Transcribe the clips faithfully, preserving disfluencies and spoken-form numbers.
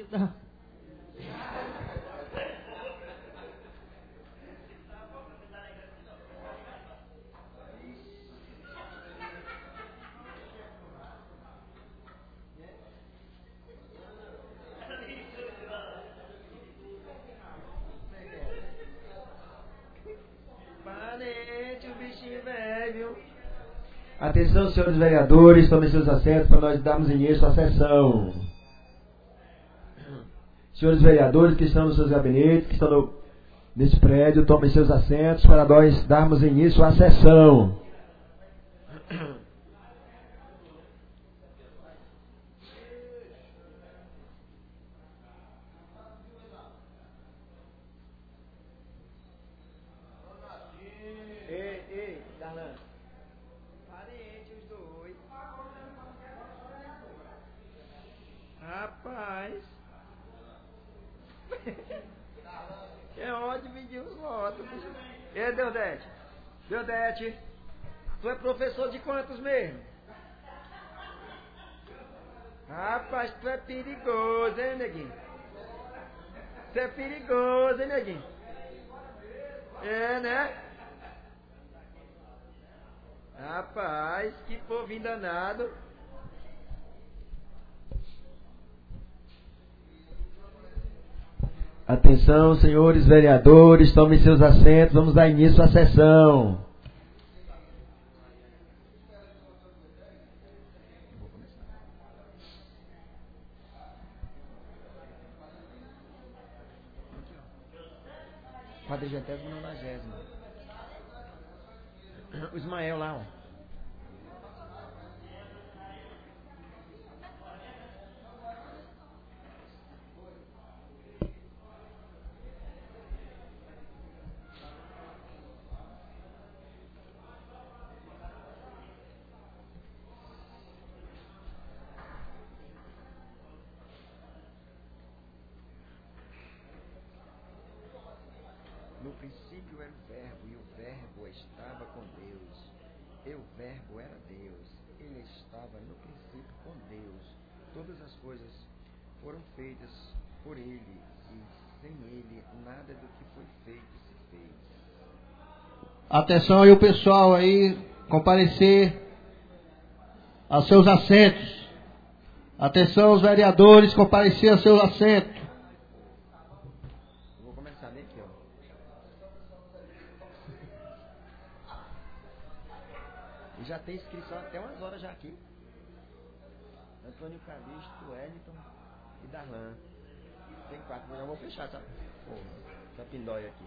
Não. Parente, o bichinho velho. Atenção, senhores vereadores, tomem seus assentos para nós darmos início à sessão. Senhores vereadores que estão nos seus gabinetes, que estão no, nesse prédio, tomem seus assentos para nós darmos início à sessão. Ei, ei, Darlan. Parente, os dois. Rapaz. É ódio medir os votos. Ei, Deudete. Deudete. Tu é professor de quantos mesmo? Rapaz, tu é perigoso, hein, neguinho? Tu é perigoso, hein, neguinho? É, né? Rapaz, que povinho danado. Atenção, senhores vereadores, tomem seus assentos, vamos dar início à sessão. Quadrigentésima nonagésima. O Ismael lá, ó. No princípio era o verbo, e o verbo estava com Deus. E o verbo era Deus. Ele estava no princípio com Deus. Todas as coisas foram feitas por Ele, e sem Ele nada do que foi feito se fez. Atenção aí o pessoal aí, comparecer aos seus assentos. Atenção os vereadores, comparecer aos seus assentos. Vou começar bem aqui, ó. E já tem inscrição até umas horas já aqui. Antônio Calixto, Wellington e Darlan. Tem quatro, mas eu vou fechar, tá? Porra, essa pindóia aqui.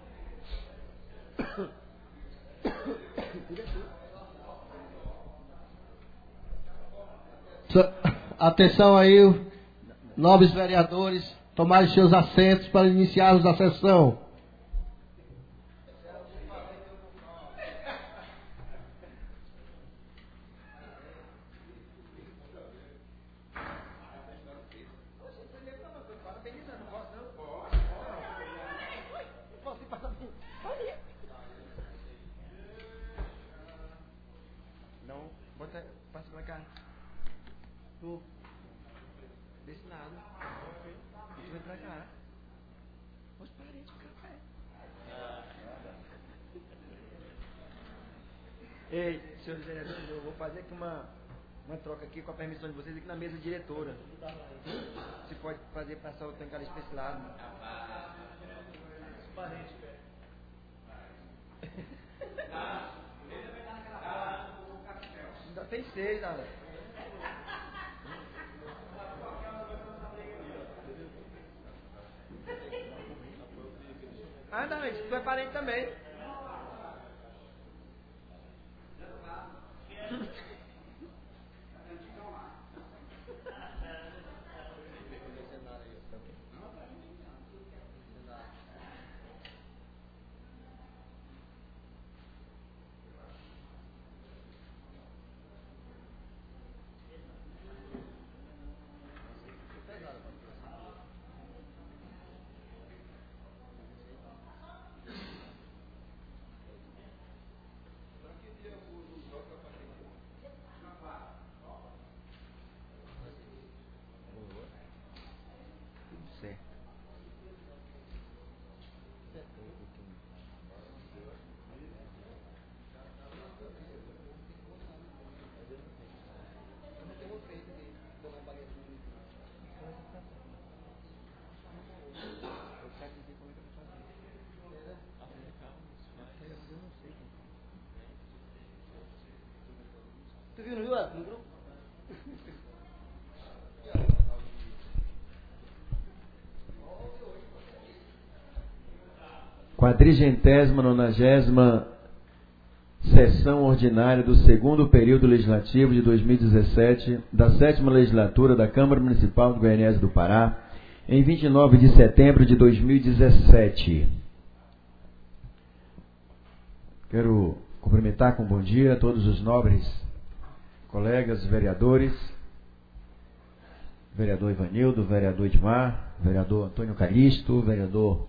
Atenção aí, nobres vereadores, tomarem seus assentos para iniciarmos a sessão. Não, bota, passa pra cá. Tu, desse lado. E tu vem pra cá. Os parentes do café. Ei, senhores vereadores, eu vou fazer aqui uma, uma troca aqui com a permissão de vocês aqui na mesa diretora. Se pode fazer passar o Antônio Calixto pra esse lado. Os parentes, velho. Ainda tem seis, galera. Ah, não, isso tu é parente também. mandado no grupo? Quadrigentésima, nonagésima sessão ordinária do segundo período legislativo de dois mil e dezessete da sétima legislatura da Câmara Municipal de Goianésia do Pará, em vinte e nove de setembro de dois mil e dezessete. Quero cumprimentar com bom dia todos os nobres colegas vereadores, vereador Ivanildo, vereador Edmar, vereador Antônio Calixto, vereador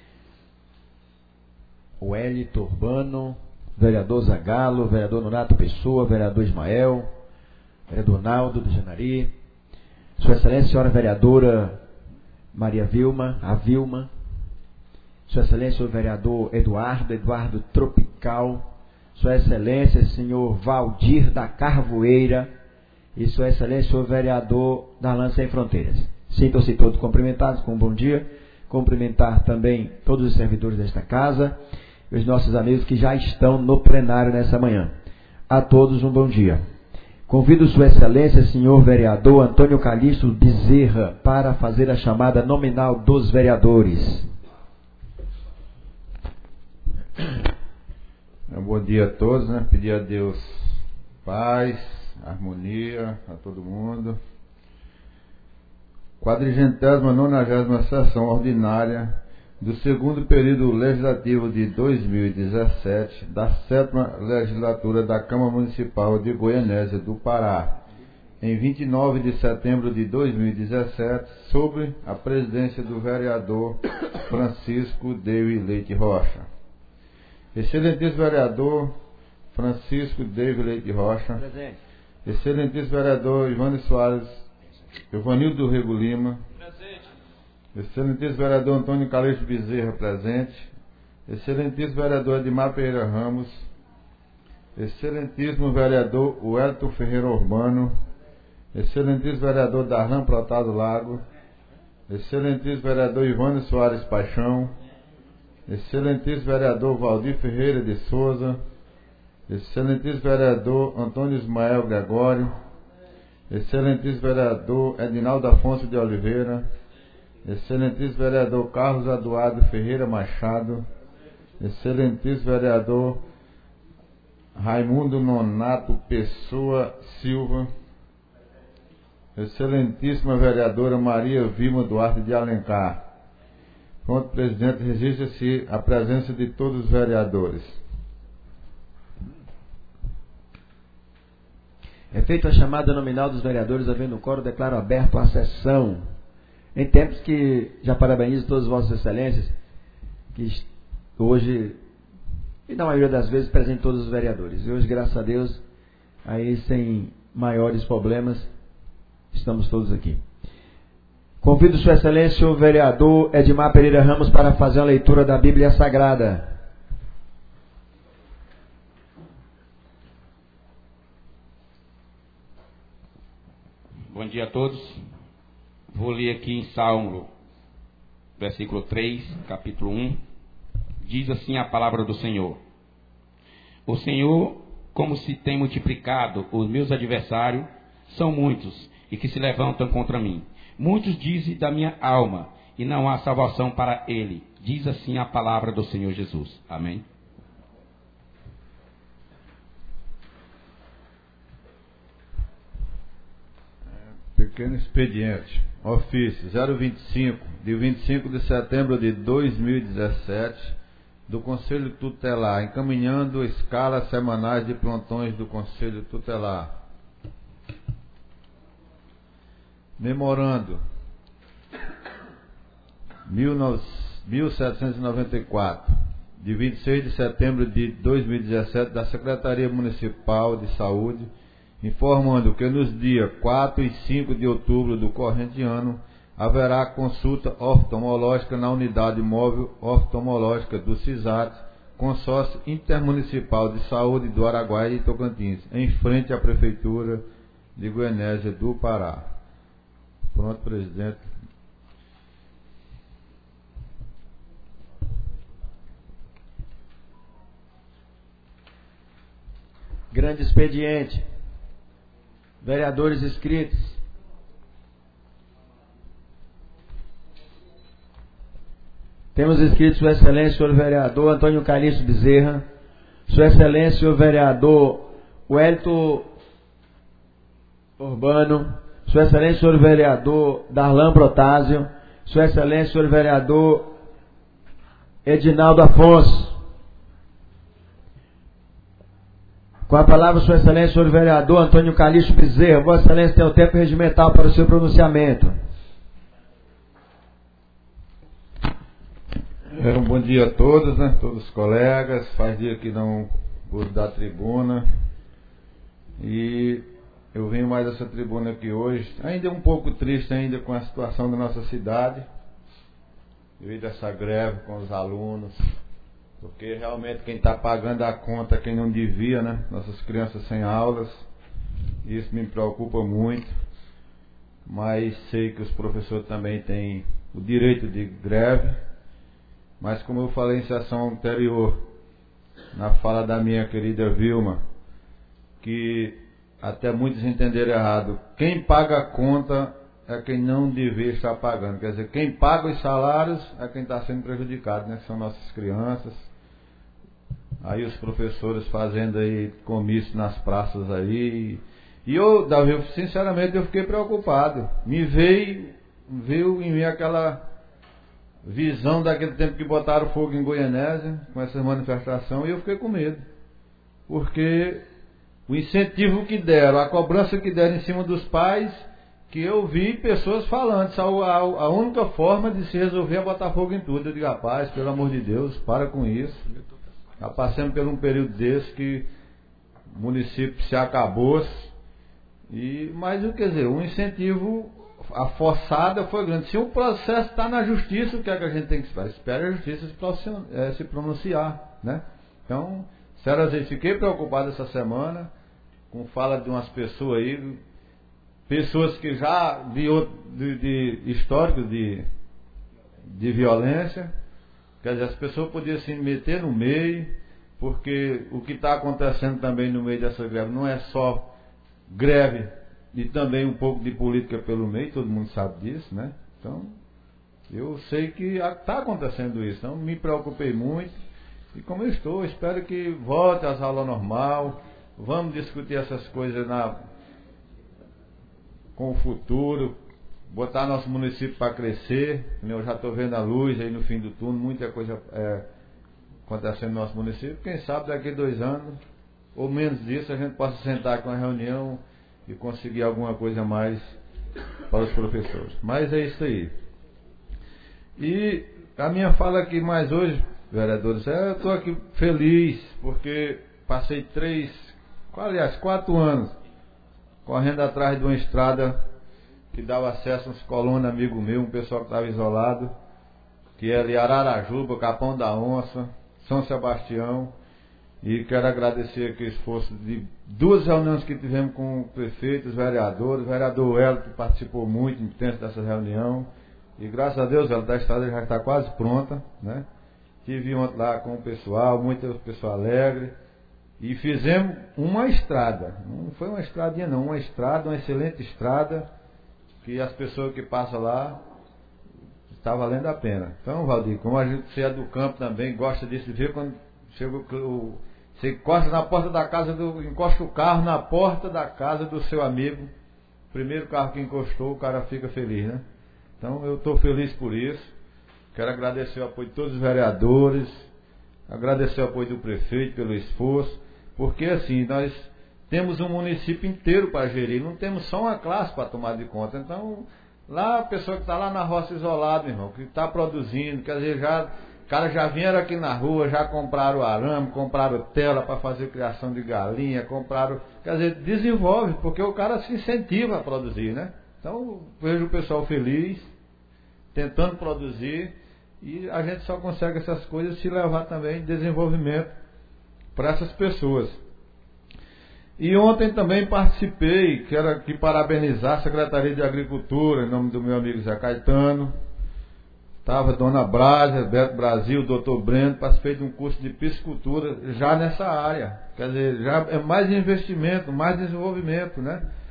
Wellington Urbano, vereador Zagalo, vereador Nonato Pessoa, vereador Ismael, vereador Naldo do Janari, Sua Excelência, senhora vereadora Maria Vilma, a Vilma, Sua Excelência, o vereador Eduardo, Eduardo Tropical, Sua Excelência, senhor Valdir da Carvoeira e Sua Excelência, o vereador Darlan Sem Fronteiras. Sintam-se todos cumprimentados com um bom dia. Cumprimentar também todos os servidores desta casa e os nossos amigos que já estão no plenário nessa manhã. A todos um bom dia. Convido Sua Excelência, senhor vereador Antônio Calixto Bezerra, para fazer a chamada nominal dos vereadores. Bom dia a todos, né? Pedir a Deus paz, harmonia a todo mundo. Quadrigentésima, nonagésima sessão ordinária do segundo período legislativo de dois mil e dezessete da sétima legislatura da Câmara Municipal de Goianésia do Pará, em vinte e nove de setembro de dois mil e dezessete, sob a presidência do vereador Francisco David Leite Rocha. Excelentíssimo vereador Francisco David Leite Rocha. Presente. Excelentíssimo vereador Ivane Soares, Evanildo do Rego Lima. Presente. Excelentíssimo vereador Antônio Calixto Bezerra, presente. Excelentíssimo vereador Edmar Pereira Ramos. Excelentíssimo vereador Wellington Ferreira Urbano. Excelentíssimo vereador Darlan Protado Lago. Excelentíssimo vereador Ivane Soares Paixão. Excelentíssimo vereador Valdir Ferreira de Souza. Excelentíssimo vereador Antônio Ismael Gregório. Excelentíssimo vereador Edinaldo Afonso de Oliveira. Excelentíssimo vereador Carlos Eduardo Ferreira Machado. Excelentíssimo vereador Raimundo Nonato Pessoa Silva. Excelentíssima vereadora Maria Vilma Duarte de Alencar. Pronto, presidente, registra-se a presença de todos os vereadores. É feita a chamada nominal dos vereadores, havendo o quórum, declaro aberto a sessão. Em tempos que já parabenizo todas as vossas excelências, que hoje, e na maioria das vezes, presente todos os vereadores. E hoje, graças a Deus, aí sem maiores problemas, estamos todos aqui. Convido Sua Excelência, o vereador Edmar Pereira Ramos, para fazer a leitura da Bíblia Sagrada. Bom dia a todos. Vou ler aqui em Salmo, versículo três, capítulo um. Diz assim a palavra do Senhor: O Senhor, como se tem multiplicado os meus adversários, são muitos, e que se levantam contra mim. Muitos dizem da minha alma, e não há salvação para ele. Diz assim a palavra do Senhor Jesus. Amém. Pequeno expediente. Ofício zero vinte e cinco, de vinte e cinco de setembro de dois mil e dezessete, do Conselho Tutelar, encaminhando escalas semanais de plantões do Conselho Tutelar. Memorando mil setecentos e noventa e quatro, de vinte e seis de setembro de dois mil e dezessete, da Secretaria Municipal de Saúde, informando que nos dias quatro e cinco de outubro do corrente ano haverá consulta oftalmológica na unidade móvel oftalmológica do CISAT, Consórcio Intermunicipal de Saúde do Araguaia e Tocantins, em frente à Prefeitura de Goianésia do Pará. Pronto, presidente. Grande expediente. Vereadores inscritos. Temos inscrito Sua Excelência, senhor vereador Antônio Calixto Bezerra, Sua Excelência, senhor vereador Wellington Urbano, Sua Excelência, senhor vereador Darlan Protásio, Sua Excelência, senhor vereador Edinaldo Afonso. Com a palavra, Sua Excelência, senhor vereador Antônio Calixto Bezerra. Vossa Excelência tem o tempo regimental para o seu pronunciamento. É, um bom dia a todos, né? Todos os colegas. Faz dia que não uso da tribuna. E eu vim mais essa tribuna aqui hoje. Ainda um pouco triste ainda com a situação da nossa cidade. Devido a essa greve com os alunos. Porque realmente quem está pagando a conta é quem não devia, né? Nossas crianças sem aulas. Isso me preocupa muito. Mas sei que os professores também têm o direito de greve. Mas como eu falei em sessão anterior, na fala da minha querida Vilma, que até muitos entenderam errado, quem paga a conta é quem não devia estar pagando. Quer dizer, quem paga os salários é quem está sendo prejudicado, né? Que são nossas crianças. Aí os professores fazendo aí comício nas praças aí. E eu, Davi, sinceramente eu fiquei preocupado. Me veio, veio em mim aquela visão daquele tempo que botaram fogo em Goianésia, com essa manifestação, e eu fiquei com medo. Porque o incentivo que deram, a cobrança que deram em cima dos pais, que eu vi pessoas falando, a, a única forma de se resolver é botar fogo em tudo. Eu digo, rapaz, pelo amor de Deus, para com isso. Já passamos por um período desse que o município se acabou, e, mas quer dizer, o incentivo, a forçada foi grande. Se o processo está na justiça, o que é que a gente tem que esperar? Espera a justiça se, se pronunciar, né? Então, sério, fiquei preocupado essa semana com fala de umas pessoas aí, pessoas que já de, de, de histórico de, de violência. Quer dizer, as pessoas podiam se meter no meio, porque o que está acontecendo também no meio dessa greve não é só greve, e também um pouco de política pelo meio, todo mundo sabe disso, né? Então, eu sei que está acontecendo isso, então me preocupei muito, e como eu estou, espero que volte às aulas normal, vamos discutir essas coisas na, com o futuro, botar nosso município para crescer. Eu já estou vendo a luz aí no fim do túnel, muita coisa é, acontecendo no nosso município. Quem sabe daqui a dois anos, ou menos disso, a gente possa sentar com a reunião e conseguir alguma coisa mais para os professores. Mas é isso aí. E a minha fala aqui mais hoje, vereadores, é, eu estou aqui feliz, porque passei três, aliás, quatro anos correndo atrás de uma estrada que dava acesso a uns colonos amigo meu, um pessoal que estava isolado, que é ali Ararajuba, Capão da Onça, São Sebastião, e quero agradecer aqui o esforço de duas reuniões que tivemos com o prefeito, os vereadores, o vereador Hélio, que participou muito intenso dessa reunião, e graças a Deus, Hélio, a estrada já está quase pronta, né? Tive ontem lá com o pessoal, muito pessoal alegre, e fizemos uma estrada, não foi uma estradinha não, uma estrada, uma excelente estrada, que as pessoas que passam lá está valendo a pena. Então, Valdir, como a gente você é do campo também, gosta disso, ver quando chega o, você encosta na porta da casa do, encosta o carro na porta da casa do seu amigo, primeiro carro que encostou, o cara fica feliz, né? Então eu estou feliz por isso. Quero agradecer o apoio de todos os vereadores, agradecer o apoio do prefeito pelo esforço, porque assim, nós temos um município inteiro para gerir, não temos só uma classe para tomar de conta. Então, lá a pessoa que está lá na roça isolada, meu irmão, que está produzindo, quer dizer, já, cara já vieram aqui na rua, já compraram arame, compraram tela para fazer criação de galinha, compraram, quer dizer, desenvolve, porque o cara se incentiva a produzir, né? Então, vejo o pessoal feliz, tentando produzir, e a gente só consegue essas coisas se levar também desenvolvimento para essas pessoas. E ontem também participei, quero aqui parabenizar a Secretaria de Agricultura, em nome do meu amigo Zé Caetano. Estava Dona Brasa, Beto Brasil, doutor Breno, participei de um curso de piscicultura já nessa área. Quer dizer, já é mais investimento, mais desenvolvimento, né?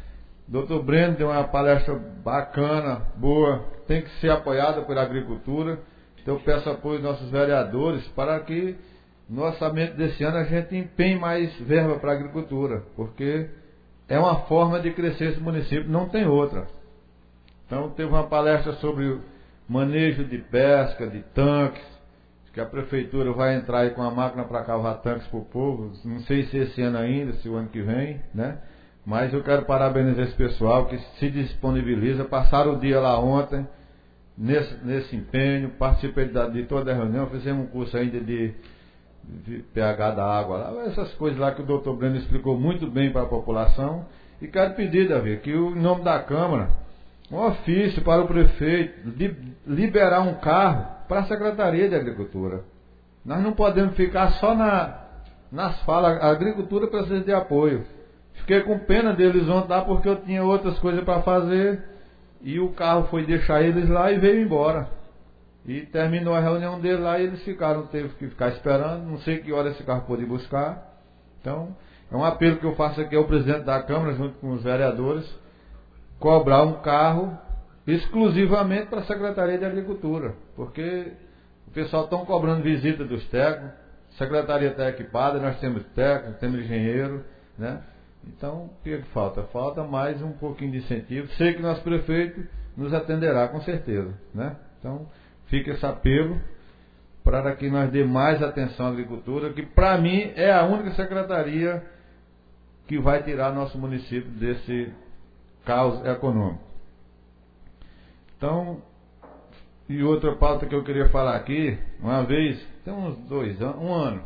doutor Breno deu uma palestra bacana, boa, tem que ser apoiada pela agricultura. Então eu peço apoio dos nossos vereadores para que no orçamento desse ano a gente empenhe mais verba para a agricultura, porque é uma forma de crescer esse município, não tem outra. Então teve uma palestra sobre manejo de pesca, de tanques, que a prefeitura vai entrar aí com a máquina para cavar tanques para o povo, não sei se esse ano ainda, se o ano que vem, né? Mas eu quero parabenizar esse pessoal que se disponibiliza, passaram o dia lá ontem, nesse, nesse empenho, participei de, de toda a reunião, fizemos um curso ainda de, de pH da água lá, essas coisas lá que o doutor Breno explicou muito bem para a população. E quero pedir, Davi, que o, em nome da Câmara, um ofício para o prefeito de liberar um carro para a Secretaria de Agricultura. Nós não podemos ficar só na, nas falas, a agricultura precisa de apoio. Fiquei com pena deles ontem lá porque eu tinha outras coisas para fazer e o carro foi deixar eles lá e veio embora. E terminou a reunião deles lá e eles ficaram, teve que ficar esperando, não sei que hora esse carro pôde buscar. Então, é um apelo que eu faço aqui ao presidente da Câmara, junto com os vereadores, cobrar um carro exclusivamente para a Secretaria de Agricultura, porque o pessoal está cobrando visita dos técnicos, a Secretaria está equipada, nós temos técnico, temos engenheiro, né? Então, o que, é que falta? Falta mais um pouquinho de incentivo. Sei que nosso prefeito nos atenderá, com certeza, né? Então, fica esse apelo para que nós dê mais atenção à agricultura, que para mim é a única secretaria que vai tirar nosso município desse caos econômico. Então, e outra pauta que eu queria falar aqui, uma vez, tem uns dois anos, um ano,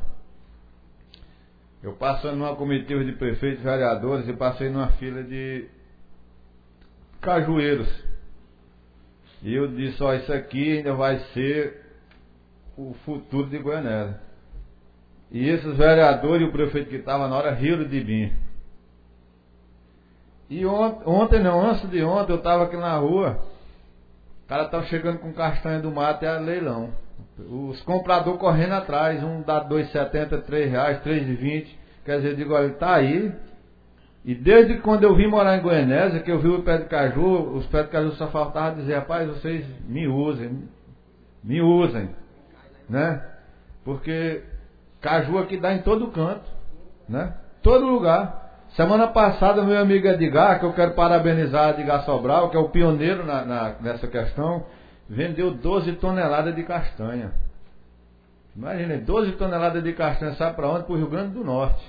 eu passando numa comitiva de prefeitos e vereadores e passei numa fila de cajueiros. E eu disse, ó, isso aqui ainda vai ser o futuro de Goianésia. E esses vereadores e o prefeito que estava na hora riram de mim. E ontem, ontem não, antes de ontem, eu estava aqui na rua, o cara estava chegando com castanha do mato e era leilão. Os compradores correndo atrás, um dá dois reais e setenta centavos, três reais, três reais e vinte centavos. Quer dizer, eu digo, olha, ele está aí. E desde quando eu vim morar em Goianésia, que eu vi o pé de caju, os pés de caju só faltavam dizer, rapaz, vocês me usem, me usem, né? Porque caju aqui dá em todo canto, né? Todo lugar. Semana passada, meu amigo Edgar, que eu quero parabenizar, Edgar Sobral, que é o pioneiro na, na, nessa questão, vendeu doze toneladas de castanha. Imagina, doze toneladas de castanha, sabe para onde? Para o Rio Grande do Norte.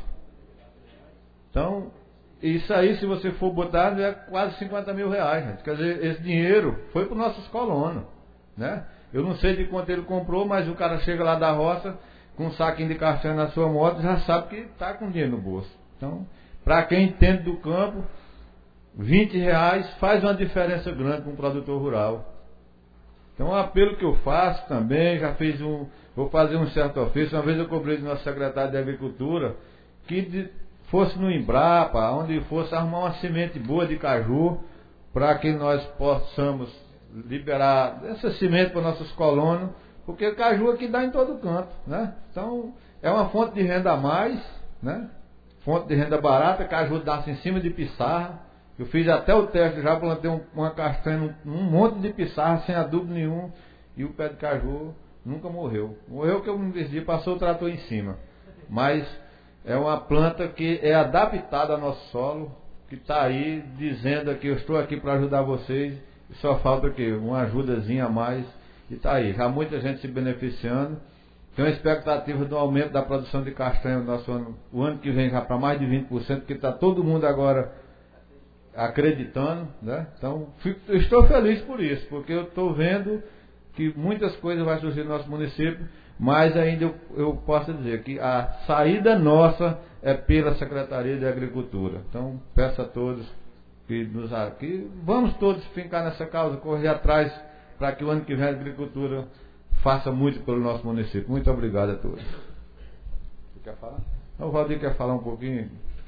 Então, isso aí, se você for botar, é quase cinquenta mil reais, gente. Quer dizer, esse dinheiro foi para os nossos colonos, né? Eu não sei de quanto ele comprou, mas o cara chega lá da roça, com um saquinho de castanha na sua moto, já sabe que está com dinheiro no bolso. Então, para quem entende do campo, vinte reais faz uma diferença grande para um produtor rural. Então, um apelo que eu faço também, já fiz um, vou fazer um certo ofício. Uma vez eu cobrei do nosso secretário de Agricultura que de, fosse no Embrapa, onde fosse arrumar uma semente boa de caju, para que nós possamos liberar essa semente para nossos colonos, porque o caju aqui dá em todo canto, né? Então, é uma fonte de renda a mais, né? Fonte de renda barata, caju dá-se em cima de pissarra. Eu fiz até o teste, já plantei um, uma castanha, um, um monte de pissarra, sem adubo nenhum, e o pé de caju nunca morreu. Morreu que um desvio, passou o trator em cima. Mas é uma planta que é adaptada ao nosso solo, que está aí dizendo que eu estou aqui para ajudar vocês, e só falta o quê? Uma ajudazinha a mais, e está aí. Já muita gente se beneficiando. Tem uma expectativa do aumento da produção de castanha no nosso ano, o ano que vem já para mais de vinte por cento, porque está todo mundo agora acreditando, né? Então, fico, estou feliz por isso, porque eu estou vendo que muitas coisas vão surgir no nosso município, mas ainda eu, eu posso dizer que a saída nossa é pela Secretaria de Agricultura. Então, peço a todos que nos que vamos todos ficar nessa causa, correr atrás para que o ano que vem a agricultura faça muito pelo nosso município. Muito obrigado a todos. Você quer falar? O Valdir quer falar um pouquinho?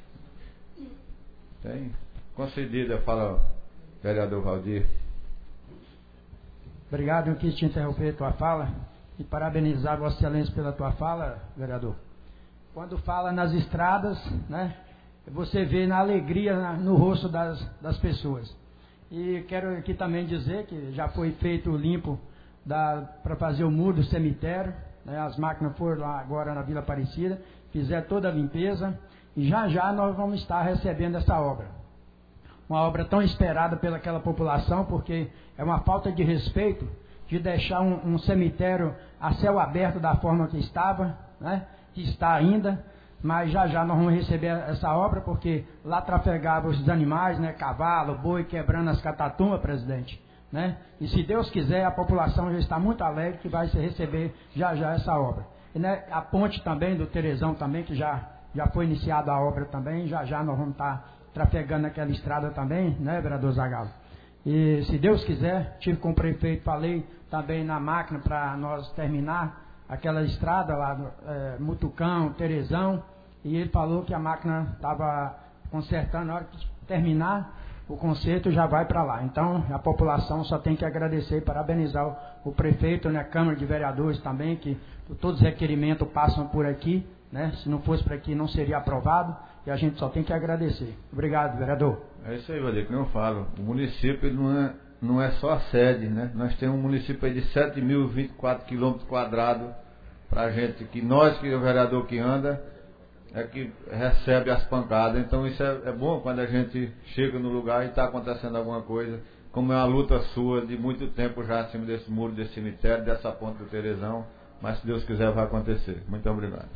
Tem? Concedida, fala, vereador Valdir. Obrigado, eu quis te interromper a tua fala e parabenizar Vossa Excelência pela tua fala, vereador. Quando fala nas estradas, né, você vê na alegria na, no rosto das, das pessoas. E quero aqui também dizer que já foi feito o limpo para fazer o muro do cemitério, né? As máquinas foram lá agora na Vila Aparecida, fizeram toda a limpeza, e já já nós vamos estar recebendo essa obra. Uma obra tão esperada pelaquela população, porque é uma falta de respeito de deixar um, um cemitério a céu aberto da forma que estava, né? Que está ainda, mas já já nós vamos receber essa obra, porque lá trafegavam os animais, né? Cavalo, boi, quebrando as catatumbas, presidente, né? E se Deus quiser, a população já está muito alegre que vai se receber já já essa obra. E, né, a ponte também do Terezão também, que já, já foi iniciada a obra também, já já nós vamos estar trafegando aquela estrada também, né, vereador Zagalo? E se Deus quiser, tive com o prefeito, falei também na máquina para nós terminar aquela estrada lá, é, Mutucão, Terezão, e ele falou que a máquina estava consertando, na hora que terminar o conserto já vai para lá. Então a população só tem que agradecer e parabenizar o, o prefeito, né, a Câmara de Vereadores também, que todos os requerimentos passam por aqui, né? Se não fosse por aqui não seria aprovado, e a gente só tem que agradecer. Obrigado, vereador. É isso aí, Valdir, que eu falo. O município não é, não é só a sede, né? Nós temos um município aí de sete mil e vinte e quatro quilômetros quadrados para a gente, que nós, que é o vereador que anda, é que recebe as pancadas. Então isso é, é bom quando a gente chega no lugar e está acontecendo alguma coisa, como é uma luta sua de muito tempo já acima desse muro, desse cemitério, dessa ponte do Terezão, mas se Deus quiser vai acontecer. Muito obrigado.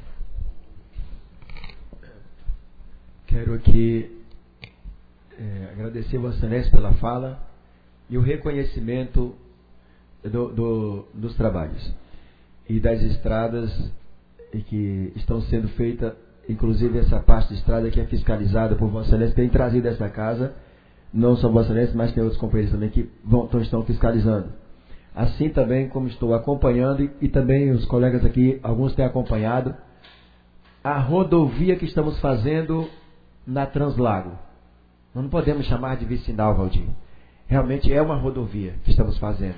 Quero aqui é, agradecer Vossa Excelência pela fala e o reconhecimento do, do, dos trabalhos e das estradas que estão sendo feitas, inclusive essa parte de estrada que é fiscalizada por Vossa Excelência, tem trazido essa casa, não só Vossa Excelência, mas tem outros companheiros também que vão, estão fiscalizando. Assim também como estou acompanhando, e, e também os colegas aqui, alguns têm acompanhado, a rodovia que estamos fazendo na Translago. Nós não podemos chamar de vicinal, Valdir. Realmente é uma rodovia que estamos fazendo.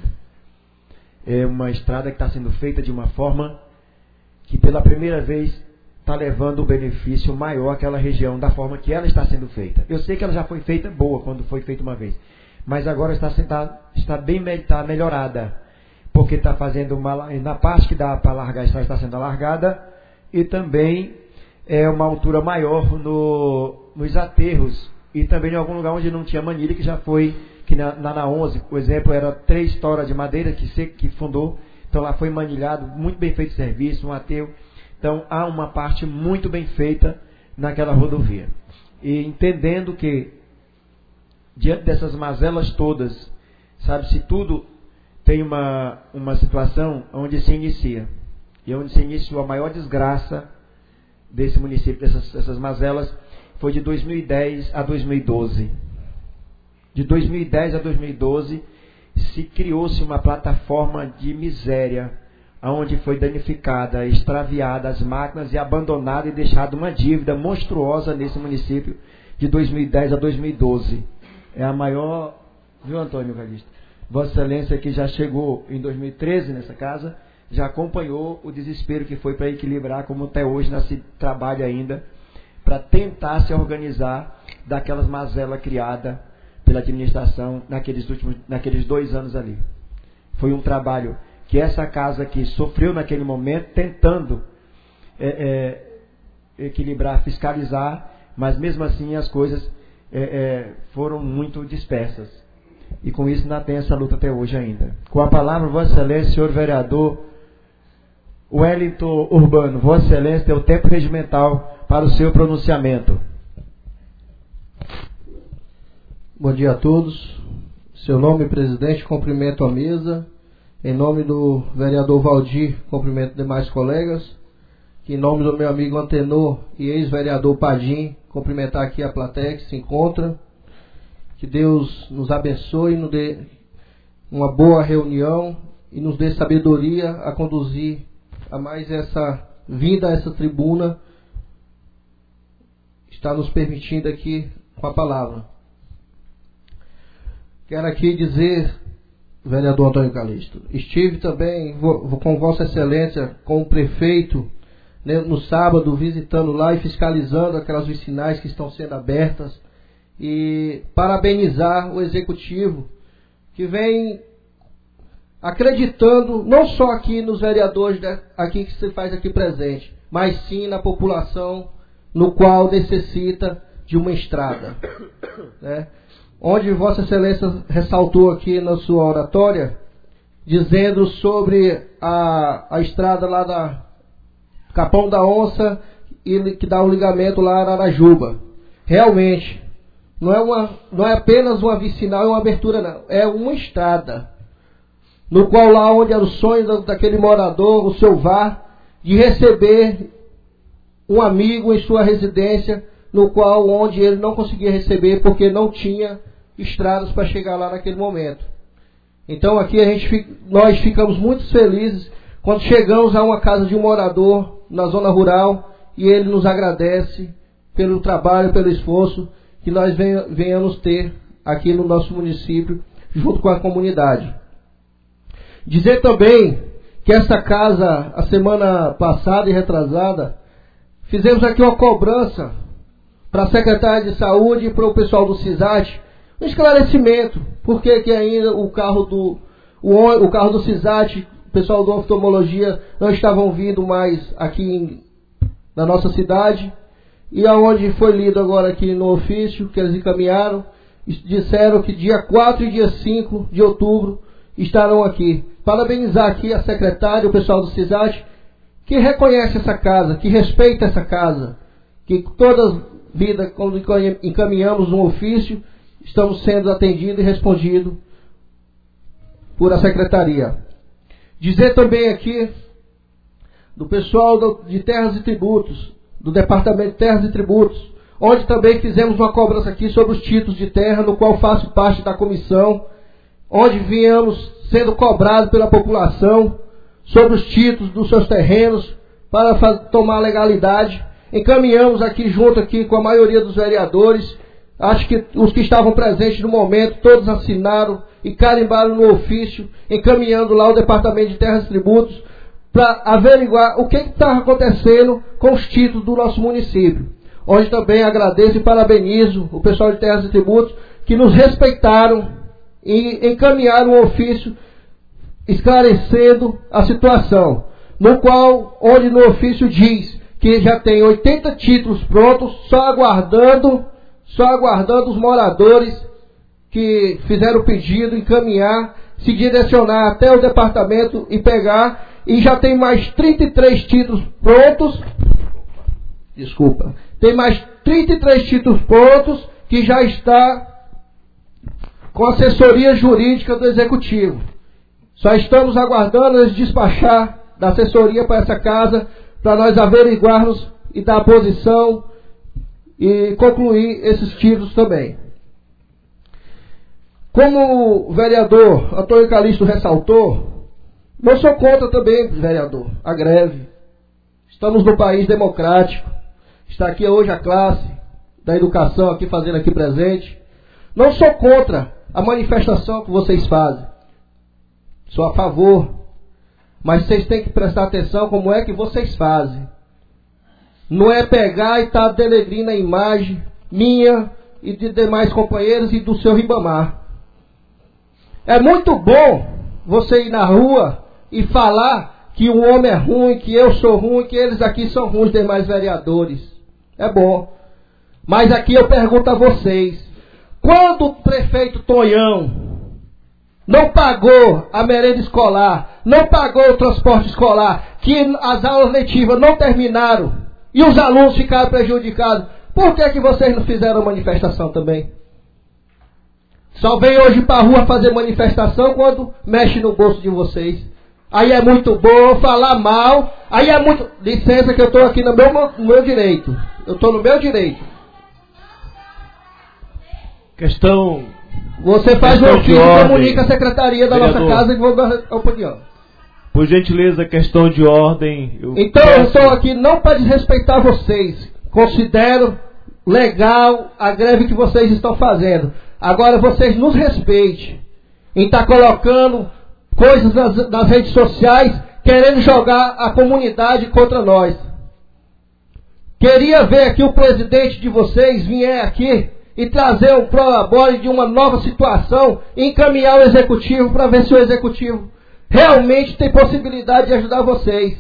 É uma estrada que está sendo feita de uma forma que pela primeira vez está levando um benefício maior àquela região, da forma que ela está sendo feita. Eu sei que ela já foi feita boa quando foi feita uma vez, mas agora está, está, está bem está melhorada, porque está fazendo uma, na parte que dá para largar, está, está sendo alargada, e também é uma altura maior no, nos aterros, e também em algum lugar onde não tinha manilha, que já foi, que na, na, na onze, por exemplo, era três toras de madeira que, se, que fundou, então lá foi manilhado, muito bem feito o serviço, um aterro. Então há uma parte muito bem feita naquela rodovia. E entendendo que, diante dessas mazelas todas, sabe-se tudo tem uma, uma situação onde se inicia. E onde se iniciou a maior desgraça desse município, dessas, dessas mazelas, foi de dois mil e dez a dois mil e doze. De dois mil e dez a dois mil e doze se criou-se uma plataforma de miséria, onde foi danificada, extraviada as máquinas e abandonada e deixada uma dívida monstruosa nesse município de dois mil e dez a dois mil e doze. É a maior, viu, Antônio Calixto? Vossa Excelência, que já chegou em dois mil e treze nessa casa, já acompanhou o desespero que foi para equilibrar, como até hoje não se trabalha ainda, para tentar se organizar daquelas mazelas criadas pela administração naqueles últimos, naqueles dois anos ali. Foi um trabalho que essa casa aqui sofreu naquele momento, tentando é, é, equilibrar, fiscalizar, mas mesmo assim as coisas é, é, foram muito dispersas. E com isso não tem essa luta até hoje ainda. Com a palavra, Vossa Excelência, senhor vereador Wellington Urbano, Vossa Excelência, tem o tempo regimental para o seu pronunciamento. Bom dia a todos. Seu nome, presidente, cumprimento a mesa. Em nome do vereador Valdir, cumprimento demais colegas. Em nome do meu amigo Antenor e ex-vereador Padim, cumprimentar aqui a plateia que se encontra. Que Deus nos abençoe e nos dê uma boa reunião e nos dê sabedoria a conduzir a mais essa vinda a essa tribuna. Está nos permitindo aqui com a palavra. Quero aqui dizer, vereador Antônio Calixto, estive também com Vossa Excelência, com o prefeito, né, no sábado, visitando lá e fiscalizando aquelas vicinais que estão sendo abertas. E parabenizar o executivo que vem acreditando não só aqui nos vereadores aqui que se faz aqui presente, mas sim na população no qual necessita de uma estrada, né? Onde Vossa Excelência ressaltou aqui na sua oratória, dizendo sobre a, a estrada lá da Capão da Onça e que dá o ligamento lá a Arajuba. Realmente, não é, uma, não é apenas uma vicinal e uma abertura, não. É uma estrada. No qual lá onde era o sonho daquele morador, o seu V A R, de receber um amigo em sua residência, no qual onde ele não conseguia receber porque não tinha estradas para chegar lá naquele momento. Então aqui a gente, nós ficamos muito felizes quando chegamos a uma casa de um morador na zona rural e ele nos agradece pelo trabalho, pelo esforço que nós venhamos ter aqui no nosso município, junto com a comunidade. Dizer também que essa casa, a semana passada e retrasada, fizemos aqui uma cobrança para a secretária de saúde e para o pessoal do CISAT, um esclarecimento, porque que ainda o carro do, o, o carro do CISAT, o pessoal da oftalmologia não estavam vindo mais aqui em, na nossa cidade. E aonde foi lido agora aqui no ofício, que eles encaminharam, disseram que dia quatro e dia cinco de outubro estarão aqui. Parabenizar aqui a secretária, o pessoal do CISAT, que reconhece essa casa, que respeita essa casa, que toda vida, quando encaminhamos um ofício, estamos sendo atendidos e respondidos por a secretaria. Dizer também aqui do pessoal de Terras e Tributos, do Departamento de Terras e Tributos, onde também fizemos uma cobrança aqui sobre os títulos de terra, no qual faço parte da comissão, onde viemos sendo cobrados pela população sobre os títulos dos seus terrenos para tomar legalidade. Encaminhamos aqui junto aqui com a maioria dos vereadores, acho que os que estavam presentes no momento, todos assinaram e carimbaram no ofício, encaminhando lá o Departamento de Terras e Tributos, para averiguar o que está acontecendo com os títulos do nosso município. Onde também agradeço e parabenizo o pessoal de Terras e Tributos que nos respeitaram e encaminharam um ofício esclarecendo a situação, no qual, onde no ofício diz que já tem oitenta títulos prontos, só aguardando, só aguardando os moradores que fizeram o pedido, encaminhar, se direcionar até o departamento e pegar. E já tem mais trinta e três títulos prontos. Desculpa. Tem mais trinta e três títulos prontos que já está com assessoria jurídica do Executivo. Só estamos aguardando eles despachar da assessoria para essa casa, para nós averiguarmos e dar a posição e concluir esses títulos também. Como o vereador Antônio Calixto ressaltou, não sou contra também, vereador, a greve. Estamos num país democrático. Está aqui hoje a classe da educação aqui fazendo aqui presente. Não sou contra a manifestação que vocês fazem. Sou a favor. Mas vocês têm que prestar atenção como é que vocês fazem. Não é pegar e estar tá denegrindo a imagem minha e de demais companheiros e do seu Ribamar. É muito bom você ir na rua e falar que o homem é ruim, que eu sou ruim, que eles aqui são ruins, demais vereadores. É bom. Mas aqui eu pergunto a vocês, quando o prefeito Tonhão não pagou a merenda escolar, não pagou o transporte escolar, que as aulas letivas não terminaram e os alunos ficaram prejudicados, por que que vocês não fizeram manifestação também? Só vem hoje para a rua fazer manifestação quando mexe no bolso de vocês. Aí é muito bom falar mal. Aí é muito... Licença que eu estou aqui no meu, no meu direito. Eu estou no meu direito. Questão... Você faz o ofício e comunica a secretaria da vereador, nossa casa e vou dar a opinião. Por gentileza, questão de ordem... Eu então peço... eu estou aqui não para desrespeitar vocês. Considero legal a greve que vocês estão fazendo. Agora vocês nos respeitem em estar colocando coisas nas, nas redes sociais, querendo jogar a comunidade contra nós. Queria ver que o presidente de vocês vier aqui e trazer um prolabore de uma nova situação e encaminhar o executivo para ver se o executivo realmente tem possibilidade de ajudar vocês.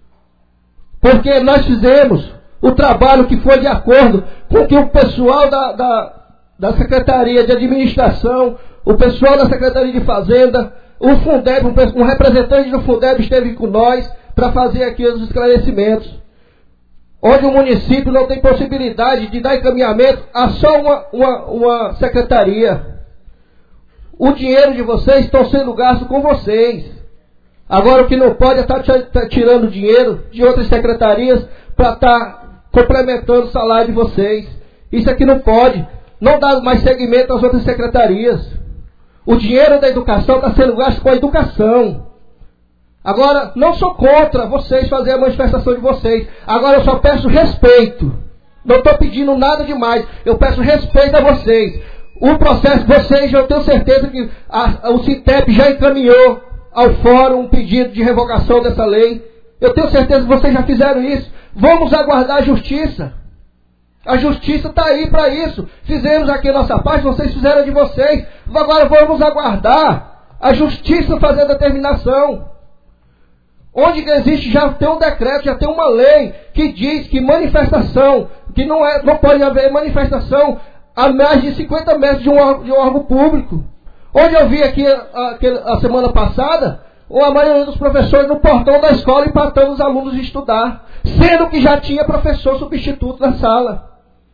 Porque nós fizemos o trabalho que foi de acordo com o que o pessoal da, da, da Secretaria de Administração, o pessoal da Secretaria de Fazenda, o Fundeb, um, um representante do Fundeb esteve com nós para fazer aqui os esclarecimentos. Onde o município não tem possibilidade de dar encaminhamento a só uma, uma, uma secretaria. O dinheiro de vocês está sendo gasto com vocês. Agora o que não pode é estar tá tirando dinheiro de outras secretarias para estar tá complementando o salário de vocês. Isso aqui não pode. Não dá mais seguimento às outras secretarias. O dinheiro da educação está sendo gasto com a educação. Agora, não sou contra vocês fazerem a manifestação de vocês. Agora eu só peço respeito. Não estou pedindo nada demais. Eu peço respeito a vocês. O processo de vocês, eu tenho certeza que a, o Cintep já encaminhou ao fórum um pedido de revogação dessa lei. Eu tenho certeza que vocês já fizeram isso. Vamos aguardar a justiça. A justiça está aí para isso. Fizemos aqui a nossa parte, vocês fizeram a de vocês. Agora vamos aguardar a justiça fazer a determinação. Onde existe, já tem um decreto, já tem uma lei que diz que manifestação, que não, é, não pode haver manifestação a mais de cinquenta metros de um, de um órgão público. Onde eu vi aqui a, a, a semana passada, a maioria dos professores no portão da escola empatando os alunos de estudar, sendo que já tinha professor substituto na sala.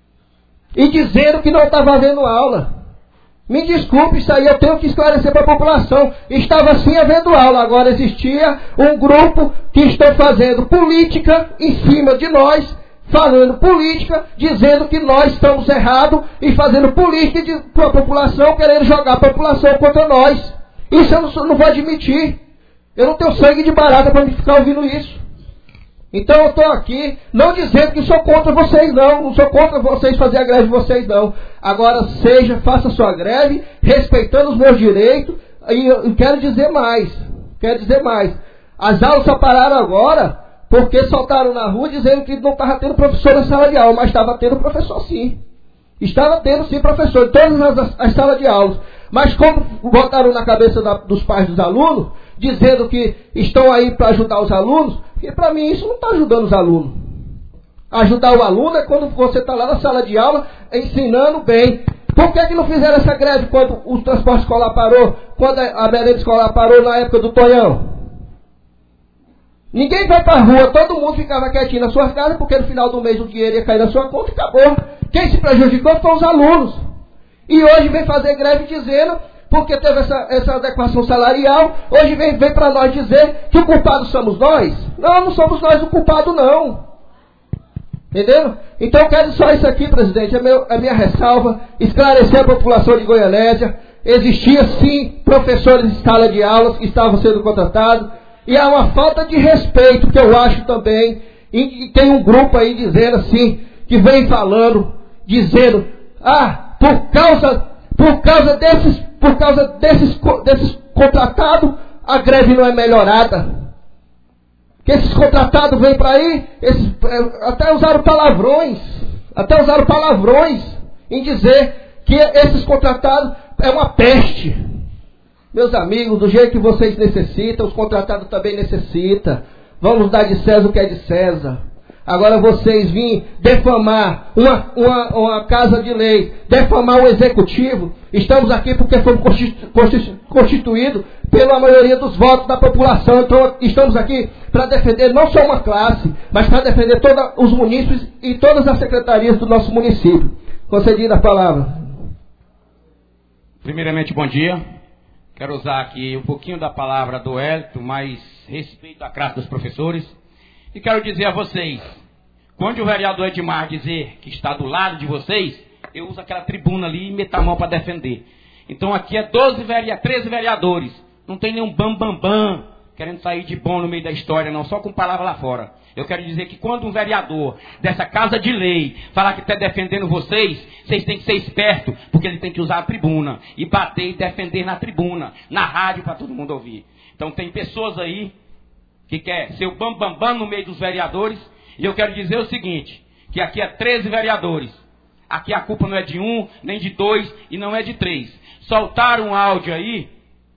E dizendo que não estava havendo aula. Me desculpe, isso aí eu tenho que esclarecer para a população. Estava sim havendo aula, agora existia um grupo que estão fazendo política em cima de nós, falando política, dizendo que nós estamos errados e fazendo política com a população, querendo jogar a população contra nós. Isso eu não, não vou admitir. Eu não tenho sangue de barata para me ficar ouvindo isso. Então eu estou aqui, não dizendo que sou contra vocês não, não sou contra vocês fazer a greve de vocês não. Agora seja, faça sua greve, respeitando os meus direitos, e eu quero dizer mais, quero dizer mais. As aulas só pararam agora, porque soltaram na rua dizendo que não estava tendo professor na sala de aula, mas estava tendo professor sim. Estava tendo sim professor em todas as, as salas de aulas. Mas como botaram na cabeça da, dos pais dos alunos, dizendo que estão aí para ajudar os alunos, e para mim isso não está ajudando os alunos. Ajudar o aluno é quando você está lá na sala de aula ensinando bem. Por que, que não fizeram essa greve quando o transporte escolar parou, quando a merenda escolar parou na época do Tonhão? Ninguém vai para a rua, todo mundo ficava quietinho na sua casa, porque no final do mês o dinheiro ia cair na sua conta e acabou. Quem se prejudicou foram os alunos. E hoje vem fazer greve dizendo, porque teve essa, essa adequação salarial, hoje vem, vem para nós dizer que o culpado somos nós. Não, não somos nós o culpado não. Entendeu? Então eu quero só isso aqui, presidente, é, meu, é minha ressalva, esclarecer a população de Goianésia. Existia sim professores de sala de aulas que estavam sendo contratados, e há uma falta de respeito que eu acho também, e, e tem um grupo aí dizendo assim, que vem falando, dizendo, ah, por causa, por causa desses, por causa desses, desses contratados, a greve não é melhorada. Que esses contratados vêm para aí, esses, até usaram palavrões, até usaram palavrões em dizer que esses contratados é uma peste. Meus amigos, do jeito que vocês necessitam, os contratados também necessitam. Vamos dar de César o que é de César. Agora vocês vêm defamar uma, uma, uma casa de lei, defamar o executivo. Estamos aqui porque fomos constituídos pela maioria dos votos da população. Então estamos aqui para defender não só uma classe, mas para defender todos os munícipes e todas as secretarias do nosso município. Concedida a palavra. Primeiramente, bom dia. Quero usar aqui um pouquinho da palavra do Hélito, mas respeito à classe dos professores. E quero dizer a vocês, quando o vereador Edmar dizer que está do lado de vocês, eu uso aquela tribuna ali e meto a mão para defender. Então aqui é doze, treze vereadores. Não tem nenhum bam, bam, bam, querendo sair de bom no meio da história, não, só com palavra lá fora. Eu quero dizer que quando um vereador dessa casa de lei falar que está defendendo vocês, vocês têm que ser espertos, porque ele tem que usar a tribuna e bater e defender na tribuna, na rádio para todo mundo ouvir. Então tem pessoas aí que quer ser o bam, bam, bam no meio dos vereadores, e eu quero dizer o seguinte, que aqui é treze vereadores. Aqui a culpa não é de um, nem de dois e não é de três. Soltaram um áudio aí,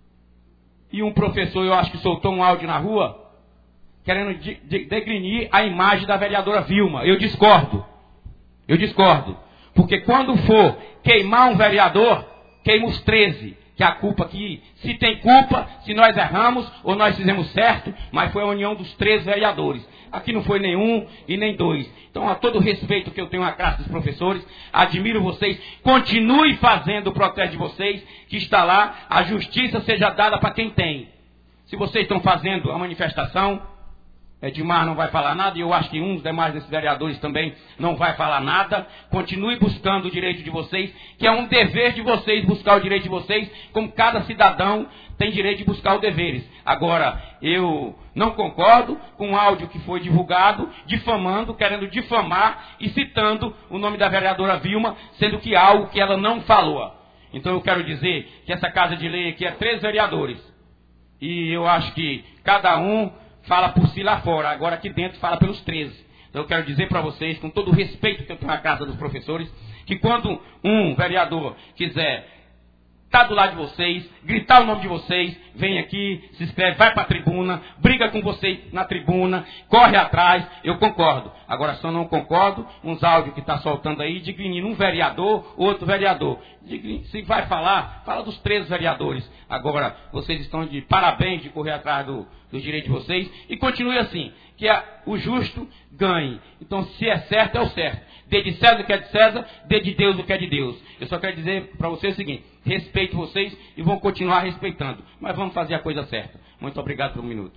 e um professor, eu acho que soltou um áudio na rua, querendo de, de, degrinir a imagem da vereadora Vilma. Eu discordo. Eu discordo. Porque quando for queimar um vereador, queima os treze. Que a culpa aqui, se tem culpa, se nós erramos ou nós fizemos certo, mas foi a união dos três vereadores. Aqui não foi nenhum e nem dois. Então, a todo respeito que eu tenho à classe dos professores, admiro vocês, continue fazendo o protesto de vocês, que está lá, a justiça seja dada para quem tem. Se vocês estão fazendo a manifestação, Edmar não vai falar nada, e eu acho que uns demais desses vereadores também não vai falar nada. Continue buscando o direito de vocês, que é um dever de vocês buscar o direito de vocês, como cada cidadão tem direito de buscar os deveres. Agora, eu não concordo com o áudio que foi divulgado, difamando, querendo difamar e citando o nome da vereadora Vilma, sendo que algo que ela não falou. Então eu quero dizer que essa casa de lei aqui é três vereadores. E eu acho que cada um fala por si lá fora, agora aqui dentro fala pelos treze. Então eu quero dizer para vocês, com todo o respeito que eu tenho à casa dos professores, que quando um vereador quiser estar do lado de vocês, gritar o nome de vocês, vem aqui, se inscreve, vai para a tribuna, briga com vocês na tribuna, corre atrás, eu concordo. Agora só não concordo uns áudios que está soltando aí, dignindo um vereador, outro vereador. Se vai falar, fala dos três vereadores. Agora, vocês estão de parabéns de correr atrás do, do direito de vocês, e continue assim, que a, o justo ganhe. Então, se é certo, é o certo. Dê de César o que é de César, dê de Deus o que é de Deus. Eu só quero dizer para vocês o seguinte, respeito vocês e vão continuar respeitando, mas vamos fazer a coisa certa. Muito obrigado por um minuto.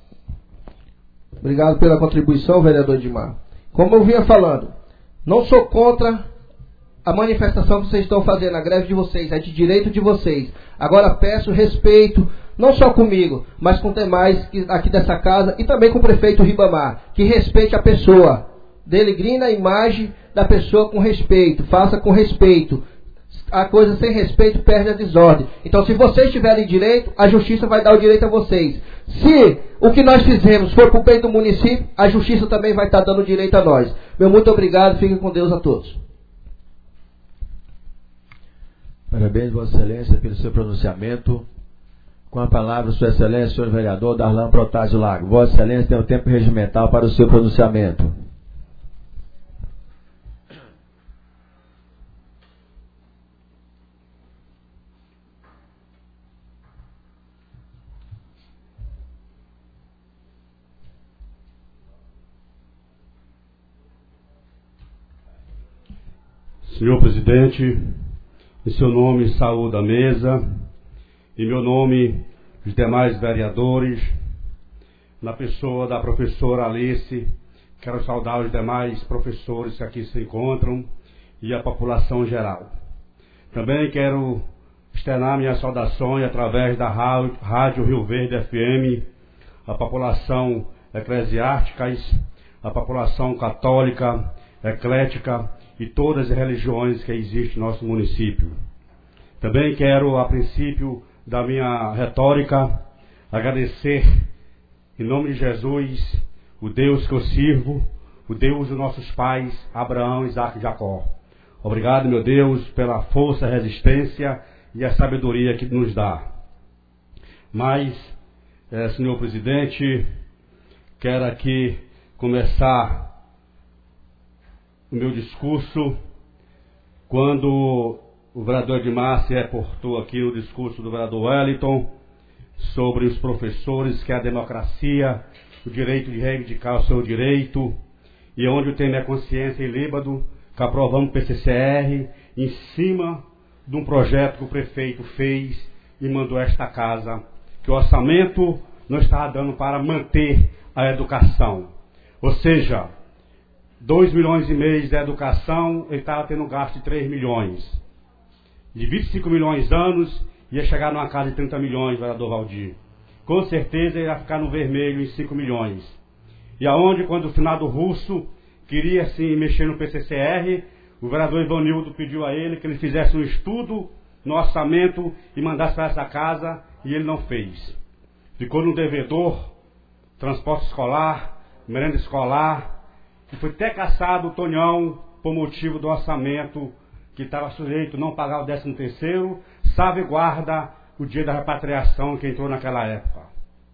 Obrigado pela contribuição, vereador Edmar. Como eu vinha falando, não sou contra a manifestação que vocês estão fazendo, a greve de vocês, é de direito de vocês. Agora peço respeito, não só comigo, mas com demais aqui dessa casa e também com o prefeito Ribamar, que respeite a pessoa. Delegrina a imagem da pessoa com respeito, faça com respeito. A coisa sem respeito perde a desordem. Então, se vocês tiverem direito, a justiça vai dar o direito a vocês. Se o que nós fizemos for para o bem do município, a justiça também vai estar dando direito a nós. Meu muito obrigado, fiquem com Deus a todos. Parabéns, Vossa Excelência, pelo seu pronunciamento. Com a palavra, Sua Excelência, senhor vereador Darlan Protásio Lago. Vossa Excelência tem o tempo regimental para o seu pronunciamento. Senhor presidente, em seu nome saúdo a mesa, em meu nome os demais vereadores, na pessoa da professora Alice, quero saudar os demais professores que aqui se encontram e a população geral. Também quero externar minhas saudações através da Rádio Rio Verde F M, a população eclesiástica, a população católica, eclética, e todas as religiões que existem no nosso município. Também quero, a princípio da minha retórica, agradecer, em nome de Jesus, o Deus que eu sirvo, o Deus dos nossos pais, Abraão, Isaque e Jacó. Obrigado, meu Deus, pela força, resistência e a sabedoria que nos dá. Mas, é, senhor presidente, quero aqui começar o meu discurso quando o vereador Edmar se reportou aqui o discurso do vereador Wellington sobre os professores, que é a democracia, o direito de reivindicar o seu direito, e onde eu tenho minha consciência em Líbado, que aprovamos o P C C R em cima de um projeto que o prefeito fez e mandou a esta casa, que o orçamento não estava dando para manter a educação. Ou seja, dois milhões e meio de educação, ele estava tendo um gasto de três milhões. De vinte e cinco milhões de anos, ia chegar numa casa de trinta milhões, vereador Valdir. Com certeza ele ia ficar no vermelho em cinco milhões. E aonde, quando o finado Russo queria assim mexer no P C C R, o vereador Ivanildo pediu a ele que ele fizesse um estudo no orçamento e mandasse para essa casa, e ele não fez. Ficou no devedor, transporte escolar, merenda escolar, E foi até caçado o Tonhão por motivo do orçamento que estava sujeito a não pagar o décimo terceiro, salvaguarda o dia da repatriação que entrou naquela época.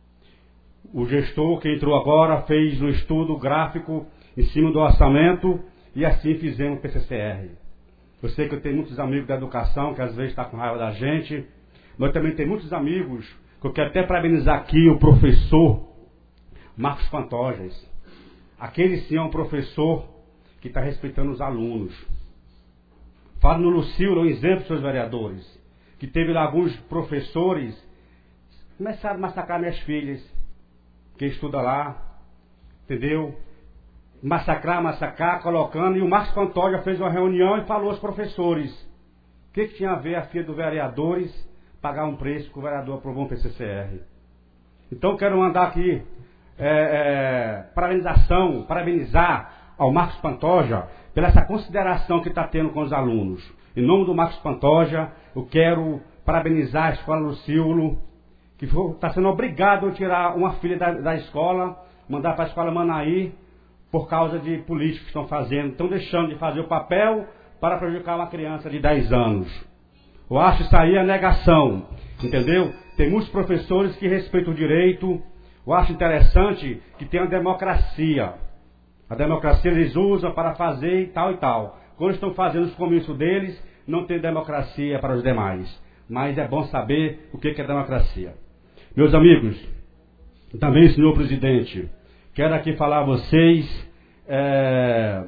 O gestor que entrou agora fez um estudo gráfico em cima do orçamento e assim fizemos o P C C R. Eu sei que eu tenho muitos amigos da educação que às vezes estão com raiva da gente, mas eu também tenho muitos amigos que eu quero até parabenizar aqui o professor Marcos Pantojas. Aquele sim é um professor que está respeitando os alunos. Falo no Lucílio, um exemplo, seus vereadores, que teve lá alguns professores que começaram a massacrar minhas filhas, que estuda lá, entendeu? Massacrar, massacrar, colocando, e o Marcos Pantoja fez uma reunião e falou aos professores o que, que tinha a ver a filha dos vereadores pagar um preço que o vereador aprovou um P C C R. Então quero mandar aqui é, é, parabenização, parabenizar ao Marcos Pantoja pela essa consideração que está tendo com os alunos. Em nome do Marcos Pantoja, eu quero parabenizar a Escola Lucílio, que está sendo obrigado a tirar uma filha da, da escola, mandar para a Escola Manaí, por causa de políticos que estão fazendo, estão deixando de fazer o papel para prejudicar uma criança de dez anos. Eu acho isso aí a negação, entendeu? Tem muitos professores que respeitam o direito. Eu acho interessante que tem a democracia. A democracia eles usam para fazer e tal e tal. Quando estão fazendo os comícios deles, não tem democracia para os demais. Mas é bom saber o que é democracia. Meus amigos, também, senhor presidente, quero aqui falar a vocês é,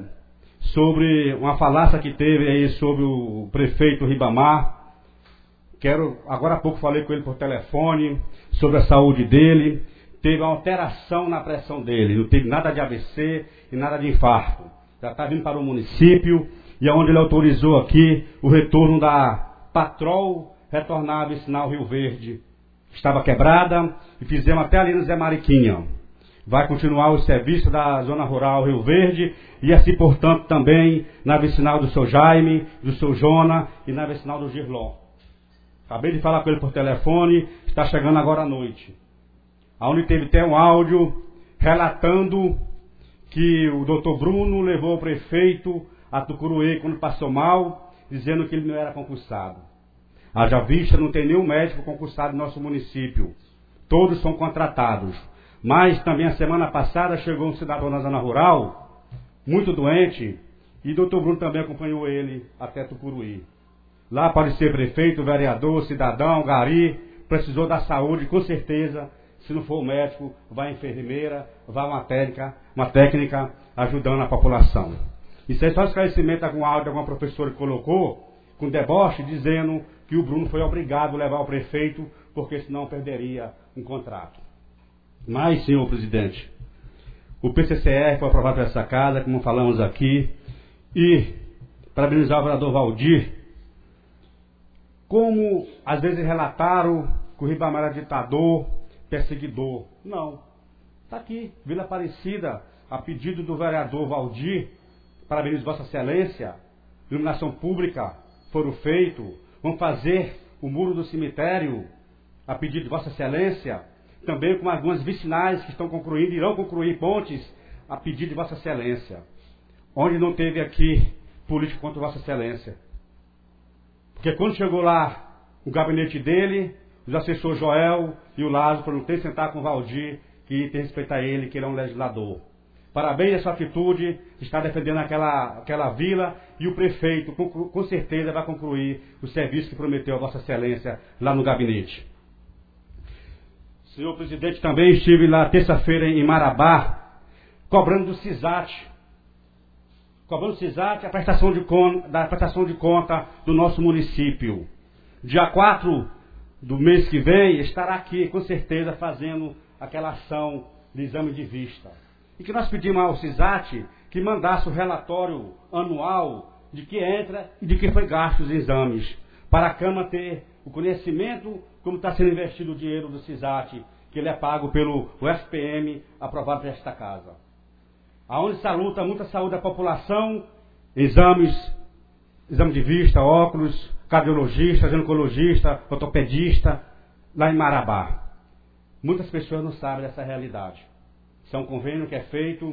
sobre uma falácia que teve aí sobre o prefeito Ribamar. Quero, agora há pouco falei com ele por telefone sobre a saúde dele. Teve uma alteração na pressão dele, não teve nada de A V C e nada de infarto. Já está vindo para o município e é onde ele autorizou aqui o retorno da Patrol retornar a vicinal Rio Verde. Estava quebrada e fizemos até ali no Zé Mariquinha. Vai continuar o serviço da Zona Rural Rio Verde e assim, portanto, também na vicinal do seu Jaime, do seu Jona e na vicinal do Girlon. Acabei de falar com ele por telefone, está chegando agora à noite. Onde teve até um áudio relatando que o doutor Bruno levou o prefeito a Tucuruí quando passou mal, dizendo que ele não era concursado. Haja vista, não tem nenhum médico concursado no nosso município. Todos são contratados. Mas também a semana passada chegou um cidadão na zona rural, muito doente, e o doutor Bruno também acompanhou ele até Tucuruí. Lá pode ser prefeito, vereador, cidadão, gari, precisou da saúde, com certeza. Se não for o médico, vai a enfermeira, vai uma técnica, uma técnica ajudando a população. Isso é só esclarecimento de algum áudio de alguma professora que colocou, com deboche, dizendo que o Bruno foi obrigado a levar o prefeito, porque senão perderia um contrato. Mas, senhor presidente, o P C C R foi aprovado por essa casa, como falamos aqui, e parabenizar o vereador Valdir, como às vezes relataram que o Ribamar era ditador, perseguidor. Não. Está aqui, Vila Aparecida, a pedido do vereador Valdir, parabenizo Vossa Excelência, iluminação pública foram feitos, vão fazer o muro do cemitério, a pedido de Vossa Excelência, também com algumas vicinais que estão concluindo, irão concluir pontes, a pedido de Vossa Excelência. Onde não teve aqui político contra Vossa Excelência. Porque quando chegou lá o gabinete dele, os assessores Joel e o Lázaro foram ter que sentar com o Valdir, que tem que respeitar ele, que ele é um legislador. Parabéns a sua atitude, está defendendo aquela, aquela vila, e o prefeito com, com certeza vai concluir o serviço que prometeu a Vossa Excelência lá no gabinete. Senhor presidente, também estive lá terça-feira em Marabá, cobrando do CISAT, cobrando do CISAT a prestação de, con, da prestação de conta do nosso município. Dia quatro do mês que vem, estará aqui, com certeza, fazendo aquela ação de exame de vista. E que nós pedimos ao CISAT que mandasse o relatório anual de que entra e de que foi gasto os exames, para a Câmara ter o conhecimento como está sendo investido o dinheiro do CISAT, que ele é pago pelo U F P M, aprovado por esta casa. Aonde se luta muita saúde da população, exames, exame de vista, óculos, cardiologista, ginecologista, ortopedista, lá em Marabá. Muitas pessoas não sabem dessa realidade. Isso é um convênio que é feito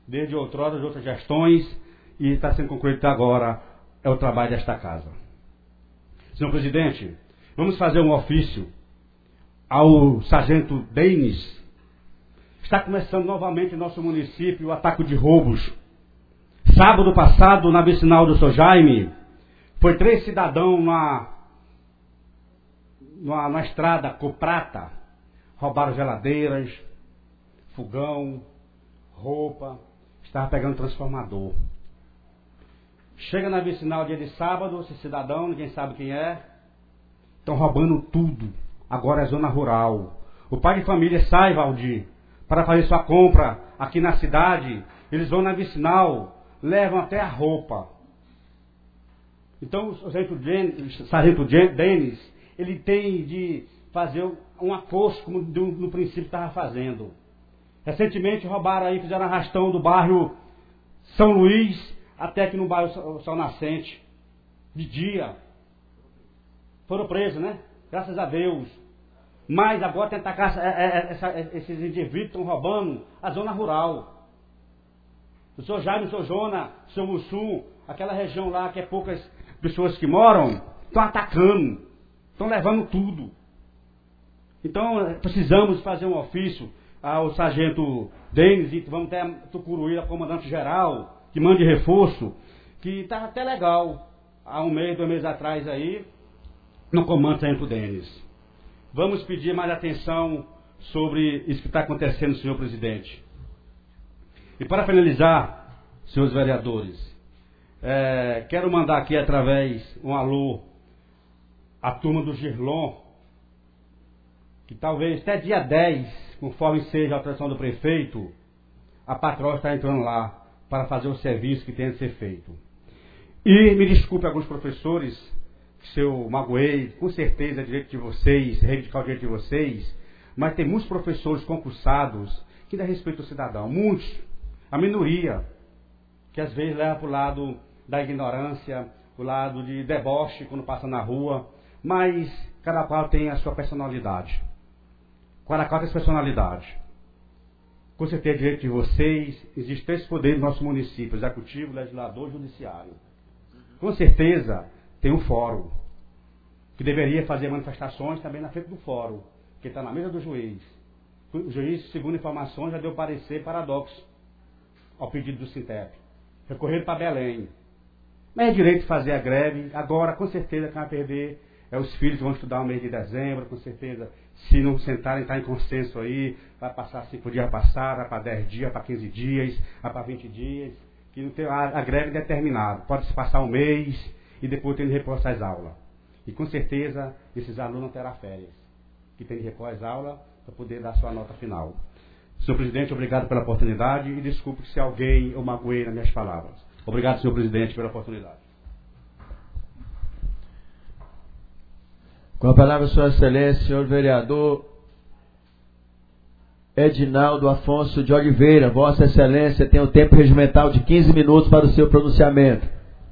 desde outrora, de outras gestões, e está sendo concluído agora, é o trabalho desta casa. Senhor presidente, vamos fazer um ofício ao sargento Denis. Está começando novamente em nosso município o ataque de roubos. Sábado passado, na vicinal do São Jaime, foi três cidadãos na, na, na estrada Coprata, roubaram geladeiras, fogão, roupa, estava pegando transformador. Chega na vicinal dia de sábado, esse cidadão, ninguém sabe quem é, estão roubando tudo. Agora é zona rural. O pai de família sai, Valdir, para fazer sua compra aqui na cidade. Eles vão na vicinal, levam até a roupa. Então o sargento Denis, ele tem de fazer um acosto, como no princípio estava fazendo. Recentemente roubaram aí, fizeram arrastão do bairro São Luís até aqui no bairro Sol Nascente. De dia. Foram presos, né? Graças a Deus. Mas agora tentar caça, é, é, essa, esses indivíduos estão roubando a zona rural. O senhor Jaime, o senhor Jona, o senhor Mussum, aquela região lá que é poucas pessoas que moram, estão atacando, estão levando tudo. Então precisamos fazer um ofício ao sargento Denis, e vamos até Tucuruí, ao comandante-geral, que mande reforço, que está até legal, há um mês, dois meses atrás aí, no comando sargento Denis. Vamos pedir mais atenção sobre isso que está acontecendo, senhor presidente. E para finalizar, senhores vereadores, é, quero mandar aqui através um alô à turma do Girlon, que talvez até dia dez, conforme seja a autorização do prefeito, a patroa está entrando lá para fazer o serviço que tem de ser feito. E me desculpe alguns professores, se eu magoei, com certeza é direito de vocês, reivindicar o direito de vocês, mas tem muitos professores concursados que dão respeito ao cidadão, muitos, a minoria, que às vezes leva para o lado da ignorância, o lado de deboche quando passa na rua, mas cada qual tem a sua personalidade. Cada qual tem a sua personalidade. Com certeza é direito de vocês, existem três poderes no nosso município, executivo, legislador e judiciário. Com certeza tem um fórum, que deveria fazer manifestações também na frente do fórum, que está na mesa do juiz. O juiz, segundo informações, já deu parecer paradoxo ao pedido do Sintep. Recorreram para Belém. Mas é direito de fazer a greve. Agora, com certeza, quem vai perder é os filhos que vão estudar no mês de dezembro. Com certeza, se não sentarem, estar em consenso aí, vai passar cinco dias, vai passar, vai para dez dias, para quinze dias, vai para vinte dias. Que não tem, a, a greve é determinada. Pode se passar um mês e depois tem de repor as aulas. E com certeza, esses alunos não terão férias. Que tem de repor as aulas para poder dar sua nota final. Senhor presidente, obrigado pela oportunidade e desculpe se alguém eu magoei nas minhas palavras. Obrigado, senhor presidente, pela oportunidade. Com a palavra, sua excelência, senhor vereador Edinaldo Afonso de Oliveira. Vossa excelência tem o tempo regimental de quinze minutos para o seu pronunciamento.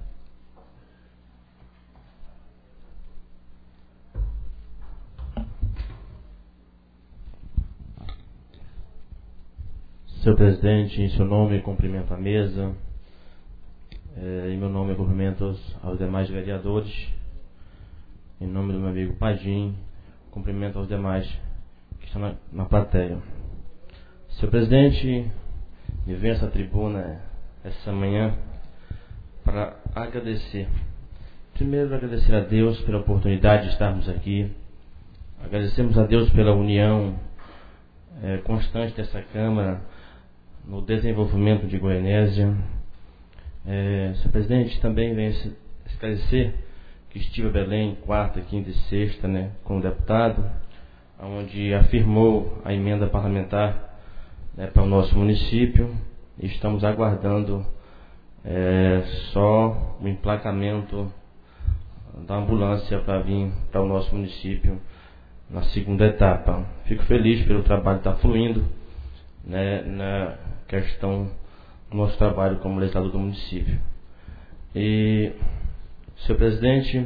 Senhor presidente, em seu nome cumprimento a mesa, é, em meu nome cumprimento aos, aos demais vereadores, em nome do meu amigo Padim, cumprimento aos demais que estão na, na plateia. Senhor presidente, me venho a essa tribuna essa manhã para agradecer. Primeiro, agradecer a Deus pela oportunidade de estarmos aqui. Agradecemos a Deus pela união é, constante dessa Câmara no desenvolvimento de Goianésia. É, senhor presidente, também venho esclarecer que estive a Belém quarta, quinta e sexta, né, como deputado, onde afirmou a emenda parlamentar, né, para o nosso município, e estamos aguardando é, só o emplacamento da ambulância para vir para o nosso município na segunda etapa. Fico feliz pelo trabalho que está fluindo, né, na questão do nosso trabalho como legislador do município. E, senhor presidente,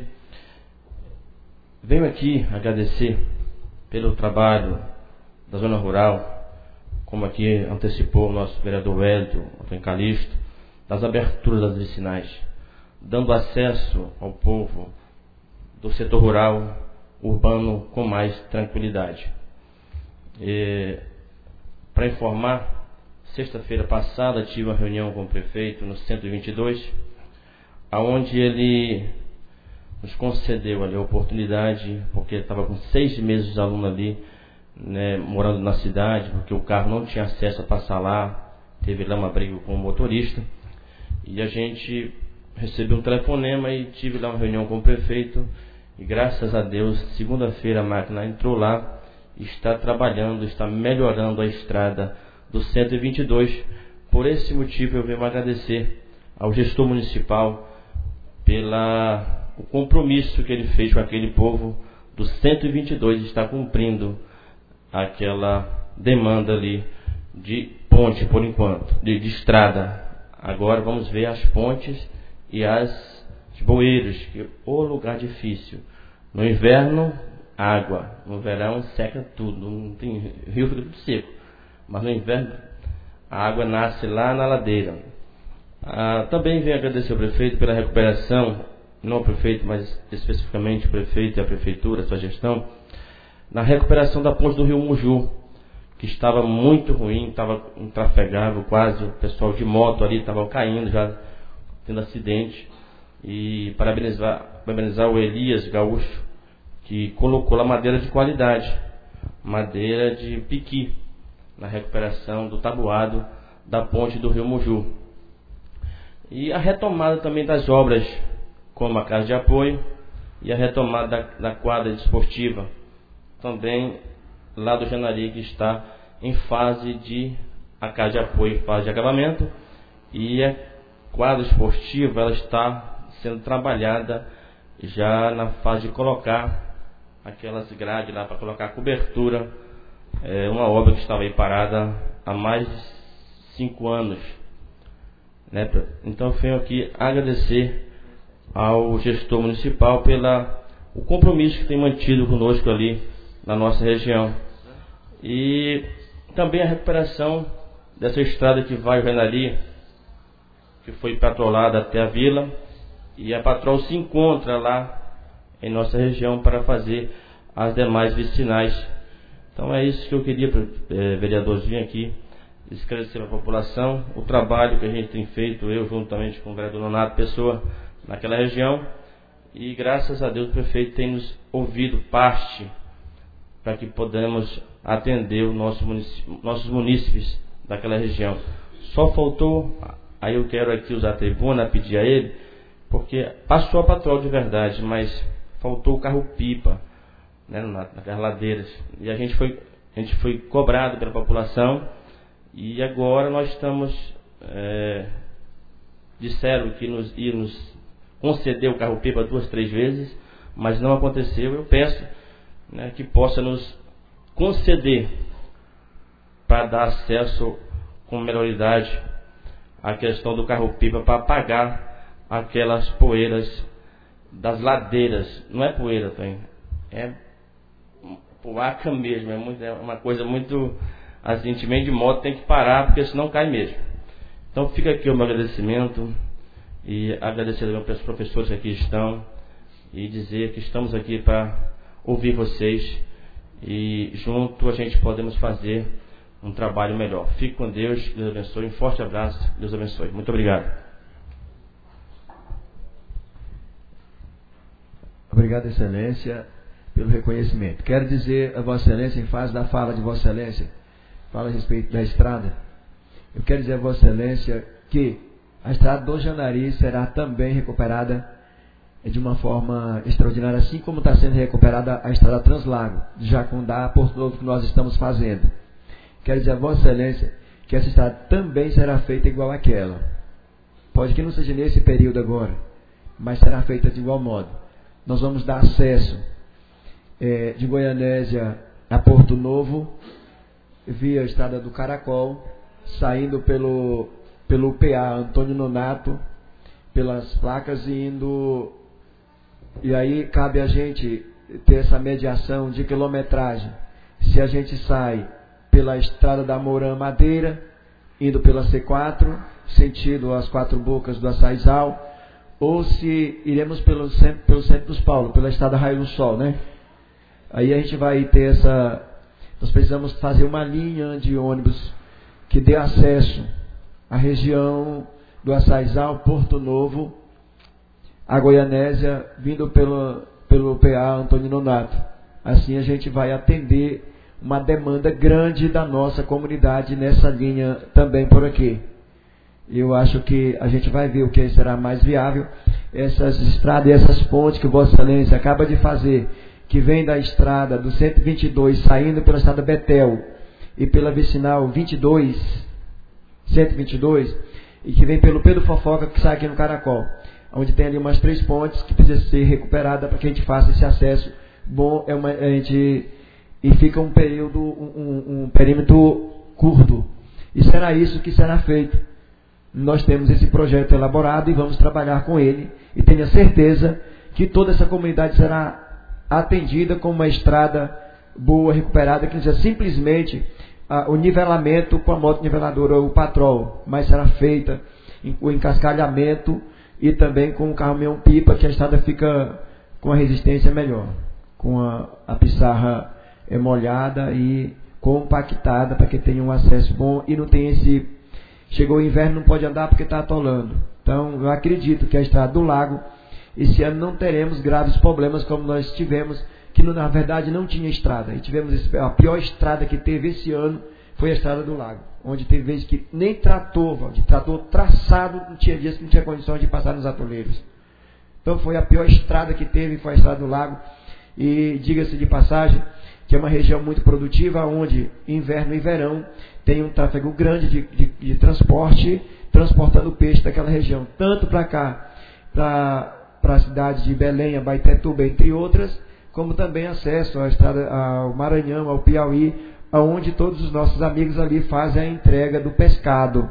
venho aqui agradecer pelo trabalho da zona rural, como aqui antecipou o nosso vereador Hélio, Antônio Calixto, das aberturas das vicinais, dando acesso ao povo do setor rural, urbano, com mais tranquilidade. Para informar, sexta-feira passada tive uma reunião com o prefeito no cento e vinte e dois, aonde ele nos concedeu ali a oportunidade, porque estava com seis meses de aluno ali, né, morando na cidade, porque o carro não tinha acesso a passar lá, teve lá uma briga com o motorista, e a gente recebeu um telefonema e tive lá uma reunião com o prefeito, e graças a Deus, segunda-feira a máquina entrou lá, está trabalhando, está melhorando a estrada do cento e vinte e dois. Por esse motivo eu venho agradecer ao gestor municipal pela o compromisso que ele fez com aquele povo do cento e vinte e dois, está cumprindo aquela demanda ali de ponte por enquanto, de, de estrada. Agora vamos ver as pontes e as os bueiros, que é o lugar difícil. No inverno, água. No verão, seca tudo. Não tem rio, fica tudo seco. Mas no inverno, a água nasce lá na ladeira. Ah, também venho agradecer ao prefeito pela recuperação, não o prefeito, mas especificamente o prefeito e a prefeitura, a sua gestão, na recuperação da ponte do Rio Muju, que estava muito ruim, estava intrafegável quase, o pessoal de moto ali estava caindo, já tendo acidente. E parabenizar, parabenizar o Elias Gaúcho, que colocou lá madeira de qualidade, madeira de piqui, na recuperação do tabuado da ponte do Rio Muju. E a retomada também das obras, como a casa de apoio e a retomada da, da quadra desportiva, também lá do Janari, que está em fase de, a casa de apoio em fase de acabamento, e a quadra esportiva ela está sendo trabalhada já na fase de colocar aquelas grades lá para colocar cobertura, é uma obra que estava aí parada há mais de cinco anos, né? Então eu venho aqui agradecer ao gestor municipal pela o compromisso que tem mantido conosco ali na nossa região, e também a recuperação dessa estrada que vai ao Renali, que foi patrolada até a vila, e a patrol se encontra lá em nossa região para fazer as demais vicinais. Então é isso que eu queria, eh, vereadores, vir aqui esclarecer para a população o trabalho que a gente tem feito, eu juntamente com o vereador Nonato Pessoa, naquela região, e graças a Deus o prefeito tem nos ouvido parte para que podamos atender o nosso município, nossos munícipes daquela região. Só faltou, aí eu quero aqui usar a tribuna, pedir a ele, porque passou a patrol de verdade, mas faltou o carro-pipa, né, naquelas ladeiras. E a gente foi, a gente foi cobrado pela população, e agora nós estamos, é, disseram que nos ia nos conceder o carro-pipa duas, três vezes, mas não aconteceu. Eu peço, né, que possa nos conceder para dar acesso com melhoridade à questão do carro-pipa, para apagar aquelas poeiras das ladeiras. Não é poeira, tem, é poaca mesmo, é, muito, é uma coisa muito assim, time de moto tem que parar, porque senão cai mesmo. Então fica aqui o meu agradecimento, e agradecer aos professores que aqui estão, e dizer que estamos aqui para ouvir vocês, e junto a gente podemos fazer um trabalho melhor. Fique com Deus, Deus abençoe, um forte abraço, Deus abençoe. Muito obrigado. Obrigado, Excelência, pelo reconhecimento. Quero dizer a Vossa Excelência, em face da fala de Vossa Excelência, fala a respeito da estrada, eu quero dizer a Vossa Excelência que a estrada do Janari será também recuperada de uma forma extraordinária, assim como está sendo recuperada a estrada Translago, de Jacundá a Porto Novo, que nós estamos fazendo. Quero dizer a Vossa Excelência que essa estrada também será feita igual àquela. Pode que não seja nesse período agora, mas será feita de igual modo. Nós vamos dar acesso é, de Goianésia a Porto Novo, via a estrada do Caracol, saindo pelo, pelo P A Antônio Nonato, pelas placas, e indo. E aí cabe a gente ter essa mediação de quilometragem. Se a gente sai pela estrada da Mourã Madeira, indo pela C quatro, sentido as quatro bocas do Açaizal, ou se iremos pelo centro, pelo centro dos Paulos, pela estrada Raio do Sol, né? Aí a gente vai ter essa... Nós precisamos fazer uma linha de ônibus que dê acesso à região do Açaizal, Porto Novo, a Goianésia, vindo pelo, pelo P A Antônio Nonato. Assim a gente vai atender uma demanda grande da nossa comunidade nessa linha também por aqui. Eu acho que a gente vai ver o que será mais viável. Essas estradas e essas pontes que Vossa Excelência acaba de fazer, que vem da estrada do cento e vinte e dois, saindo pela estrada Betel e pela vicinal vinte e dois, cento e vinte e dois, e que vem pelo Pedro Fofoca, que sai aqui no Caracol, onde tem ali umas três pontes que precisam ser recuperadas para que a gente faça esse acesso bom. É uma, a gente, e fica um período, um, um perímetro curto. E será isso que será feito. Nós temos esse projeto elaborado e vamos trabalhar com ele. E tenha certeza que toda essa comunidade será atendida com uma estrada boa, recuperada, que não seja simplesmente ah, o nivelamento com a moto niveladora ou o patrol, mas será feita em, o encascalhamento e também com o caminhão-pipa, que a estrada fica com a resistência melhor, com a, a pissarra é, molhada e compactada, para que tenha um acesso bom e não tenha esse... Chegou o inverno, não pode andar porque está atolando. Então, eu acredito que a estrada do Lago, esse ano não teremos graves problemas como nós tivemos, que na verdade não tinha estrada. E tivemos esse, a pior estrada que teve esse ano foi a estrada do Lago, onde teve vezes que nem trator, de trator traçado, não tinha dias que não tinha condições de passar nos atoleiros. Então foi a pior estrada que teve, foi a estrada do Lago. E diga-se de passagem, que é uma região muito produtiva, onde inverno e verão tem um tráfego grande de, de, de transporte, transportando peixe daquela região, tanto para cá, para a cidade de Belém, Abaetetuba, entre outras, como também acesso à estrada, ao Maranhão, ao Piauí, onde todos os nossos amigos ali fazem a entrega do pescado.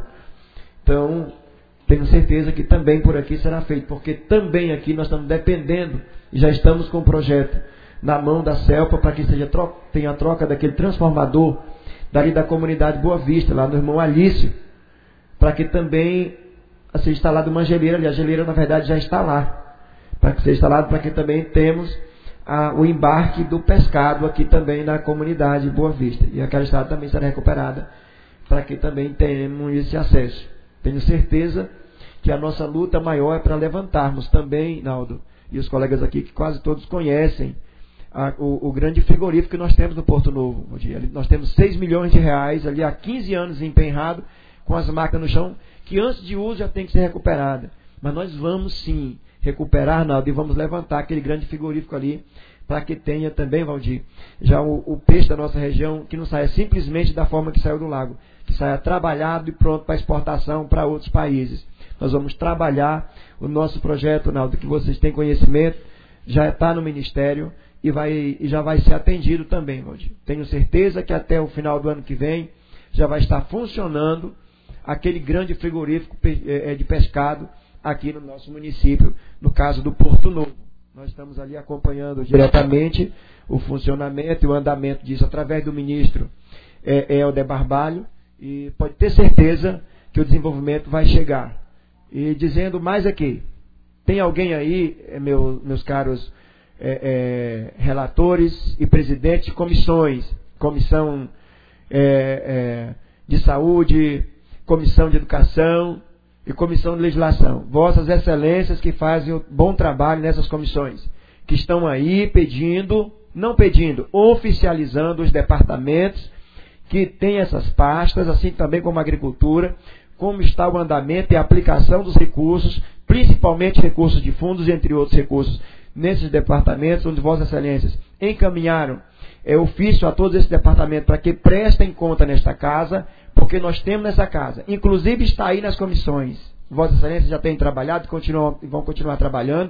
Então, tenho certeza que também por aqui será feito, porque também aqui nós estamos dependendo, e já estamos com o projeto na mão da CELPA, para que seja troca, tenha a troca daquele transformador dali da comunidade Boa Vista, lá no irmão Alício, para que também seja instalado uma geleira ali. A geleira, na verdade, já está lá, para que seja instalado, para que também temos a, o embarque do pescado aqui também na comunidade Boa Vista. E aquela estrada também será recuperada, para que também tenhamos esse acesso. Tenho certeza que a nossa luta maior é para levantarmos também, Naldo, e os colegas aqui que quase todos conhecem, A, o, o grande frigorífico que nós temos no Porto Novo. Ali nós temos seis milhões de reais ali há quinze anos empenhado, com as máquinas no chão, que antes de uso já tem que ser recuperada. Mas nós vamos sim recuperar, Naldo, e vamos levantar aquele grande frigorífico ali, para que tenha também, Valdir, já o, o peixe da nossa região, que não saia simplesmente da forma que saiu do lago, que saia trabalhado e pronto para exportação para outros países. Nós vamos trabalhar o nosso projeto, Naldo, que vocês têm conhecimento, já está no Ministério, E, vai, e já vai ser atendido também, Valdir. Tenho certeza que até o final do ano que vem já vai estar funcionando aquele grande frigorífico de pescado aqui no nosso município, no caso do Porto Novo. Nós estamos ali acompanhando diretamente o funcionamento e o andamento disso através do ministro é, Helder Barbalho, e pode ter certeza que o desenvolvimento vai chegar. E dizendo mais aqui, tem alguém aí, meu, meus caros É, é, relatores e presidentes de comissões, comissão é, é, de saúde, comissão de educação e comissão de legislação. Vossas excelências que fazem um bom trabalho nessas comissões, que estão aí pedindo, não pedindo, oficializando os departamentos que têm essas pastas, assim também como a agricultura, como está o andamento e a aplicação dos recursos, principalmente recursos de fundos, entre outros recursos, nesses departamentos, onde Vossas Excelências encaminharam é, ofício a todos esses departamentos para que prestem conta nesta casa, porque nós temos nessa casa, inclusive está aí nas comissões, Vossas Excelências já têm trabalhado e, continuam, e vão continuar trabalhando,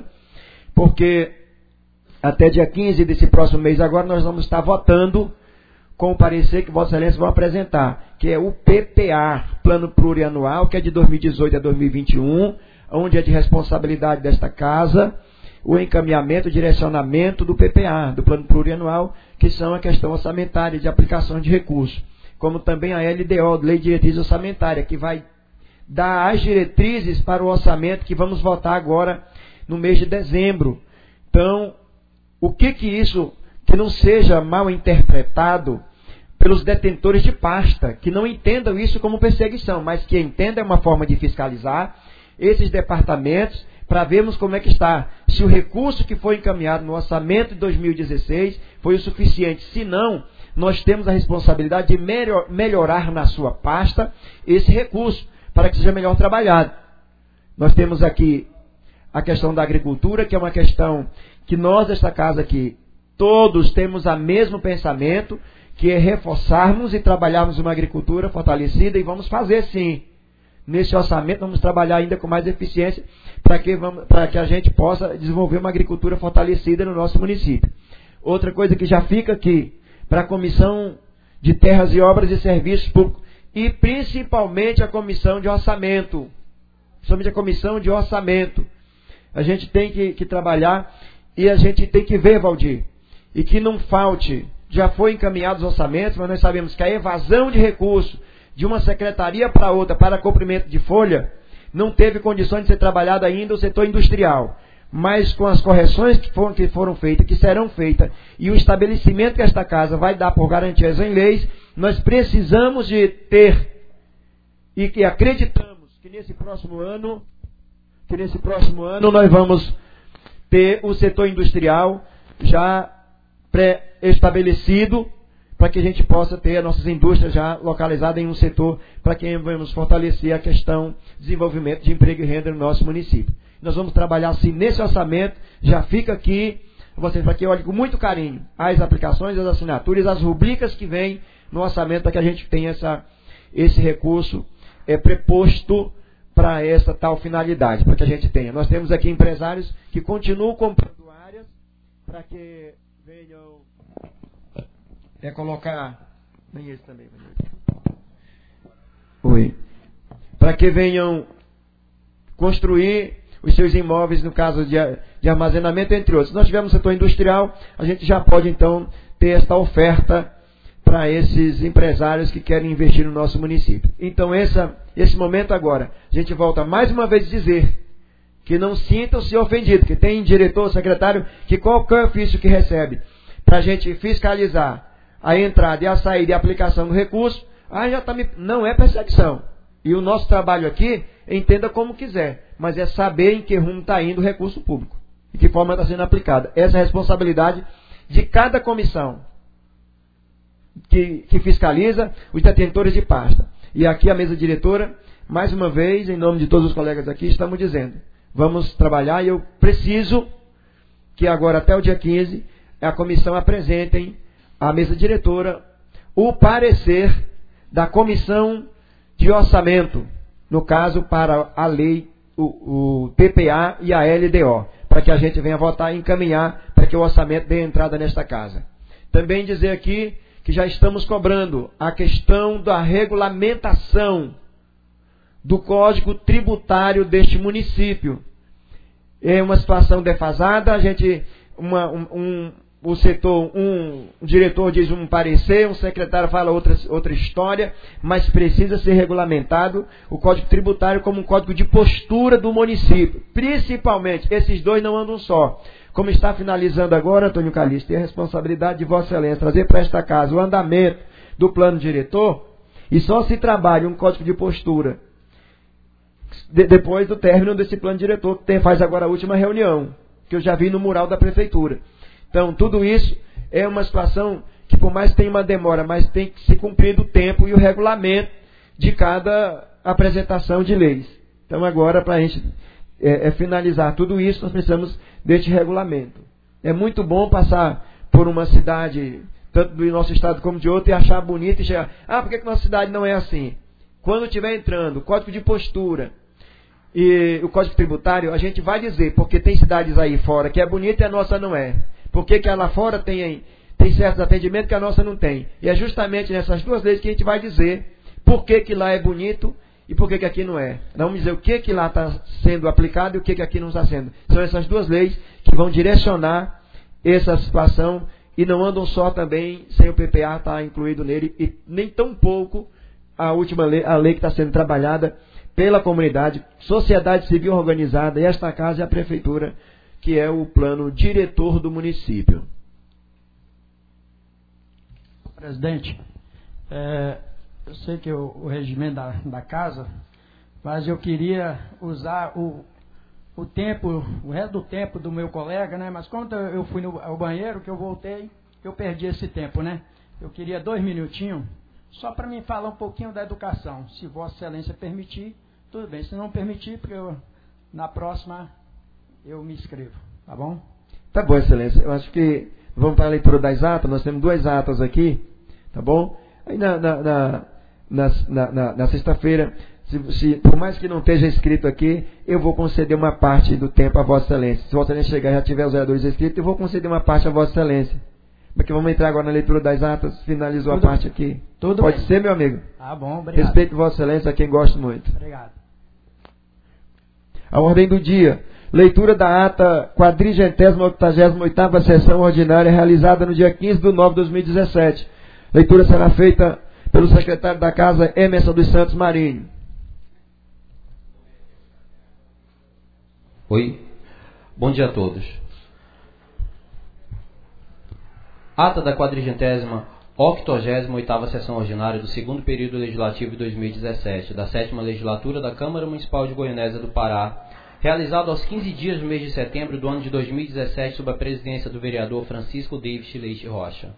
porque até dia quinze desse próximo mês agora nós vamos estar votando com o parecer que Vossas Excelências vão apresentar, que é o P P A, Plano Plurianual, que é de dois mil e dezoito a dois mil e vinte e um, onde é de responsabilidade desta casa o encaminhamento, o direcionamento do P P A, do Plano Plurianual, que são a questão orçamentária de aplicação de recursos. como também a L D O, Lei de Diretriz Orçamentária, que vai dar as diretrizes para o orçamento que vamos votar agora no mês de dezembro. Então, o que que isso, que não seja mal interpretado pelos detentores de pasta, que não entendam isso como perseguição, mas que entendam uma forma de fiscalizar esses departamentos para vermos como é que está. Se o recurso que foi encaminhado no orçamento de dois mil e dezesseis foi o suficiente. Se não, nós temos a responsabilidade de melhor, melhorar na sua pasta esse recurso, para que seja melhor trabalhado. Nós temos aqui a questão da agricultura, que é uma questão que nós, desta casa aqui, todos temos o mesmo pensamento, que é reforçarmos e trabalharmos uma agricultura fortalecida, e vamos fazer sim. Nesse orçamento vamos trabalhar ainda com mais eficiência para que, vamos, para que a gente possa desenvolver uma agricultura fortalecida no nosso município. Outra coisa que já fica aqui, para a Comissão de Terras e Obras e Serviços Públicos, e principalmente a Comissão de Orçamento. Principalmente a Comissão de Orçamento. A gente tem que, que trabalhar e a gente tem que ver, Valdir, e que não falte. Já foi encaminhados os orçamentos, mas nós sabemos que a evasão de recursos de uma secretaria para outra, para cumprimento de folha, não teve condições de ser trabalhado ainda o setor industrial. Mas com as correções que foram, que foram feitas, que serão feitas, e o estabelecimento que esta casa vai dar por garantias em leis, nós precisamos de ter, e que acreditamos que nesse próximo ano, que nesse próximo ano nós vamos ter o setor industrial já pré-estabelecido, para que a gente possa ter as nossas indústrias já localizadas em um setor, para que vamos fortalecer a questão de desenvolvimento de emprego e renda no nosso município. Nós vamos trabalhar assim nesse orçamento, já fica aqui, vocês para que olhem com muito carinho as aplicações, as assinaturas, as rubricas que vêm no orçamento, para que a gente tenha essa, esse recurso é, preposto para essa tal finalidade, para que a gente tenha. Nós temos aqui empresários que continuam comprando áreas para que venham é colocar. Nem esse também. Oi. Para que venham construir os seus imóveis, no caso de, de armazenamento, entre outros. Se nós tivermos um setor industrial, a gente já pode então ter esta oferta para esses empresários que querem investir no nosso município. Então, essa, esse momento agora, a gente volta mais uma vez a dizer que não sintam-se ofendidos, que tem diretor, secretário, que qualquer ofício que recebe para a gente fiscalizar a entrada e a saída e a aplicação do recurso, ah, já tá me... não é perseguição. E o nosso trabalho aqui, entenda como quiser, mas é saber em que rumo está indo o recurso público, e que forma está sendo aplicada. Essa é a responsabilidade de cada comissão que, que fiscaliza os detentores de pasta. E aqui a mesa diretora, mais uma vez, em nome de todos os colegas aqui, estamos dizendo, vamos trabalhar, e eu preciso que agora até o dia quinze a comissão apresentem à mesa diretora o parecer da comissão de orçamento, no caso para a lei, o, o T P A e a L D O, para que a gente venha votar e encaminhar para que o orçamento dê entrada nesta casa. Também dizer aqui que já estamos cobrando a questão da regulamentação do Código Tributário deste município. É uma situação defasada, a gente, uma, um, um o setor, um, um diretor diz um parecer, um secretário fala outra, outra história, mas precisa ser regulamentado o Código Tributário como um código de postura do município. Principalmente, esses dois não andam só. Como está finalizando agora, Antônio Calixto, tem a responsabilidade de Vossa Excelência trazer para esta casa o andamento do plano diretor, e só se trabalha um código de postura de, depois do término desse plano diretor, que tem, faz agora a última reunião, que eu já vi no mural da prefeitura. Então, tudo isso é uma situação que, por mais que tenha uma demora, mas tem que se cumprir o tempo e o regulamento de cada apresentação de leis. Então, agora, para a gente é, é, finalizar tudo isso, nós precisamos deste regulamento. É muito bom passar por uma cidade, tanto do nosso estado como de outro, e achar bonito e chegar. Ah, por que, que nossa cidade não é assim? Quando estiver entrando o código de postura e o código tributário, a gente vai dizer, porque tem cidades aí fora que é bonita e a nossa não é. Por que que lá fora tem, tem certos atendimentos que a nossa não tem? E é justamente nessas duas leis que a gente vai dizer por que que lá é bonito e por que que aqui não é. Vamos dizer o que que lá está sendo aplicado e o que que aqui não está sendo. São essas duas leis que vão direcionar essa situação e não andam só também sem o P P A estar incluído nele, e nem tão pouco a última lei, a lei que está sendo trabalhada pela comunidade, sociedade civil organizada, e esta casa é a prefeitura, que é o plano diretor do município. Presidente, é, eu sei que o, o regimento da, da casa, mas eu queria usar o, o tempo, o resto do tempo do meu colega, né? Mas quando eu fui no, ao banheiro, que eu voltei, eu perdi esse tempo, né? Eu queria dois minutinhos, só para mim falar um pouquinho da educação. Se Vossa Excelência permitir, tudo bem. Se não permitir, porque eu, na próxima eu me inscrevo, tá bom? Tá bom, Excelência. Eu acho que vamos para a leitura das atas. Nós temos duas atas aqui, tá bom? Aí na, na, na, na, na, na, na sexta-feira, se, se, por mais que não esteja escrito aqui, eu vou conceder uma parte do tempo a Vossa Excelência. Se Vossa Excelência chegar e já tiver os vereadores escritos, eu vou conceder uma parte a Vossa Excelência. Porque vamos entrar agora na leitura das atas, finalizou tudo, a parte aqui. Tudo Pode bem. ser, meu amigo? Tá bom, obrigado. Respeito Vossa Excelência, a quem gosto muito. Obrigado. A ordem do dia. Leitura da ata quadrigentésima octagésima oitava sessão ordinária realizada no dia quinze de nove de dois mil e dezessete. Leitura será feita pelo secretário da Casa, Emerson dos Santos Marinho. Oi, bom dia a todos. Ata da quadrigentésima octogésima oitava sessão ordinária do segundo período legislativo de dois mil e dezessete, da sétima legislatura da Câmara Municipal de Goianésia do Pará, realizado aos quinze dias do mês de setembro do ano de dois mil e dezessete, sob a presidência do vereador Francisco David Leite Rocha.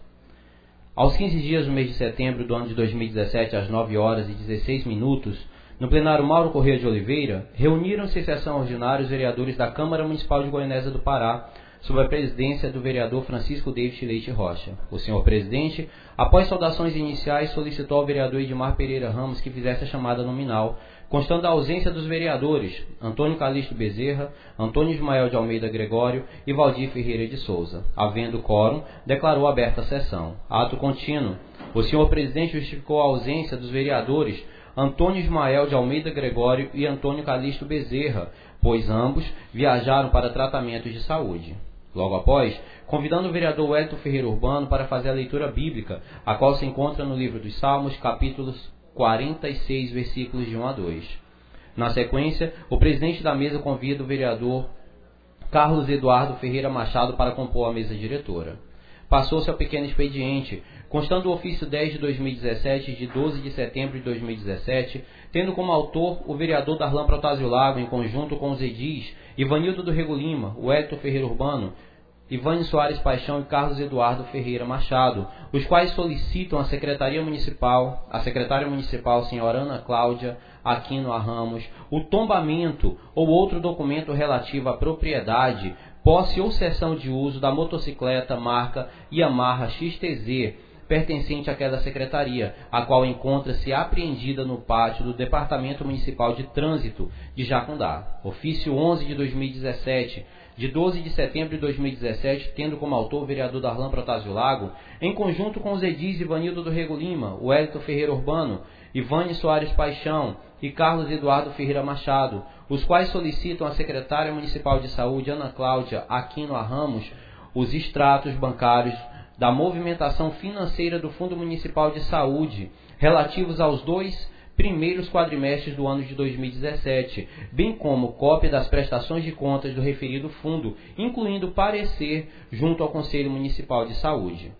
Aos quinze dias do mês de setembro do ano de dois mil e dezessete, às nove horas e dezesseis minutos, no plenário Mauro Corrêa de Oliveira, reuniram-se em sessão ordinária os vereadores da Câmara Municipal de Goianésia do Pará, sob a presidência do vereador Francisco David Leite Rocha. O senhor presidente, após saudações iniciais, solicitou ao vereador Edmar Pereira Ramos que fizesse a chamada nominal, constando a ausência dos vereadores Antônio Calixto Bezerra, Antônio Ismael de Almeida Gregório e Valdir Ferreira de Souza. Havendo quórum, declarou aberta a sessão. Ato contínuo. O senhor presidente justificou a ausência dos vereadores Antônio Ismael de Almeida Gregório e Antônio Calixto Bezerra, pois ambos viajaram para tratamentos de saúde. Logo após, convidando o vereador Wellington Ferreira Urbano para fazer a leitura bíblica, a qual se encontra no livro dos Salmos, capítulos quarenta e seis, versículos de um a dois. Na sequência, o presidente da mesa convida o vereador Carlos Eduardo Ferreira Machado para compor a mesa diretora. Passou-se ao pequeno expediente, constando o ofício dez de dois mil e dezessete, de doze de setembro de dois mil e dezessete, tendo como autor o vereador Darlan Protásio Lago, em conjunto com os edis Ivanildo do Rego Lima, Wellington Ferreira Urbano, Ivane Soares Paixão e Carlos Eduardo Ferreira Machado, os quais solicitam à Secretaria Municipal, a Secretária Municipal, senhora Ana Cláudia Aquino Ramos, o tombamento ou outro documento relativo à propriedade, posse ou cessão de uso da motocicleta marca Yamaha X T Z, pertencente àquela secretaria, a qual encontra-se apreendida no pátio do Departamento Municipal de Trânsito de Jacundá. Ofício onze de dois mil e dezessete, de doze de setembro de dois mil e dezessete, tendo como autor o vereador Darlan Protásio Lago, em conjunto com os edis Ivanildo do Rego Lima, Wellington Ferreira Urbano, Ivane Soares Paixão e Carlos Eduardo Ferreira Machado, os quais solicitam à secretária municipal de saúde, Ana Cláudia Aquino Ramos, os extratos bancários da movimentação financeira do Fundo Municipal de Saúde, relativos aos dois primeiros quadrimestres do ano de dois mil e dezessete, bem como cópia das prestações de contas do referido fundo, incluindo parecer junto ao Conselho Municipal de Saúde.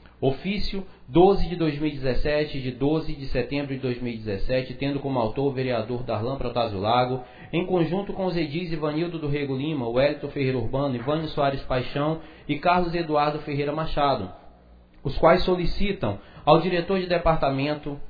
Ofício doze de dois mil e dezessete, de doze de setembro de dois mil e dezessete, tendo como autor o vereador Darlan Protásio Lago, em conjunto com os edis Ivanildo do Rego Lima, Wellington Ferreira Urbano, Ivane Soares Paixão e Carlos Eduardo Ferreira Machado, os quais solicitam ao diretor de departamento,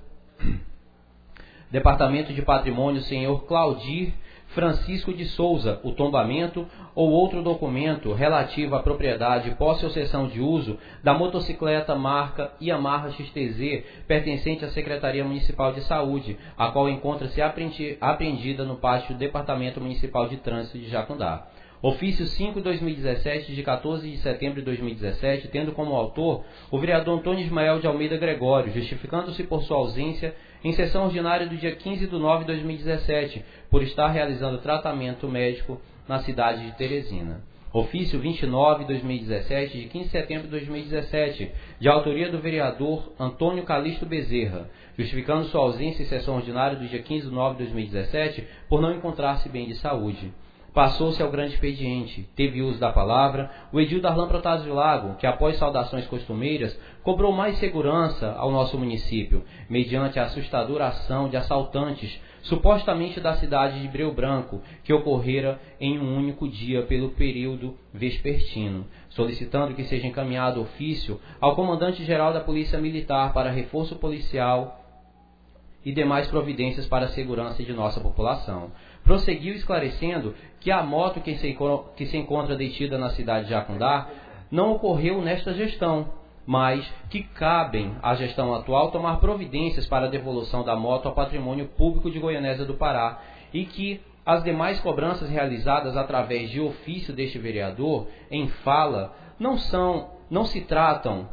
Departamento de Patrimônio, senhor Claudir Francisco de Souza, o tombamento ou outro documento relativo à propriedade, posse ou cessão de uso da motocicleta marca Yamaha X T Z, pertencente à Secretaria Municipal de Saúde, a qual encontra-se apreendida no pátio do Departamento Municipal de Trânsito de Jacundá. Ofício cinco de dois mil e dezessete, de quatorze de setembro de dois mil e dezessete, tendo como autor o vereador Antônio Ismael de Almeida Gregório, justificando-se por sua ausência em sessão ordinária do dia quinze de nove de dois mil e dezessete, por estar realizando tratamento médico na cidade de Teresina. Ofício vinte e nove, dois mil e dezessete, de quinze de setembro de dois mil e dezessete, de autoria do vereador Antônio Calixto Bezerra, justificando sua ausência em sessão ordinária do dia quinze de nove de dois mil e dezessete por não encontrar-se bem de saúde. Passou-se ao grande expediente. Teve uso da palavra o edil Darlan Protásio Lago, que após saudações costumeiras, cobrou mais segurança ao nosso município, mediante a assustadora ação de assaltantes, supostamente da cidade de Breu Branco, que ocorrera em um único dia pelo período vespertino, solicitando que seja encaminhado ofício ao comandante-geral da Polícia Militar para reforço policial e demais providências para a segurança de nossa população. Prosseguiu esclarecendo que a moto que se, que se encontra detida na cidade de Jacundá não ocorreu nesta gestão, mas que cabem à gestão atual tomar providências para a devolução da moto ao patrimônio público de Goianésia do Pará e que as demais cobranças realizadas através de ofício deste vereador em fala não são, não se tratam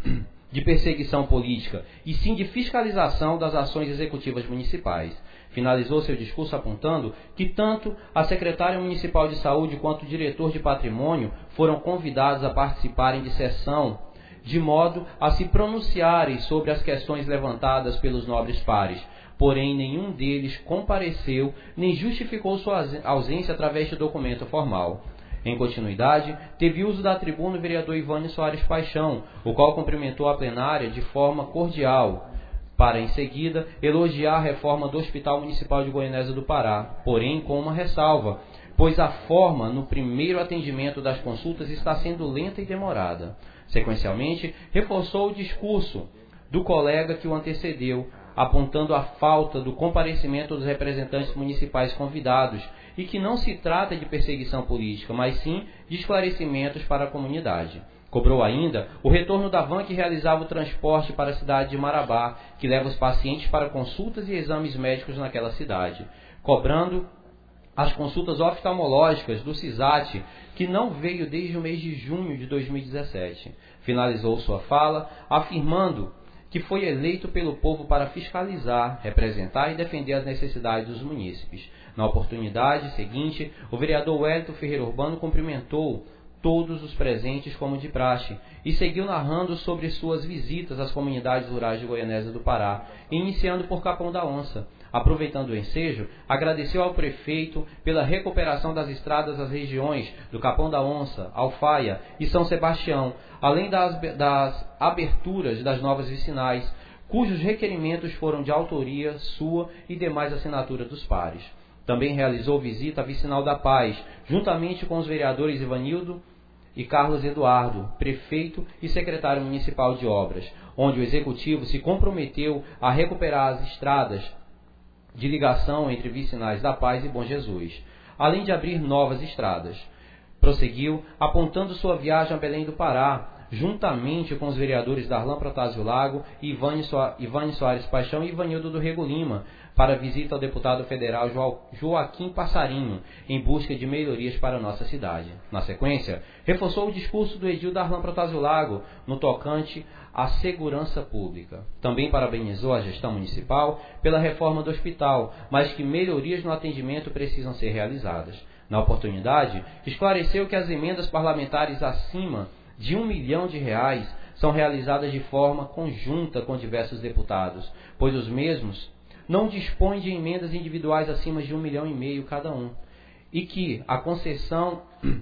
de perseguição política, e sim de fiscalização das ações executivas municipais. Finalizou seu discurso apontando que tanto a secretária municipal de saúde quanto o diretor de patrimônio foram convidados a participarem de sessão, de modo a se pronunciarem sobre as questões levantadas pelos nobres pares. Porém, nenhum deles compareceu nem justificou sua ausência através de documento formal. Em continuidade, teve uso da tribuna o vereador Ivânio Soares Paixão, o qual cumprimentou a plenária de forma cordial, para, em seguida, elogiar a reforma do Hospital Municipal de Goianésia do Pará, porém com uma ressalva, pois a forma no primeiro atendimento das consultas está sendo lenta e demorada. Sequencialmente, reforçou o discurso do colega que o antecedeu, apontando a falta do comparecimento dos representantes municipais convidados e que não se trata de perseguição política, mas sim de esclarecimentos para a comunidade. Cobrou ainda o retorno da van que realizava o transporte para a cidade de Marabá, que leva os pacientes para consultas e exames médicos naquela cidade, cobrando as consultas oftalmológicas do CISAT, que não veio desde o mês de junho de dois mil e dezessete. Finalizou sua fala afirmando que foi eleito pelo povo para fiscalizar, representar e defender as necessidades dos munícipes. Na oportunidade seguinte, o vereador Wellington Ferreira Urbano cumprimentou todos os presentes como de praxe e seguiu narrando sobre suas visitas às comunidades rurais de Goianésia do Pará, iniciando por Capão da Onça. Aproveitando o ensejo, agradeceu ao prefeito pela recuperação das estradas das regiões do Capão da Onça, Alfaia e São Sebastião, além das, das aberturas das novas vicinais, cujos requerimentos foram de autoria sua e demais assinatura dos pares. Também realizou visita à Vicinal da Paz, juntamente com os vereadores Ivanildo e Carlos Eduardo, prefeito e secretário municipal de obras, onde o executivo se comprometeu a recuperar as estradas de ligação entre Vicinais da Paz e Bom Jesus, além de abrir novas estradas. Prosseguiu apontando sua viagem a Belém do Pará, juntamente com os vereadores Darlan Protásio Lago, Ivânio Soares Paixão e Ivanildo do Rego Lima, para visita ao deputado federal Joaquim Passarinho, em busca de melhorias para a nossa cidade. Na sequência, reforçou o discurso do edil Darlan Protásio Lago, no tocante à segurança pública. Também parabenizou a gestão municipal pela reforma do hospital, mas que melhorias no atendimento precisam ser realizadas. Na oportunidade, esclareceu que as emendas parlamentares acima de um milhão de reais são realizadas de forma conjunta com diversos deputados, pois os mesmos não dispõem de emendas individuais acima de um milhão e meio cada um, e que a concessão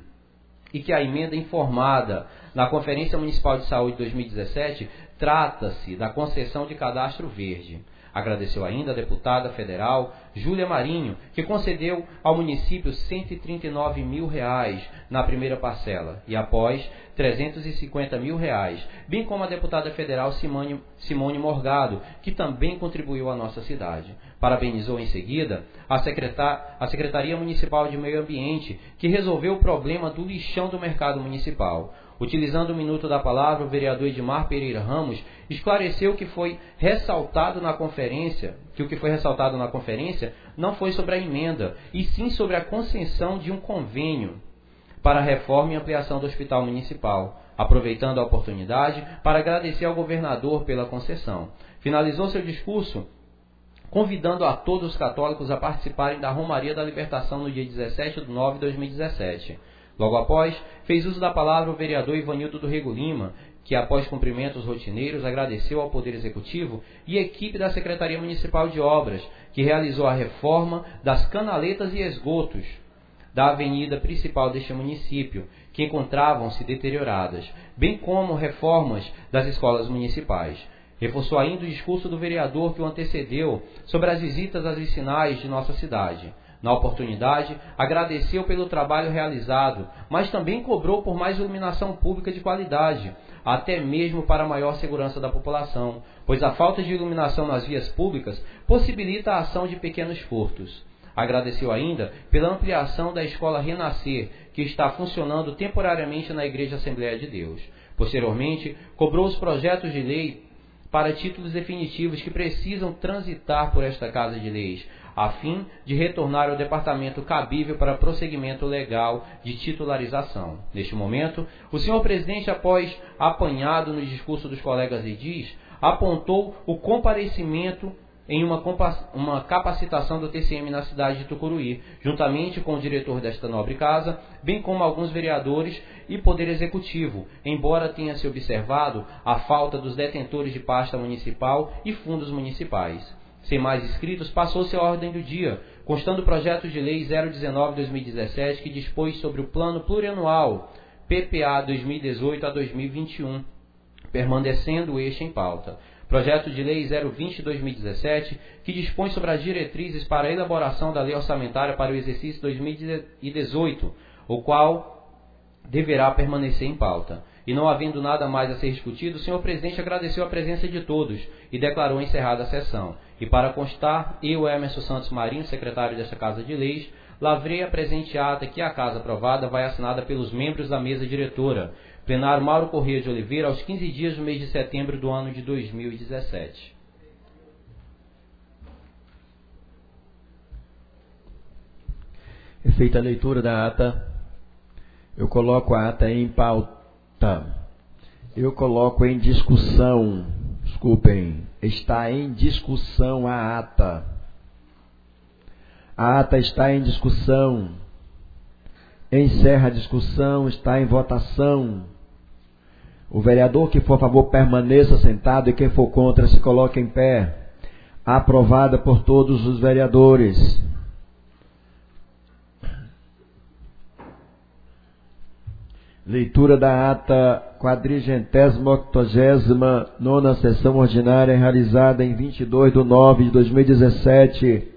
e que a emenda informada na Conferência Municipal de Saúde dois mil e dezessete trata-se da concessão de cadastro verde. Agradeceu ainda a deputada federal Júlia Marinho, que concedeu ao município cento e trinta e nove mil reais na primeira parcela e após trezentos e cinquenta mil reais, bem como a deputada federal Simone, Simone Morgado, que também contribuiu à nossa cidade. Parabenizou em seguida a, secretar, a Secretaria Municipal de Meio Ambiente, que resolveu o problema do lixão do mercado municipal. Utilizando o minuto da palavra, o vereador Edmar Pereira Ramos esclareceu que foi ressaltado na conferência, que o que foi ressaltado na conferência não foi sobre a emenda, e sim sobre a concessão de um convênio para a reforma e ampliação do Hospital Municipal, aproveitando a oportunidade para agradecer ao governador pela concessão. Finalizou seu discurso convidando a todos os católicos a participarem da Romaria da Libertação no dia dezessete de nove de dois mil e dezessete. Logo após, fez uso da palavra o vereador Ivanildo do Rego Lima, que após cumprimentos rotineiros agradeceu ao Poder Executivo e à equipe da Secretaria Municipal de Obras, que realizou a reforma das canaletas e esgotos da avenida principal deste município, que encontravam-se deterioradas, bem como reformas das escolas municipais. Reforçou ainda o discurso do vereador que o antecedeu sobre as visitas às vicinais de nossa cidade. Na oportunidade, agradeceu pelo trabalho realizado, mas também cobrou por mais iluminação pública de qualidade, até mesmo para maior segurança da população, pois a falta de iluminação nas vias públicas possibilita a ação de pequenos furtos. Agradeceu ainda pela ampliação da Escola Renascer, que está funcionando temporariamente na Igreja Assembleia de Deus. Posteriormente, cobrou os projetos de lei para títulos definitivos que precisam transitar por esta Casa de Leis, a fim de retornar ao departamento cabível para prosseguimento legal de titularização. Neste momento, o senhor presidente, após apanhado no discurso dos colegas edis, apontou o comparecimento em uma, uma capacitação do T C M na cidade de Tucuruí, juntamente com o diretor desta nobre casa, bem como alguns vereadores e Poder Executivo, embora tenha se observado a falta dos detentores de pasta municipal e fundos municipais. Sem mais inscritos, passou-se a ordem do dia, constando o projeto de lei zero dezenove barra dois mil e dezessete, que dispôs sobre o plano plurianual P P A dois mil e dezoito a dois mil e vinte e um, permanecendo este em pauta. Projeto de lei zero vinte barra dois mil e dezessete, que dispõe sobre as diretrizes para a elaboração da lei orçamentária para o exercício dois mil e dezoito, o qual deverá permanecer em pauta. E não havendo nada mais a ser discutido, o senhor presidente agradeceu a presença de todos e declarou encerrada a sessão. E para constar, eu, Emerson Santos Marinho, secretário desta Casa de Leis, lavrei a presente ata que a casa aprovada vai assinada pelos membros da mesa diretora. Plenário Mauro Corrêa de Oliveira, aos quinze dias do mês de setembro do ano de dois mil e dezessete. Feita a leitura da ata, eu coloco a ata em pauta. Eu coloco em discussão, desculpem, está em discussão a ata. A ata está em discussão. Encerra a discussão, está em votação. O vereador que for a favor permaneça sentado e quem for contra se coloque em pé. Aprovada por todos os vereadores. Leitura da ata quadrigentésima octogésima nona sessão ordinária realizada em vinte e dois de nove de dois mil e dezessete.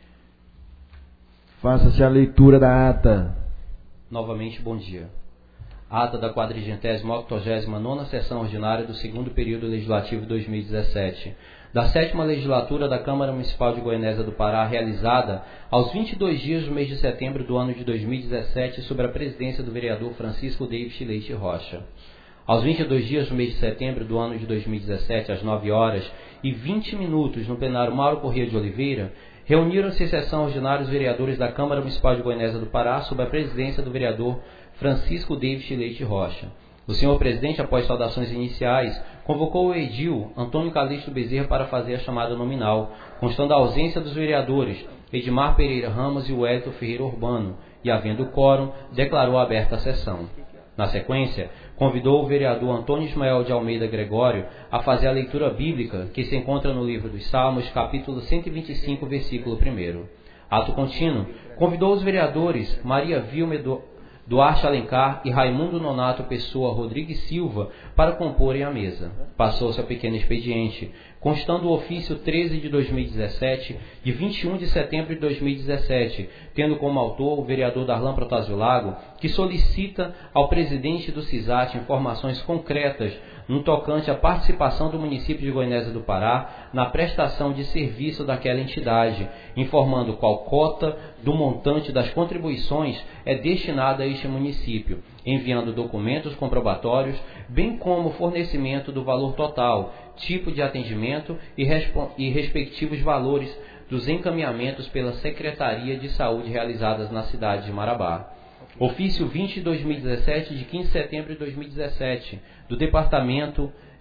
Faça-se a leitura da ata. Novamente, bom dia. Ata da quadrigentésima octogésima nona sessão ordinária do segundo período legislativo dois mil e dezessete, da sétima legislatura da Câmara Municipal de Goianésia do Pará, realizada aos vinte e dois dias do mês de setembro do ano de dois mil e dezessete, sob a presidência do vereador Francisco David Leite Rocha. Aos vinte e dois dias do mês de setembro do ano de dois mil e dezessete, às nove horas e vinte minutos, no plenário Mauro Corrêa de Oliveira, reuniram-se em sessão ordinária os vereadores da Câmara Municipal de Goianésia do Pará, sob a presidência do vereador Francisco David Leite Rocha. O senhor presidente, após saudações iniciais, convocou o edil Antônio Calixto Bezerra para fazer a chamada nominal, constando a ausência dos vereadores Edmar Pereira Ramos e Wellington Ferreira Urbano, e, havendo quórum, declarou aberta a sessão. Na sequência, convidou o vereador Antônio Ismael de Almeida Gregório a fazer a leitura bíblica, que se encontra no livro dos Salmos, capítulo cento e vinte e cinco, versículo primeiro. Ato contínuo, convidou os vereadores Maria Vilma Duarte Alencar e Raimundo Nonato Pessoa Rodrigues Silva para comporem a mesa. Passou-se ao pequeno expediente, constando o ofício treze de dois mil e dezessete, de vinte e um de setembro de dois mil e dezessete, tendo como autor o vereador Darlan Protásio Lago, que solicita ao presidente do CISAT informações concretas no tocante à participação do município de Goianésia do Pará na prestação de serviço daquela entidade, informando qual cota do montante das contribuições é destinada a este município, enviando documentos comprobatórios, bem como fornecimento do valor total, tipo de atendimento e, e respectivos valores dos encaminhamentos pela Secretaria de Saúde realizadas na cidade de Marabá. Ofício vinte de dois mil e dezessete, de quinze de setembro de dois mil e dezessete, do Departamento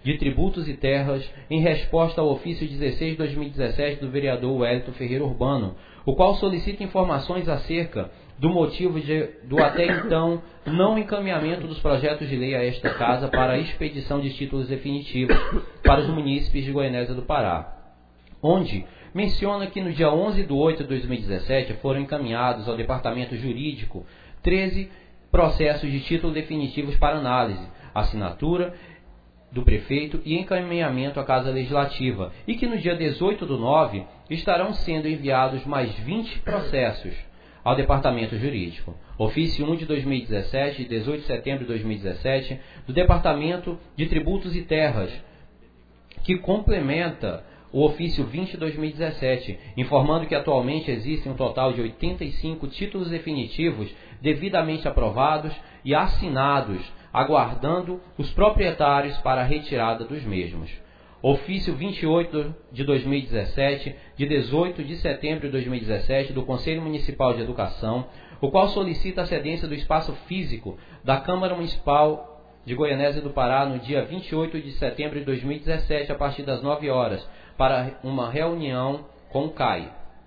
de Tributos e Terras, em resposta ao ofício dezesseis de dois mil e dezessete do vereador Wellington Ferreira Urbano, o qual solicita informações acerca do motivo de, do até então não encaminhamento dos projetos de lei a esta Casa para a expedição de títulos definitivos para os munícipes de Goianésia do Pará, onde menciona que no dia onze de oito de dois mil e dezessete foram encaminhados ao Departamento Jurídico treze processos de títulos definitivos para análise, assinatura do prefeito e encaminhamento à Casa Legislativa, e que no dia dezoito do nove estarão sendo enviados mais vinte processos ao Departamento Jurídico. Ofício um de dois mil e dezessete, de dezoito de setembro de dois mil e dezessete, do Departamento de Tributos e Terras, que complementa o ofício vinte de dois mil e dezessete, informando que atualmente existem um total de oitenta e cinco títulos definitivos devidamente aprovados e assinados, aguardando os proprietários para a retirada dos mesmos. Ofício vinte e oito de dois mil e dezessete, de dezoito de setembro de dois mil e dezessete, do Conselho Municipal de Educação, o qual solicita a cedência do espaço físico da Câmara Municipal de Goianésia do Pará no dia vinte e oito de setembro de dois mil e dezessete, a partir das nove horas, para uma reunião com o C A I.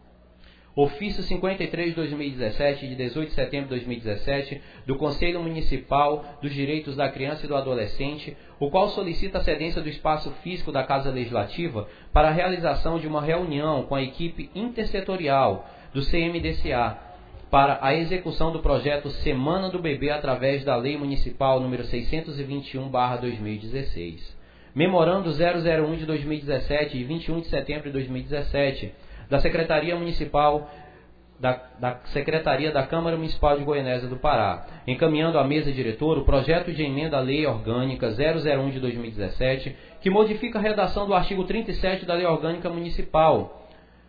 Ofício cinquenta e três de dois mil e dezessete, de dezoito de setembro de dois mil e dezessete, do Conselho Municipal dos Direitos da Criança e do Adolescente, o qual solicita a cedência do espaço físico da Casa Legislativa para a realização de uma reunião com a equipe intersetorial do C M D C A para a execução do projeto Semana do Bebê através da Lei Municipal número seiscentos e vinte e um barra dois mil e dezesseis. Memorando zero zero um de dois mil e dezessete, de vinte e um de setembro de dois mil e dezessete, da Secretaria Municipal da, da Secretaria da Câmara Municipal de Goianésia do Pará, encaminhando à mesa diretora o projeto de emenda à Lei Orgânica zero zero um de dois mil e dezessete, que modifica a redação do artigo trinta e sete da Lei Orgânica Municipal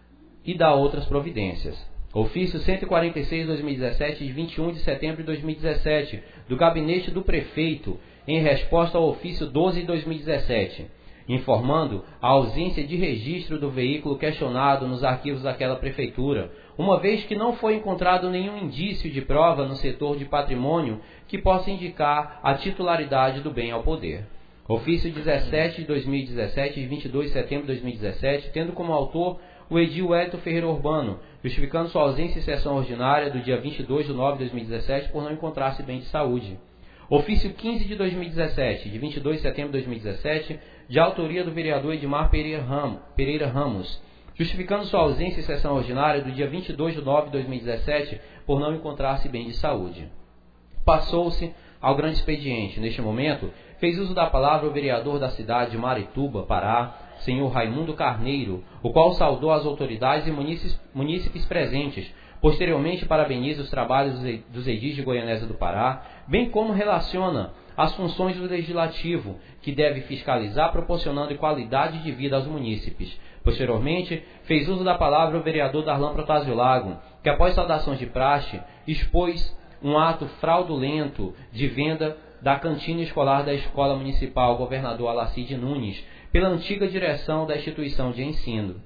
e dá outras providências. Ofício cento e quarenta e seis de dois mil e dezessete, de vinte e um de setembro de dois mil e dezessete, do Gabinete do Prefeito, em resposta ao ofício doze de dois mil e dezessete, informando a ausência de registro do veículo questionado nos arquivos daquela prefeitura, uma vez que não foi encontrado nenhum indício de prova no setor de patrimônio que possa indicar a titularidade do bem ao poder. Ofício dezessete de dois mil e dezessete, de vinte e dois de setembro de dois mil e dezessete, tendo como autor o edil Wellington Ferreira Urbano, justificando sua ausência em sessão ordinária do dia vinte e dois de nove de dois mil e dezessete por não encontrar-se bem de saúde. Ofício quinze de dois mil e dezessete, de vinte e dois de setembro de dois mil e dezessete, de autoria do vereador Edmar Pereira Ramos, justificando sua ausência em sessão ordinária do dia vinte e dois de nove de dois mil e dezessete por não encontrar-se bem de saúde. Passou-se ao grande expediente. Neste momento, fez uso da palavra o vereador da cidade de Marituba, Pará, senhor Raimundo Carneiro, o qual saudou as autoridades e munícipes, munícipes presentes. Posteriormente, parabeniza os trabalhos dos edis de Goianésia do Pará, bem como relaciona as funções do Legislativo, que deve fiscalizar, proporcionando qualidade de vida aos munícipes. Posteriormente, fez uso da palavra o vereador Darlan Protásio Lago, que após saudações de praxe, expôs um ato fraudulento de venda da cantina escolar da Escola Municipal Governador Alacide Nunes, pela antiga direção da instituição de ensino.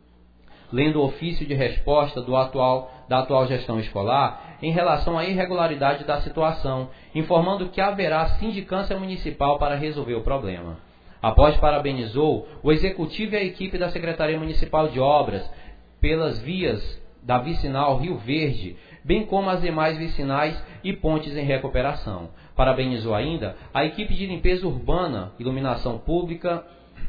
Lendo o ofício de resposta do atual, da atual gestão escolar em relação à irregularidade da situação, informando que haverá sindicância municipal para resolver o problema. Após parabenizou o Executivo e a equipe da Secretaria Municipal de Obras pelas vias da vicinal Rio Verde, bem como as demais vicinais e pontes em recuperação. Parabenizou ainda a equipe de limpeza urbana, iluminação pública,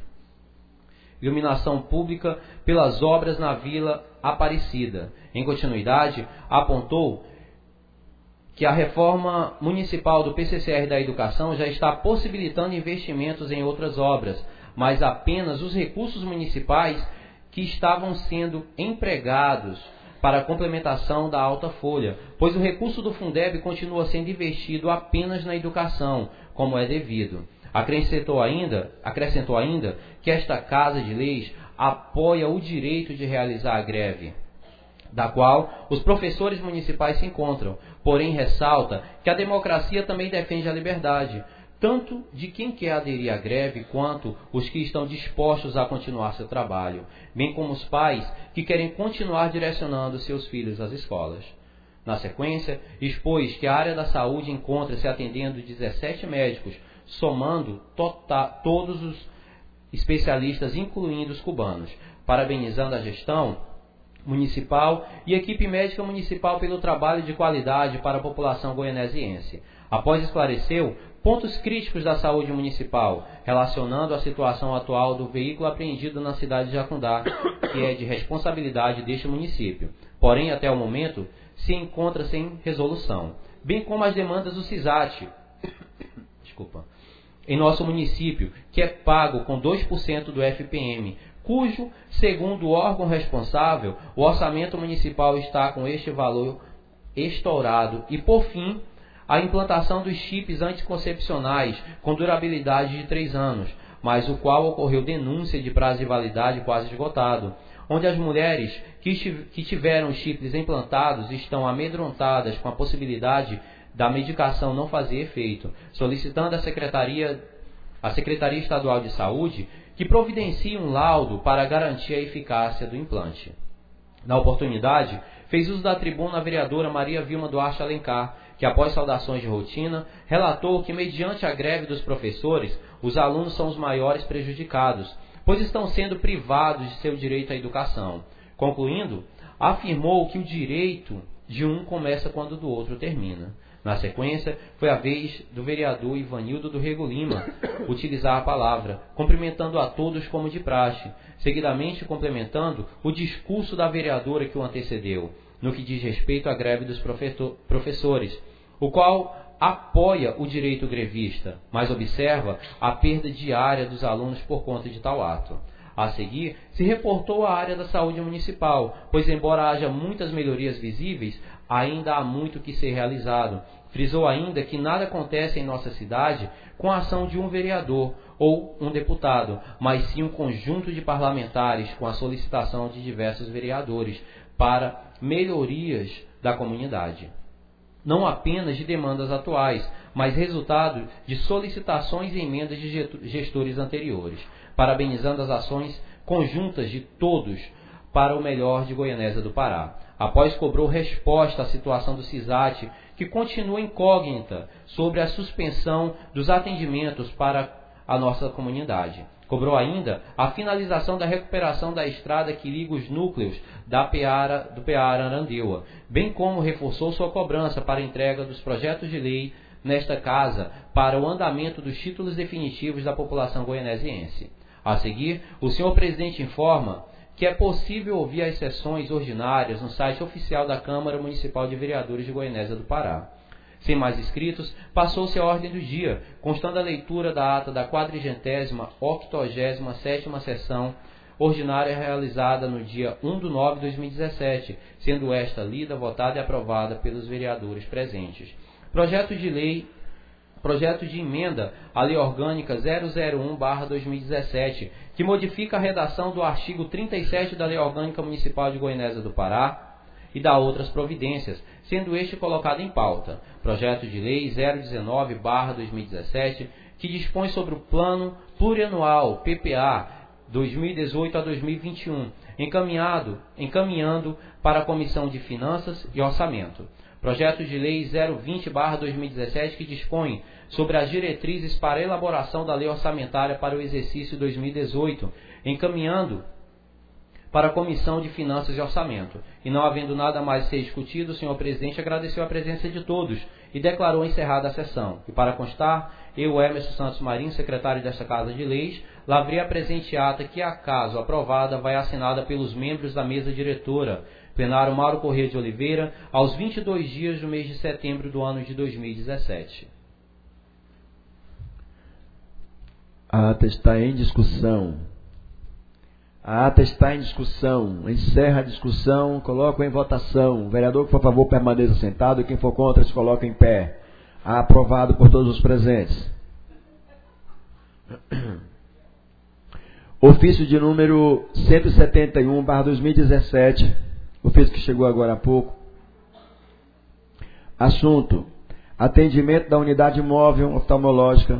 iluminação pública pelas obras na Vila Aparecida. Em continuidade, apontou que a reforma municipal do P C C R da Educação já está possibilitando investimentos em outras obras, mas apenas os recursos municipais que estavam sendo empregados para a complementação da alta folha, pois o recurso do Fundeb continua sendo investido apenas na educação, como é devido. Acrescentou ainda, acrescentou ainda que esta Casa de Leis apoia o direito de realizar a greve, da qual os professores municipais se encontram, porém ressalta que a democracia também defende a liberdade, tanto de quem quer aderir à greve, quanto os que estão dispostos a continuar seu trabalho, bem como os pais que querem continuar direcionando seus filhos às escolas. Na sequência, expôs que a área da saúde encontra-se atendendo dezessete médicos, somando tota, todos os especialistas, incluindo os cubanos, parabenizando a gestão municipal e equipe médica municipal pelo trabalho de qualidade para a população goianesiense. Após esclareceu pontos críticos da saúde municipal, relacionando a situação atual do veículo apreendido na cidade de Jacundá, que é de responsabilidade deste município. Porém, até o momento, se encontra sem resolução, bem como as demandas do CISAT, desculpa, em nosso município, que é pago com dois por cento do F P M, cujo, segundo o órgão responsável, o orçamento municipal está com este valor estourado. E, por fim, a implantação dos chips anticoncepcionais com durabilidade de três anos, mas o qual ocorreu denúncia de prazo de validade quase esgotado, onde as mulheres que tiveram os chips implantados estão amedrontadas com a possibilidade da medicação não fazer efeito, solicitando à Secretaria, à Secretaria Estadual de Saúde que providencie um laudo para garantir a eficácia do implante. Na oportunidade, fez uso da tribuna a vereadora Maria Vilma Duarte Alencar, que após saudações de rotina, relatou que mediante a greve dos professores, os alunos são os maiores prejudicados, pois estão sendo privados de seu direito à educação. Concluindo, afirmou que o direito de um começa quando o do outro termina. Na sequência, foi a vez do vereador Ivanildo do Rego Lima utilizar a palavra, cumprimentando a todos como de praxe, seguidamente complementando o discurso da vereadora que o antecedeu, no que diz respeito à greve dos professores, o qual apoia o direito grevista, mas observa a perda diária dos alunos por conta de tal ato. A seguir, se reportou à área da saúde municipal, pois embora haja muitas melhorias visíveis, ainda há muito que ser realizado. Frisou ainda que nada acontece em nossa cidade com a ação de um vereador ou um deputado, mas sim um conjunto de parlamentares com a solicitação de diversos vereadores para melhorias da comunidade. Não apenas de demandas atuais, mas resultado de solicitações e emendas de gestores anteriores, parabenizando as ações conjuntas de todos para o melhor de Goianésia do Pará. Após cobrou resposta à situação do CISAT, que continua incógnita sobre a suspensão dos atendimentos para a nossa comunidade. Cobrou ainda a finalização da recuperação da estrada que liga os núcleos da Peara, do Peara Arandeua, bem como reforçou sua cobrança para a entrega dos projetos de lei nesta casa para o andamento dos títulos definitivos da população goianesiense. A seguir, o senhor presidente informa que é possível ouvir as sessões ordinárias no site oficial da Câmara Municipal de Vereadores de Goianésia do Pará. Sem mais inscritos, passou-se a ordem do dia, constando a leitura da ata da quadrigentésima octogésima sétima sessão ordinária realizada no dia um de nove de dois mil e dezessete, sendo esta lida, votada e aprovada pelos vereadores presentes. Projeto de lei Projeto de emenda à Lei Orgânica zero zero um barra dois mil e dezessete, que modifica a redação do artigo trinta e sete da Lei Orgânica Municipal de Goianésia do Pará e dá outras providências, sendo este colocado em pauta. Projeto de Lei zero dezenove barra dois mil e dezessete, que dispõe sobre o Plano Plurianual P P A dois mil e dezoito a dois mil e vinte e um, encaminhado, encaminhando para a Comissão de Finanças e Orçamento. Projeto de Lei zero vinte barra dois mil e dezessete, que dispõe sobre as diretrizes para a elaboração da Lei Orçamentária para o exercício dois mil e dezoito, encaminhando para a Comissão de Finanças e Orçamento. E não havendo nada mais a ser discutido, o senhor presidente agradeceu a presença de todos e declarou encerrada a sessão. E para constar, eu, Emerson Santos Marinho, secretário desta Casa de Leis, lavrei a presente ata que, acaso aprovada, vai assinada pelos membros da mesa diretora, plenário Mauro Corrêa de Oliveira, aos vinte e dois dias do mês de setembro do ano de dois mil e dezessete. A ata está em discussão. A ata está em discussão. Encerra a discussão, coloco em votação. O vereador que for a favor permaneça sentado e quem for contra se coloca em pé. Aprovado por todos os presentes. Ofício de número cento e setenta e um barra dois mil e dezessete. Ofício que chegou agora há pouco. Assunto: atendimento da unidade móvel oftalmológica.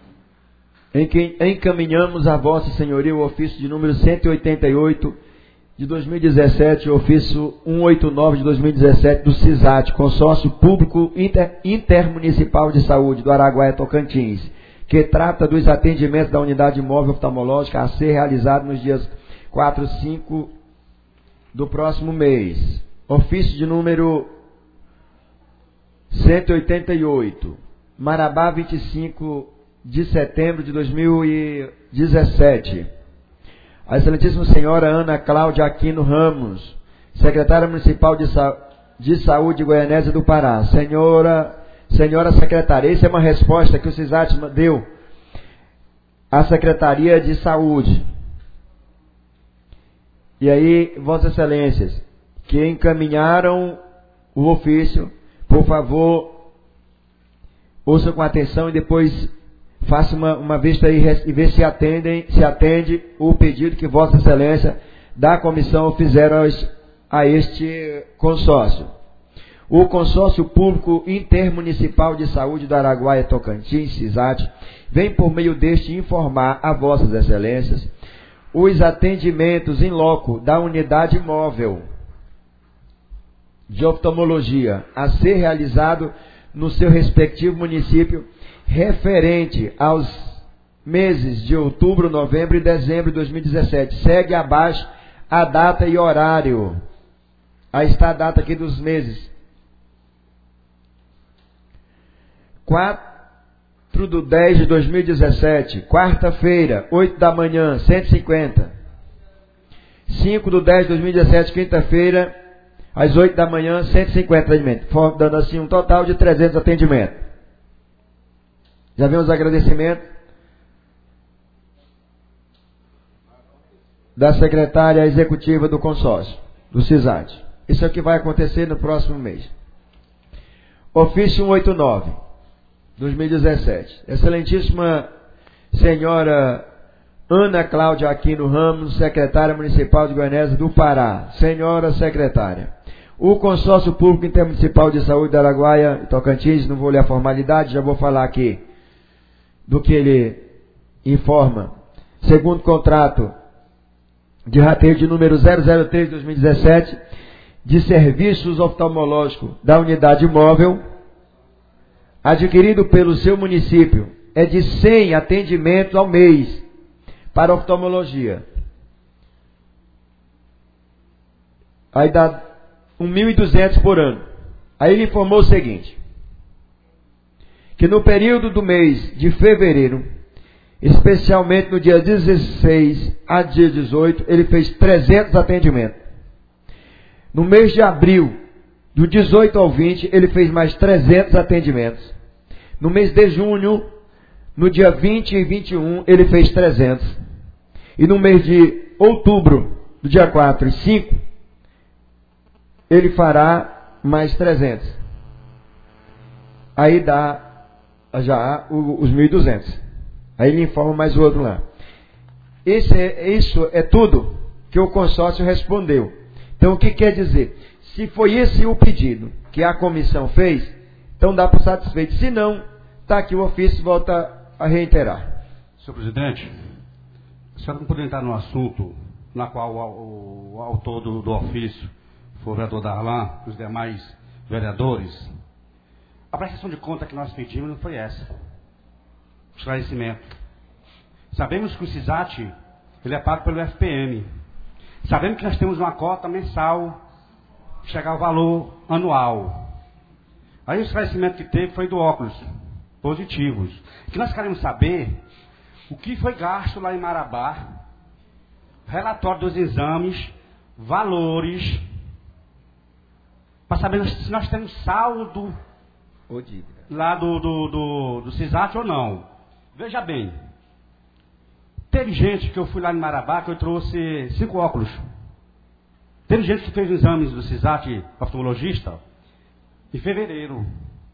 Em que encaminhamos a Vossa Senhoria o ofício de número cento e oitenta e oito, de dois mil e dezessete, ofício cento e oitenta e nove de dois mil e dezessete do CISAT, Consórcio Público Inter, Intermunicipal de Saúde do Araguaia Tocantins, que trata dos atendimentos da unidade móvel oftalmológica a ser realizado nos dias quatro e cinco do próximo mês. Ofício de número cento e oitenta e oito, Marabá, vinte e cinco de setembro de dois mil e dezessete. A excelentíssima senhora Ana Cláudia Aquino Ramos, secretária municipal de, Sa de Saúde de Goianésia do Pará. Senhora, senhora secretária, essa é uma resposta que o CISAT deu à Secretaria de Saúde. E aí, vossas excelências, que encaminharam o ofício, por favor, ouçam com atenção e depois faça uma, uma vista aí e vê se, atendem, se atende o pedido que Vossa Excelência da comissão fizeram a este consórcio. O Consórcio Público Intermunicipal de Saúde do Araguaia Tocantins, CISAT, vem por meio deste informar a Vossas Excelências os atendimentos em loco da unidade móvel de oftalmologia a ser realizado no seu respectivo município, referente aos meses de outubro, novembro e dezembro de dois mil e dezessete. Segue abaixo a data e horário. Aí está a data aqui dos meses. quatro de dez de dois mil e dezessete, quarta-feira, oito da manhã, cento e cinquenta. cinco de dez de dois mil e dezessete, quinta-feira, às oito da manhã, cento e cinquenta atendimentos, dando assim um total de trezentos atendimentos. Já vimos os agradecimentos da secretária executiva do consórcio, do CISAT. Isso é o que vai acontecer no próximo mês. Ofício cento e oitenta e nove, dois mil e dezessete. Excelentíssima senhora Ana Cláudia Aquino Ramos, secretária municipal de Goianésia do Pará. Senhora secretária, o Consórcio Público Intermunicipal de Saúde da Araguaia e Tocantins, não vou ler a formalidade, já vou falar aqui do que ele informa. Segundo contrato de rateio de número zero zero três de dois mil e dezessete, de serviços oftalmológicos da unidade móvel, adquirido pelo seu município, é de cem atendimentos ao mês para oftalmologia. Aí dá mil e duzentos por ano. Aí ele informou o seguinte, que no período do mês de fevereiro, especialmente no dia dezesseis a dia dezoito, ele fez trezentos atendimentos. No mês de abril, do dezoito ao vinte, ele fez mais trezentos atendimentos. No mês de junho, no dia vinte e vinte e um, ele fez trezentos. E no mês de outubro, do dia quatro e cinco, ele fará mais trezentos. Aí dá já os mil e duzentos. Aí ele informa mais o outro lá. Esse é, isso é tudo que o consórcio respondeu. Então o que quer dizer? Se foi esse o pedido que a comissão fez, então dá por satisfeito. Se não, está aqui o ofício, volta a reiterar. Senhor presidente, a senhora não poderia entrar no assunto na qual o, o, o autor do, do ofício foi o vereador Darlan, os demais vereadores. A prestação de conta que nós pedimos não foi essa. Esclarecimento. Sabemos que o CISAT ele é pago pelo F P M. Sabemos que nós temos uma cota mensal, chegar ao valor anual. Aí o esclarecimento que teve foi do óculos positivos. O que nós queremos saber, o que foi gasto lá em Marabá, relatório dos exames, valores, para saber se nós temos saldo lá do, do, do, do CISAT ou não. Veja bem, teve gente que eu fui lá em Marabá que eu trouxe cinco óculos. Teve gente que fez exames do CISAT oftalmologista em fevereiro.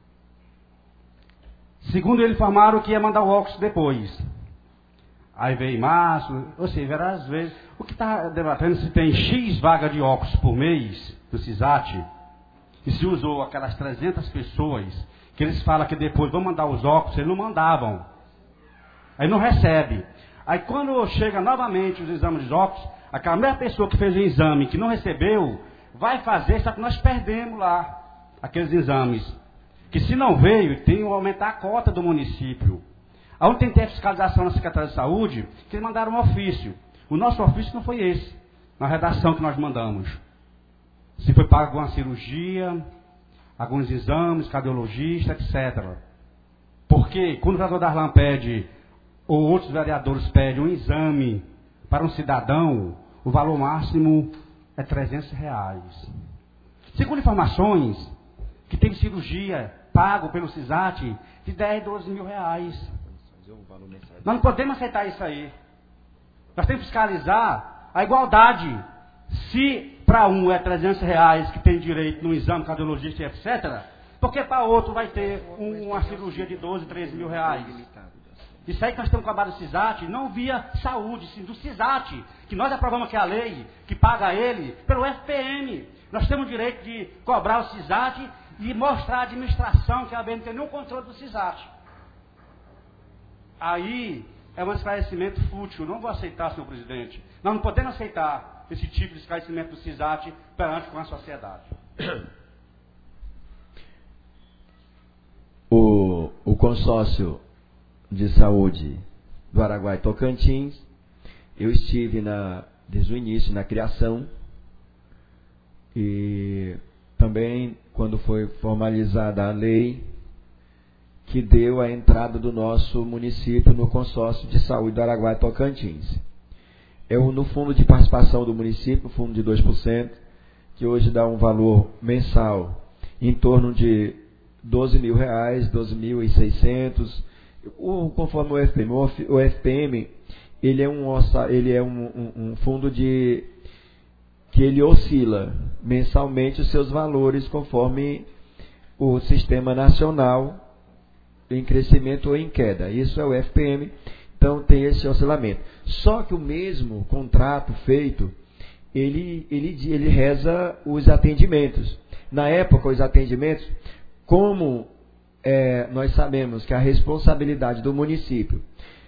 Segundo eles informaram que ia mandar o óculos depois. Aí veio em março, ou seja, às vezes, o que está debatendo se tem X vaga de óculos por mês do CISAT, e se usou aquelas trezentas pessoas, que eles falam que depois vão mandar os óculos, eles não mandavam. Aí não recebe. Aí quando chega novamente os exames de óculos, Aquela mesma pessoa que fez o exame, que não recebeu, vai fazer, só que nós perdemos lá aqueles exames. Que se não veio, tem que aumentar a cota do município. Aonde tem que ter fiscalização na Secretaria de Saúde, que eles mandaram um ofício. O nosso ofício não foi esse, na redação que nós mandamos. Se foi pago alguma cirurgia, alguns exames, cardiologista, etcétera. Porque quando o vereador Darlan pede, ou outros vereadores pedem um exame para um cidadão, o valor máximo é trezentos reais. Segundo informações, que tem cirurgia pago pelo CISAT de dez, doze mil reais. Nós não podemos aceitar isso aí. Nós temos que fiscalizar a igualdade. Se para um é trezentos reais que tem direito no exame cardiologista, etcétera, porque para outro vai ter um, uma cirurgia de doze, treze mil reais. Isso aí que nós temos cobrado do CISAT, não via saúde, sim do CISAT, que nós aprovamos que é a lei, que paga ele, pelo F P M. Nós temos o direito de cobrar o CISAT e mostrar a administração que a B N não tem nenhum controle do CISAT. Aí é um esclarecimento fútil, não vou aceitar, senhor presidente. Nós não podemos aceitar esse tipo de esclarecimento do CISAT perante com a sociedade. O, o consórcio de saúde do Araguaia e Tocantins, eu estive na, desde o início na criação e também quando foi formalizada a lei que deu a entrada do nosso município no consórcio de saúde do Araguaia e Tocantins. Eu, no fundo de participação do município, no fundo de dois por cento, que hoje dá um valor mensal em torno de doze mil reais, doze mil e seiscentos, o, conforme o F P M. O F P M, ele é um, ele é um, um, um fundo de que ele oscila mensalmente os seus valores conforme o sistema nacional em crescimento ou em queda. Isso é o F P M, então tem esse oscilamento. Só que o mesmo contrato feito, ele, ele, ele reza os atendimentos. Na época, os atendimentos, como é, nós sabemos que a responsabilidade do município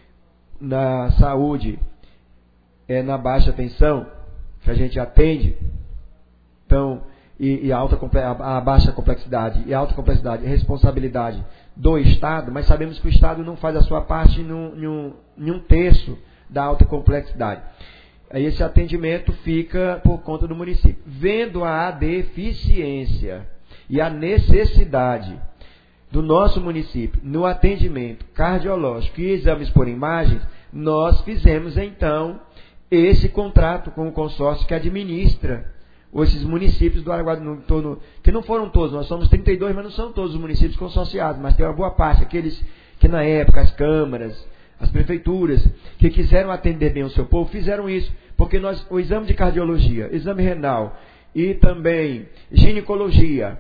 na saúde é na baixa tensão, que a gente atende, então, e, e a, alta, a baixa complexidade e a alta complexidade é responsabilidade do Estado, mas sabemos que o Estado não faz a sua parte em um, em um terço da alta complexidade. Aí esse atendimento fica por conta do município. Vendo a deficiência e a necessidade do nosso município no atendimento cardiológico e exames por imagens, nós fizemos então esse contrato com o consórcio que administra esses municípios do Araguaia, no entorno, que não foram todos, nós somos trinta e dois, mas não são todos os municípios consorciados, mas tem uma boa parte, aqueles que na época, as câmaras, as prefeituras, que quiseram atender bem o seu povo, fizeram isso, porque nós, o exame de cardiologia, exame renal e também ginecologia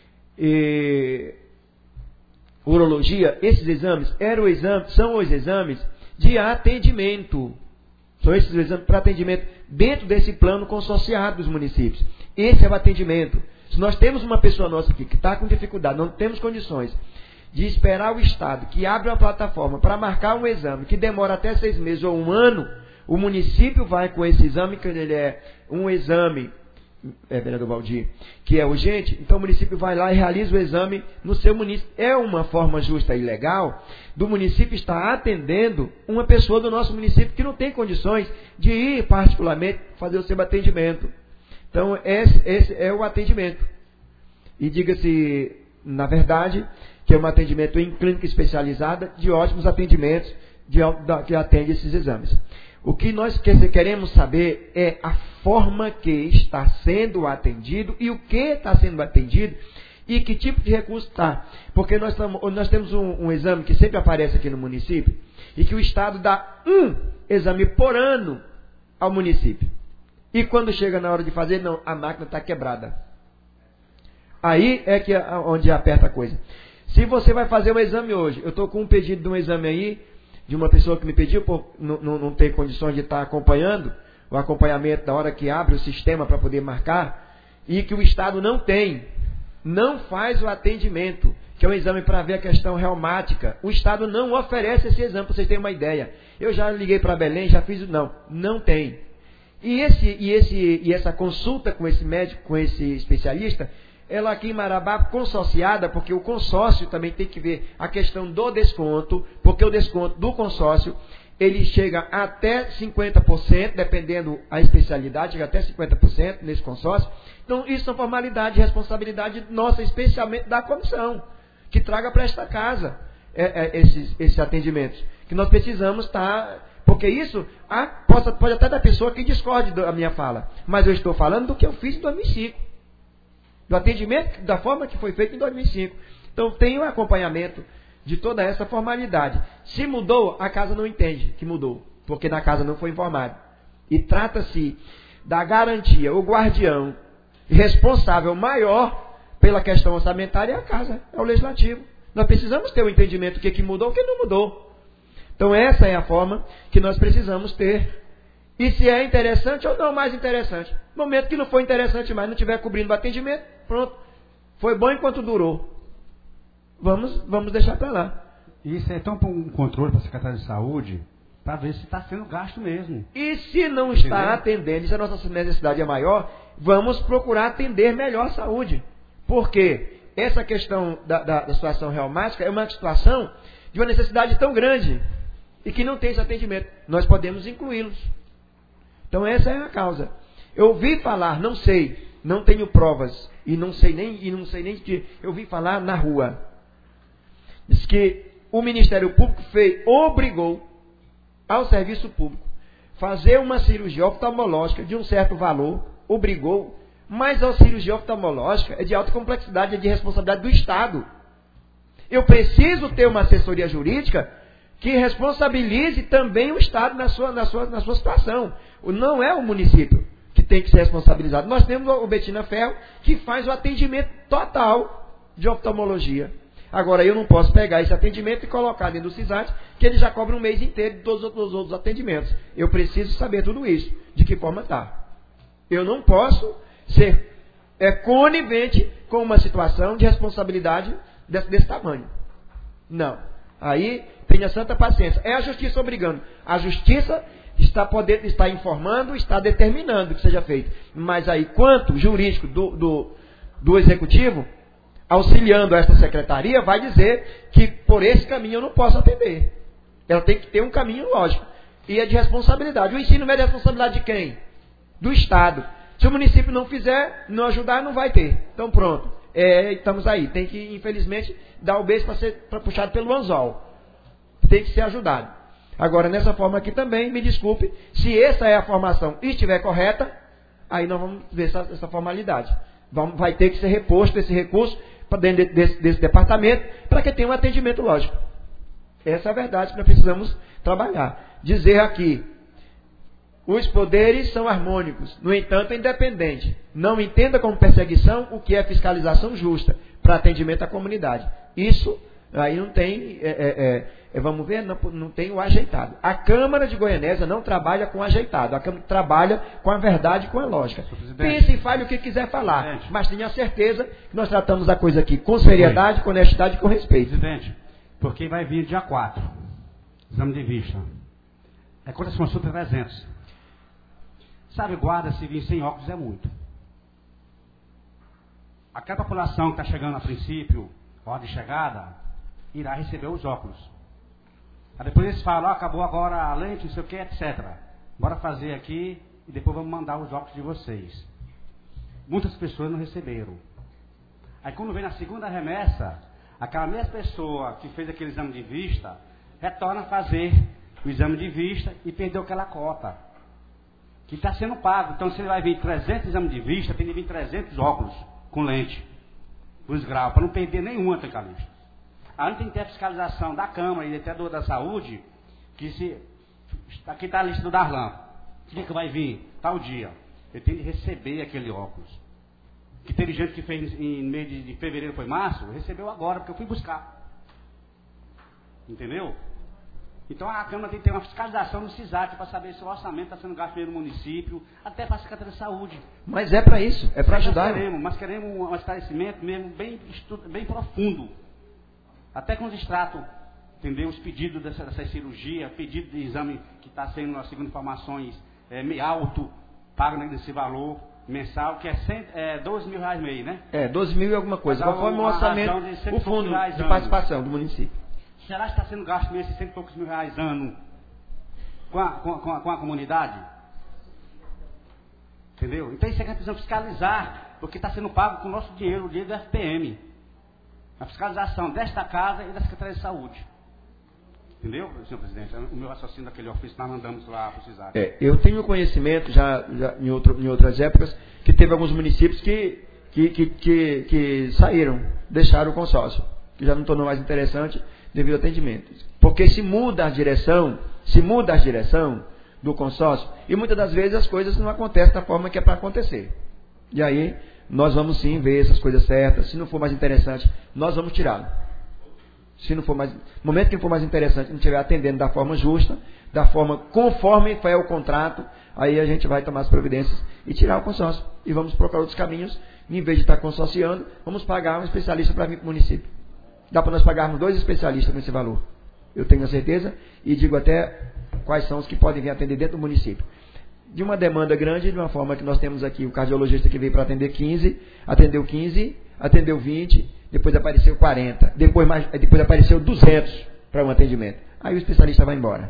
e urologia, esses exames eram exames, são os exames de atendimento. São esses exames para atendimento dentro desse plano consorciado dos municípios. Esse é o atendimento. Se nós temos uma pessoa nossa aqui que está com dificuldade, não temos condições de esperar o Estado que abre uma plataforma para marcar um exame que demora até seis meses ou um ano, o município vai com esse exame, que ele é um exame, é, vereador Valdir, que é urgente, então o município vai lá e realiza o exame no seu município. É uma forma justa e legal do município estar atendendo uma pessoa do nosso município que não tem condições de ir particularmente fazer o seu atendimento. Então esse, esse é o atendimento. E diga-se, na verdade, que é um atendimento em clínica especializada de ótimos atendimentos de, que atende esses exames. O que nós queremos saber é a forma que está sendo atendido e o que está sendo atendido e que tipo de recurso está. Porque nós, tamo, nós temos um, um exame que sempre aparece aqui no município e que o Estado dá um exame por ano ao município. E quando chega na hora de fazer, não, a máquina está quebrada. Aí é que é onde aperta a coisa. Se você vai fazer o exame hoje, eu estou com um pedido de um exame aí, de uma pessoa que me pediu, por não, não, não ter condições de estar acompanhando, o acompanhamento da hora que abre o sistema para poder marcar, e que o Estado não tem, não faz o atendimento, que é um exame para ver a questão reumática. O Estado não oferece esse exame, para vocês terem uma ideia. Eu já liguei para Belém, já fiz o não, não tem. E, esse, e, esse, e essa consulta com esse médico, com esse especialista, ela aqui em Marabá consorciada, porque o consórcio também tem que ver a questão do desconto, porque o desconto do consórcio, ele chega até cinquenta por cento, dependendo a especialidade, chega até cinquenta por cento nesse consórcio. Então, isso é formalidade e responsabilidade nossa, especialmente da comissão, que traga para esta casa é, é, esses, esses atendimentos. Que nós precisamos estar... Porque isso ah, pode, pode até dar pessoa que discorde da minha fala, mas eu estou falando do que eu fiz em dois mil e cinco. Do atendimento, da forma que foi feito em dois mil e cinco. Então, tem um acompanhamento de toda essa formalidade. Se mudou, a casa não entende que mudou, porque na casa não foi informado. E trata-se da garantia, o guardião responsável maior pela questão orçamentária é a casa, é o legislativo. Nós precisamos ter o um entendimento do que, que mudou e o que não mudou. Então, essa é a forma que nós precisamos ter. E se é interessante ou não mais interessante. No momento que não for interessante mais, não estiver cobrindo o atendimento, pronto. Foi bom enquanto durou. Vamos, vamos deixar para lá. Isso é então um controle para a Secretaria de Saúde, para ver se está sendo gasto mesmo. E se não está atendendo, se a nossa necessidade é maior, vamos procurar atender melhor a saúde. Porque essa questão da, da, da situação reumática é uma situação de uma necessidade tão grande e que não tem esse atendimento. Nós podemos incluí-los. Então essa é a causa. Eu ouvi falar, não sei, não tenho provas e não sei nem e não sei nem que eu ouvi falar na rua. Diz que o Ministério Público fez, obrigou ao serviço público fazer uma cirurgia oftalmológica de um certo valor, obrigou, mas a cirurgia oftalmológica é de alta complexidade, é de responsabilidade do Estado. Eu preciso ter uma assessoria jurídica que responsabilize também o Estado na sua, na sua, na sua situação. Não é o município que tem que ser responsabilizado. Nós temos o Betina Ferro, que faz o atendimento total de oftalmologia. Agora, eu não posso pegar esse atendimento e colocar dentro do CISAT, que ele já cobra um mês inteiro de todos os outros, outros atendimentos. Eu preciso saber tudo isso. De que forma está. Eu não posso ser é, conivente com uma situação de responsabilidade desse, desse tamanho. Não. Aí, tenha santa paciência. É a justiça obrigando. A justiça está, podendo, está informando, está determinando que seja feito. Mas aí, quanto jurídico do, do, do executivo, auxiliando esta secretaria, vai dizer que por esse caminho eu não posso atender. Ela tem que ter um caminho lógico. E é de responsabilidade. O ensino é de responsabilidade de quem? Do Estado. Se o município não fizer, não ajudar, não vai ter. Então pronto. É, estamos aí. Tem que, infelizmente, dar o beijo para ser pra puxado pelo anzol. Tem que ser ajudado. Agora, nessa forma aqui também, me desculpe, se essa é a formação e estiver correta, aí nós vamos ver essa, essa formalidade. Vamos, vai ter que ser reposto esse recurso para dentro desse, desse departamento, para que tenha um atendimento lógico. Essa é a verdade que nós precisamos trabalhar. Dizer aqui, os poderes são harmônicos, no entanto, é independente. Não entenda como perseguição o que é fiscalização justa para atendimento à comunidade. Isso aí não tem, é, é, é, vamos ver, não, não tem o ajeitado. A Câmara de Goianésia não trabalha com ajeitado, a Câmara trabalha com a verdade e com a lógica. Pense e fale o que quiser falar, presidente, mas tenha certeza que nós tratamos a coisa aqui com seriedade, com honestidade e com respeito. Presidente, porque vai vir dia quatro, exame de vista. É quando as consultas trezentos. Sabe, guarda, se vir sem óculos é muito. Aquela população que está chegando a princípio, hora de chegada, irá receber os óculos. Aí depois eles falam, oh, acabou agora a lente, não sei o que, etcétera. Bora fazer aqui e depois vamos mandar os óculos de vocês. Muitas pessoas não receberam. Aí quando vem na segunda remessa, aquela mesma pessoa que fez aquele exame de vista, retorna a fazer o exame de vista e perdeu aquela cota. Que está sendo pago. Então se ele vai vir trezentos exames de vista, tem que vir trezentos óculos com lente. Os graus, para não perder nenhum anticalista. Além tem que ter a fiscalização da Câmara e até do, da Saúde, que se. Aqui está a lista do Darlan. O que, que vai vir? Tal dia. Ele tem de receber aquele óculos. Que teve gente que fez em mês de, de fevereiro, foi março, recebeu agora, porque eu fui buscar. Entendeu? Então a Câmara tem que ter uma fiscalização no CISAT para saber se o orçamento está sendo gasto no município, até para a Secretaria de Saúde. Mas é para isso, é para ajudar. Nós queremos, mas queremos um esclarecimento mesmo bem, bem profundo. Até com os extratos, entendeu? Os pedidos dessa, dessa cirurgia, pedido de exame que está sendo, segundo informações, é, meio alto, paga nesse valor mensal, que é, cem, é doze mil reais meio, né? É, doze mil e alguma coisa, conforme o orçamento, o fundo de participação do município. Será que está sendo gasto mesmo esses cento e poucos mil reais ano com a, com, a, com a comunidade? Entendeu? Então isso é que nós precisamos fiscalizar, porque está sendo pago com o nosso dinheiro, o dinheiro do F P M. A fiscalização desta casa e da Secretaria de Saúde. Entendeu, senhor presidente? O meu raciocínio daquele ofício nós mandamos lá para o CISAR. É, eu tenho conhecimento, já, já em, outro, em outras épocas, que teve alguns municípios que, que, que, que, que saíram, deixaram o consórcio, que já não tornou mais interessante devido ao atendimento. Porque se muda a direção, se muda a direção do consórcio, e muitas das vezes as coisas não acontecem da forma que é para acontecer. E aí, nós vamos sim ver essas coisas certas. Se não for mais interessante, nós vamos tirá-lo. Se não for mais, no momento que for mais interessante, não estiver atendendo da forma justa, da forma conforme foi o contrato, aí a gente vai tomar as providências e tirar o consórcio. E vamos procurar outros caminhos. Em vez de estar consorciando, vamos pagar um especialista para vir para o município. Dá para nós pagarmos dois especialistas com esse valor. Eu tenho a certeza e digo até quais são os que podem vir atender dentro do município. De uma demanda grande, de uma forma que nós temos aqui o cardiologista que veio para atender quinze, atendeu quinze, atendeu vinte, depois apareceu quarenta, depois, mais, depois apareceu duzentos para um atendimento. Aí o especialista vai embora.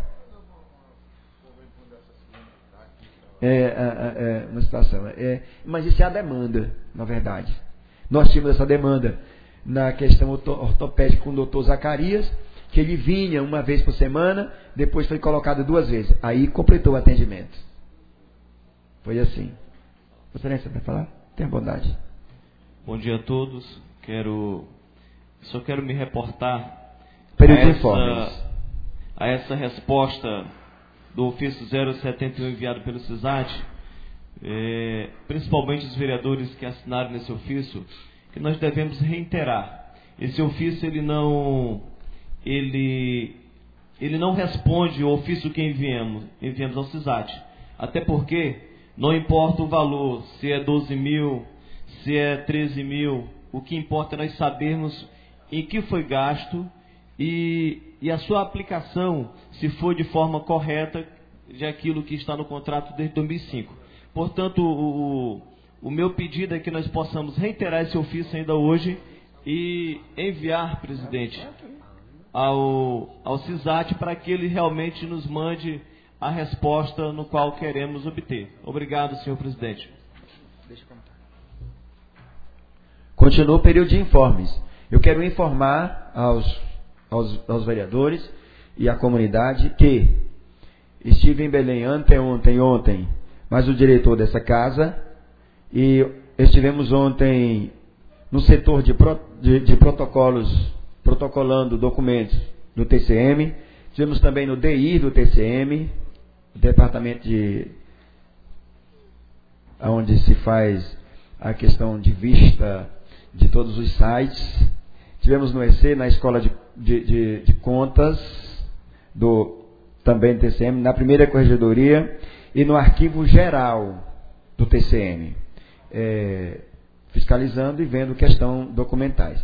É, é, é uma situação. É, mas isso é a demanda, na verdade. Nós tínhamos essa demanda na questão ortopédica com o doutor Zacarias, que ele vinha uma vez por semana, depois foi colocado duas vezes. Aí completou o atendimento. Foi assim. Excelência, para falar? Tenha bondade. Bom dia a todos. Quero, só quero me reportar a essa, a essa resposta do ofício zero setenta e um enviado pelo CISAT, é, principalmente os vereadores que assinaram nesse ofício, que nós devemos reiterar. Esse ofício ele não, ele, ele não responde o ofício que enviamos, enviamos ao CISAT. Até porque não importa o valor, se é doze mil, se é treze mil, o que importa é nós sabermos em que foi gasto e, e a sua aplicação, se foi de forma correta de aquilo que está no contrato desde dois mil e cinco. Portanto, o, o meu pedido é que nós possamos reiterar esse ofício ainda hoje e enviar, presidente, ao, ao CISAT para que ele realmente nos mande a resposta no qual queremos obter. Obrigado, senhor presidente. Deixa eu contar. Continua o período de informes. Eu quero informar aos, aos, aos vereadores e à comunidade que estive em Belém anteontem, ontem, mas o diretor dessa casa, e estivemos ontem no setor de, pro, de, de protocolos, protocolando documentos do T C M, estivemos também no D I do T C M, departamento de onde se faz a questão de vista de todos os sites. Tivemos no E C, na escola de, de, de, de contas do também do T C M, na primeira corregedoria e no arquivo geral do T C M, é, fiscalizando e vendo questão documentais.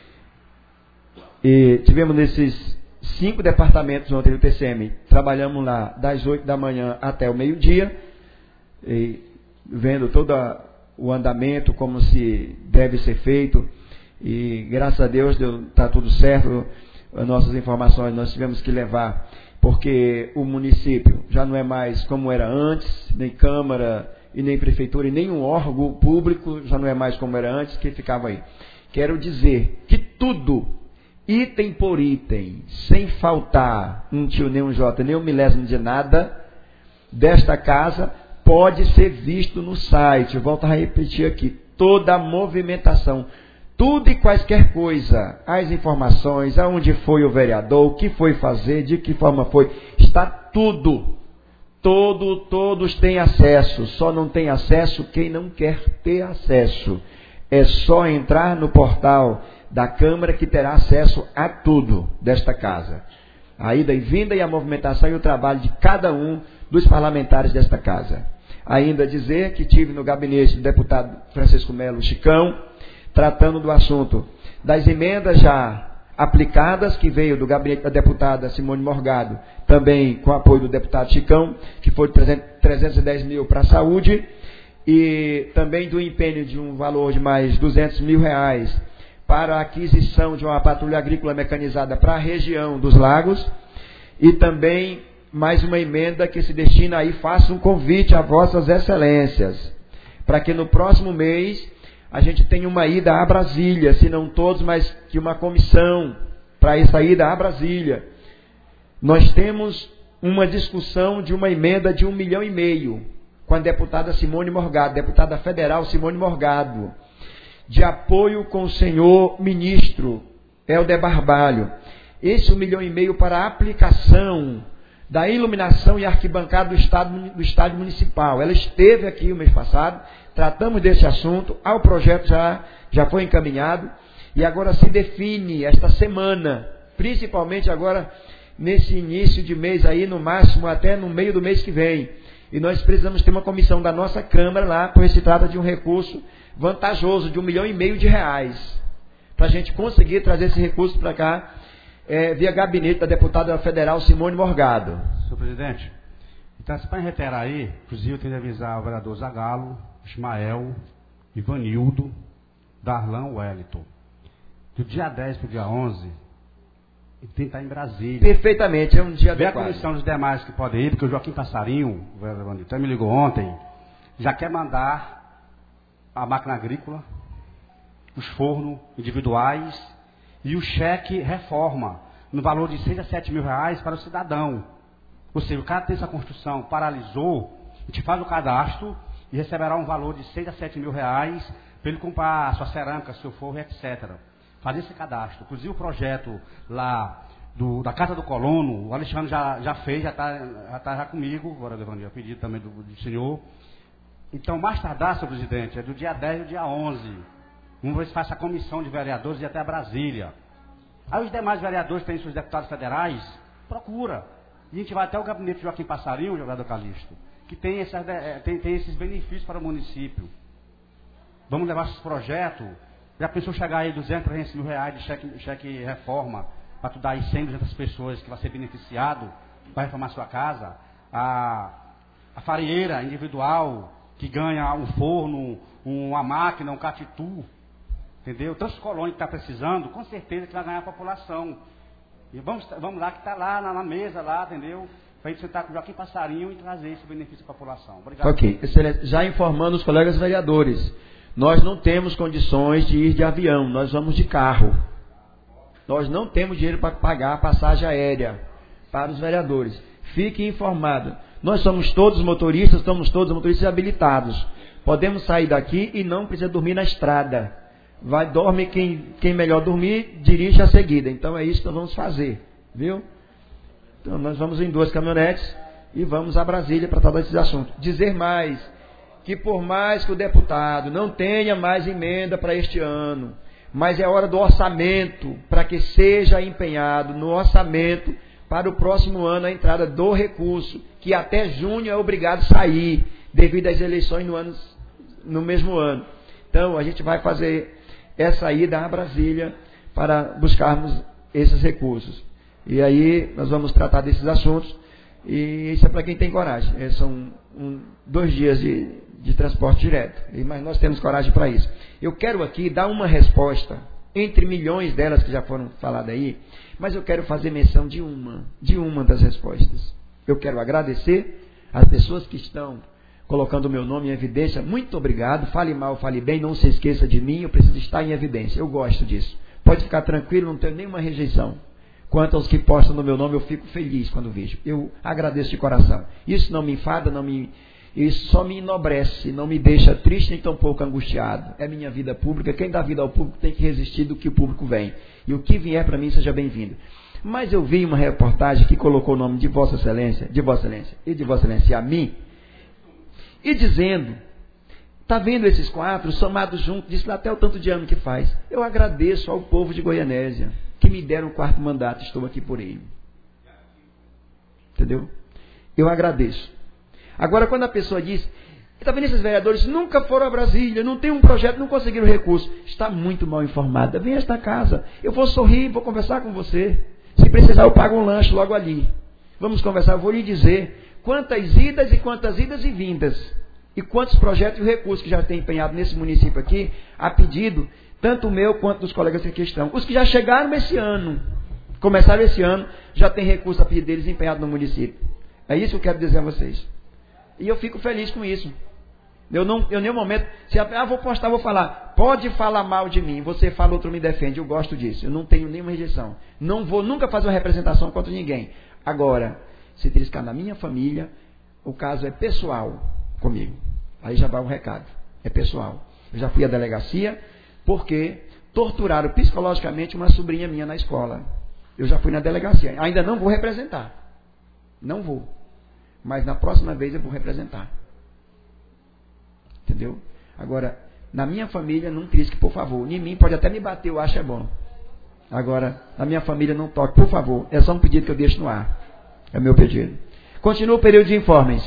E tivemos nesses cinco departamentos ontem do T C M, trabalhamos lá das oito da manhã até o meio-dia, e vendo todo o andamento, como se deve ser feito, e graças a Deus está tudo certo. As nossas informações nós tivemos que levar, porque o município já não é mais como era antes, nem Câmara e nem Prefeitura e nenhum órgão público já não é mais como era antes, que ficava aí. Quero dizer que tudo, item por item, sem faltar um tio, nem um jota, nem um milésimo de nada, desta casa, pode ser visto no site. Eu volto a repetir aqui, toda a movimentação, tudo e quaisquer coisa, as informações, aonde foi o vereador, o que foi fazer, de que forma foi, está tudo. Todo, todos têm acesso, só não tem acesso quem não quer ter acesso. É só entrar no portal da Câmara que terá acesso a tudo desta casa. A ida e vinda e a movimentação e o trabalho de cada um dos parlamentares desta casa. Ainda dizer que tive no gabinete do deputado Francisco Melo Chicão, tratando do assunto das emendas já aplicadas, que veio do gabinete da deputada Simone Morgado, também com apoio do deputado Chicão, que foi de trezentos e dez mil para a saúde, e também do empenho de um valor de mais duzentos mil reais para a aquisição de uma patrulha agrícola mecanizada para a região dos lagos, e também mais uma emenda que se destina aí, faça um convite a vossas excelências, para que no próximo mês a gente tenha uma ida a Brasília, se não todos, mas que uma comissão para essa ida a Brasília. Nós temos uma discussão de uma emenda de um milhão e meio com a deputada Simone Morgado, deputada federal Simone Morgado, de apoio com o senhor ministro Helder Barbalho. Esse um milhão e meio para a aplicação da iluminação e arquibancada do, estado, do estádio municipal. Ela esteve aqui o mês passado, tratamos desse assunto, o projeto já, já foi encaminhado, e agora se define esta semana, principalmente agora nesse início de mês aí, no máximo até no meio do mês que vem. E nós precisamos ter uma comissão da nossa Câmara lá, pois se trata de um recurso vantajoso, de um milhão e meio de reais, para a gente conseguir trazer esse recurso para cá, é, via gabinete da deputada federal Simone Morgado. Senhor presidente, então, para reiterar aí, inclusive eu tenho que avisar o vereador Zagalo, Ismael, Ivanildo, Darlan, Wellington. Do dia dez para o dia onze, ele tem que estar em Brasília. Perfeitamente, é um dia Vê adequado. a comissão dos demais que podem ir, porque o Joaquim Passarinho, o vereador Ivanildo, até me ligou ontem, já quer mandar a máquina agrícola, os fornos individuais e o cheque reforma, no valor de seis a sete mil reais para o cidadão. Ou seja, o cara tem essa construção, paralisou, a gente faz o cadastro e receberá um valor de seis a sete mil reais para ele comprar a sua cerâmica, seu forro, etcétera. Fazer esse cadastro. Inclusive o projeto lá do, da Casa do Colono, o Alexandre já, já fez, já está já tá já comigo, agora eu pedi também do, do senhor. Então, mais tardar, senhor presidente, é do dia dez ao dia onze. Vamos ver se faz a comissão de vereadores e até Brasília. Aí os demais vereadores têm seus deputados federais, procura. E a gente vai até o gabinete de Joaquim Passarinho, o vereador Calixto, que tem, essas, tem, tem esses benefícios para o município. Vamos levar esses projetos. Já pensou chegar aí duzentos, trezentos mil reais de cheque, cheque reforma, para tu dar aí cem, duzentas pessoas que vai ser beneficiado, vai reformar sua casa? A, a farinheira individual, que ganha um forno, uma máquina, um catitu, entendeu? Tantos colônios que está precisando, com certeza que vai ganhar a população. E vamos, vamos lá, que está lá na, na mesa, lá, entendeu? Para a gente sentar com o Joaquim Passarinho e trazer esse benefício à população. Obrigado. Ok, excelente. Já informando os colegas vereadores, nós não temos condições de ir de avião, nós vamos de carro. Nós não temos dinheiro para pagar a passagem aérea para os vereadores. Fique informado. Nós somos todos motoristas, estamos todos motoristas habilitados. Podemos sair daqui e não precisa dormir na estrada. Vai, dorme quem, quem melhor dormir, dirige a seguida. Então é isso que nós vamos fazer, viu? Então nós vamos em duas caminhonetes e vamos a Brasília para tratar desses assuntos. Dizer mais, que por mais que o deputado não tenha mais emenda para este ano, mas é hora do orçamento, para que seja empenhado no orçamento para o próximo ano a entrada do recurso, que até junho é obrigado a sair, devido às eleições no, ano, no mesmo ano. Então a gente vai fazer essa ida a Brasília para buscarmos esses recursos. E aí nós vamos tratar desses assuntos, e isso é para quem tem coragem. É, são um, dois dias de, de transporte direto, mas nós temos coragem para isso. Eu quero aqui dar uma resposta, entre milhões delas que já foram faladas aí, mas eu quero fazer menção de uma, de uma das respostas. Eu quero agradecer às pessoas que estão colocando o meu nome em evidência. Muito obrigado, fale mal, fale bem, não se esqueça de mim, eu preciso estar em evidência, eu gosto disso. Pode ficar tranquilo, não tenho nenhuma rejeição. Quanto aos que postam no meu nome, eu fico feliz quando vejo. Eu agradeço de coração. Isso não me enfada, não me, isso só me enobrece, não me deixa triste nem tampouco angustiado. É minha vida pública, quem dá vida ao público tem que resistir do que o público vem. E o que vier para mim seja bem-vindo. Mas eu vi uma reportagem que colocou o nome de Vossa Excelência, de Vossa Excelência e de Vossa Excelência a mim, e dizendo, está vendo esses quatro somados juntos, disse lá até o tanto de ano que faz. Eu agradeço ao povo de Goianésia, que me deram o quarto mandato, estou aqui por ele. Entendeu? Eu agradeço. Agora, quando a pessoa diz, Está vendo, esses vereadores nunca foram a Brasília, não tem um projeto, não conseguiram recurso. Está muito mal informada. Venha a esta casa. Eu vou sorrir, vou conversar com você. Se precisar, eu pago um lanche logo ali. Vamos conversar, eu vou lhe dizer quantas idas e quantas idas e vindas. E quantos projetos e recursos que já tem empenhado nesse município aqui, a pedido, tanto o meu quanto dos colegas que aqui estão. Os que já chegaram esse ano, começaram esse ano, já tem recurso a pedido deles empenhado no município. É isso que eu quero dizer a vocês. E eu fico feliz com isso. Eu não, eu em nenhum momento, se ah, vou postar, vou falar, pode falar mal de mim, você fala, outro me defende, eu gosto disso, eu não tenho nenhuma rejeição. Não vou nunca fazer uma representação contra ninguém. Agora, se triscar na minha família, o caso é pessoal comigo. Aí já vai um recado, é pessoal. Eu já fui à delegacia porque torturaram psicologicamente uma sobrinha minha na escola. Eu já fui na delegacia, ainda não vou representar. Não vou. Mas na próxima vez eu vou representar. Entendeu? Agora, na minha família, não trisque, por favor. Em mim pode até me bater, eu acho é bom. Agora, na minha família, não toque, por favor. É só um pedido que eu deixo no ar. É o meu pedido. Continua o período de informes.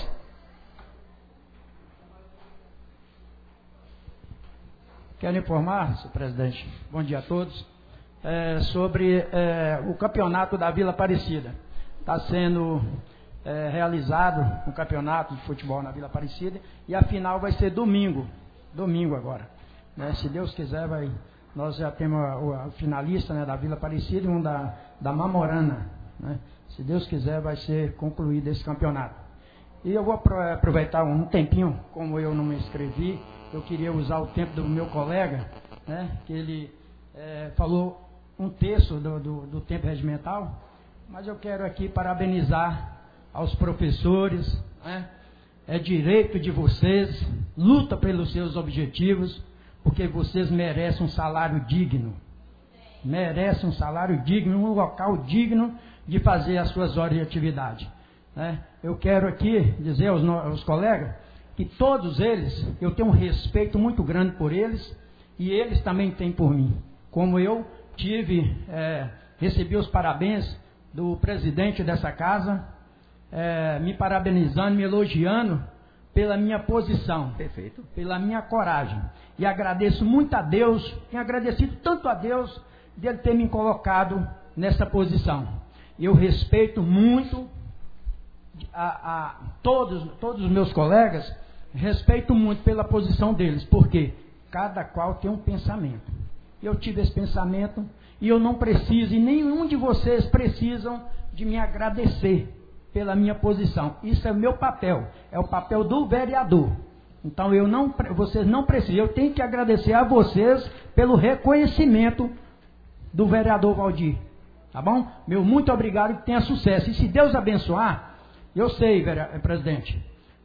Quero informar, senhor presidente, bom dia a todos, é, sobre é, o campeonato da Vila Aparecida. Está sendo é, realizado um campeonato de futebol na Vila Aparecida e a final vai ser domingo, domingo agora. Né? Se Deus quiser, vai, nós já temos a, a finalista, né, da Vila Aparecida e um da, da Mamorana. Né? Se Deus quiser, vai ser concluído esse campeonato. E eu vou aproveitar um tempinho, como eu não me inscrevi, eu queria usar o tempo do meu colega, né, que ele é, falou um terço do, do, do tempo regimental, mas eu quero aqui parabenizar aos professores, né, é direito de vocês, luta pelos seus objetivos, porque vocês merecem um salário digno, merecem um salário digno, um local digno de fazer as suas horas de atividade. Né. Eu quero aqui dizer aos, aos colegas, que todos eles, eu tenho um respeito muito grande por eles, e eles também têm por mim. Como eu tive, é, recebi os parabéns do presidente dessa casa, é, me parabenizando, me elogiando pela minha posição, Perfeito. pela minha coragem. E agradeço muito a Deus, tenho agradecido tanto a Deus, dele ter me colocado nessa posição. Eu respeito muito a, a todos, todos os meus colegas, respeito muito pela posição deles, porque cada qual tem um pensamento. Eu tive esse pensamento e eu não preciso, e nenhum de vocês precisam de me agradecer pela minha posição. Isso é o meu papel, é o papel do vereador. Então eu não, vocês não precisam, eu tenho que agradecer a vocês pelo reconhecimento do vereador Valdir. Tá bom? Meu muito obrigado e que tenha sucesso. E se Deus abençoar, eu sei, presidente,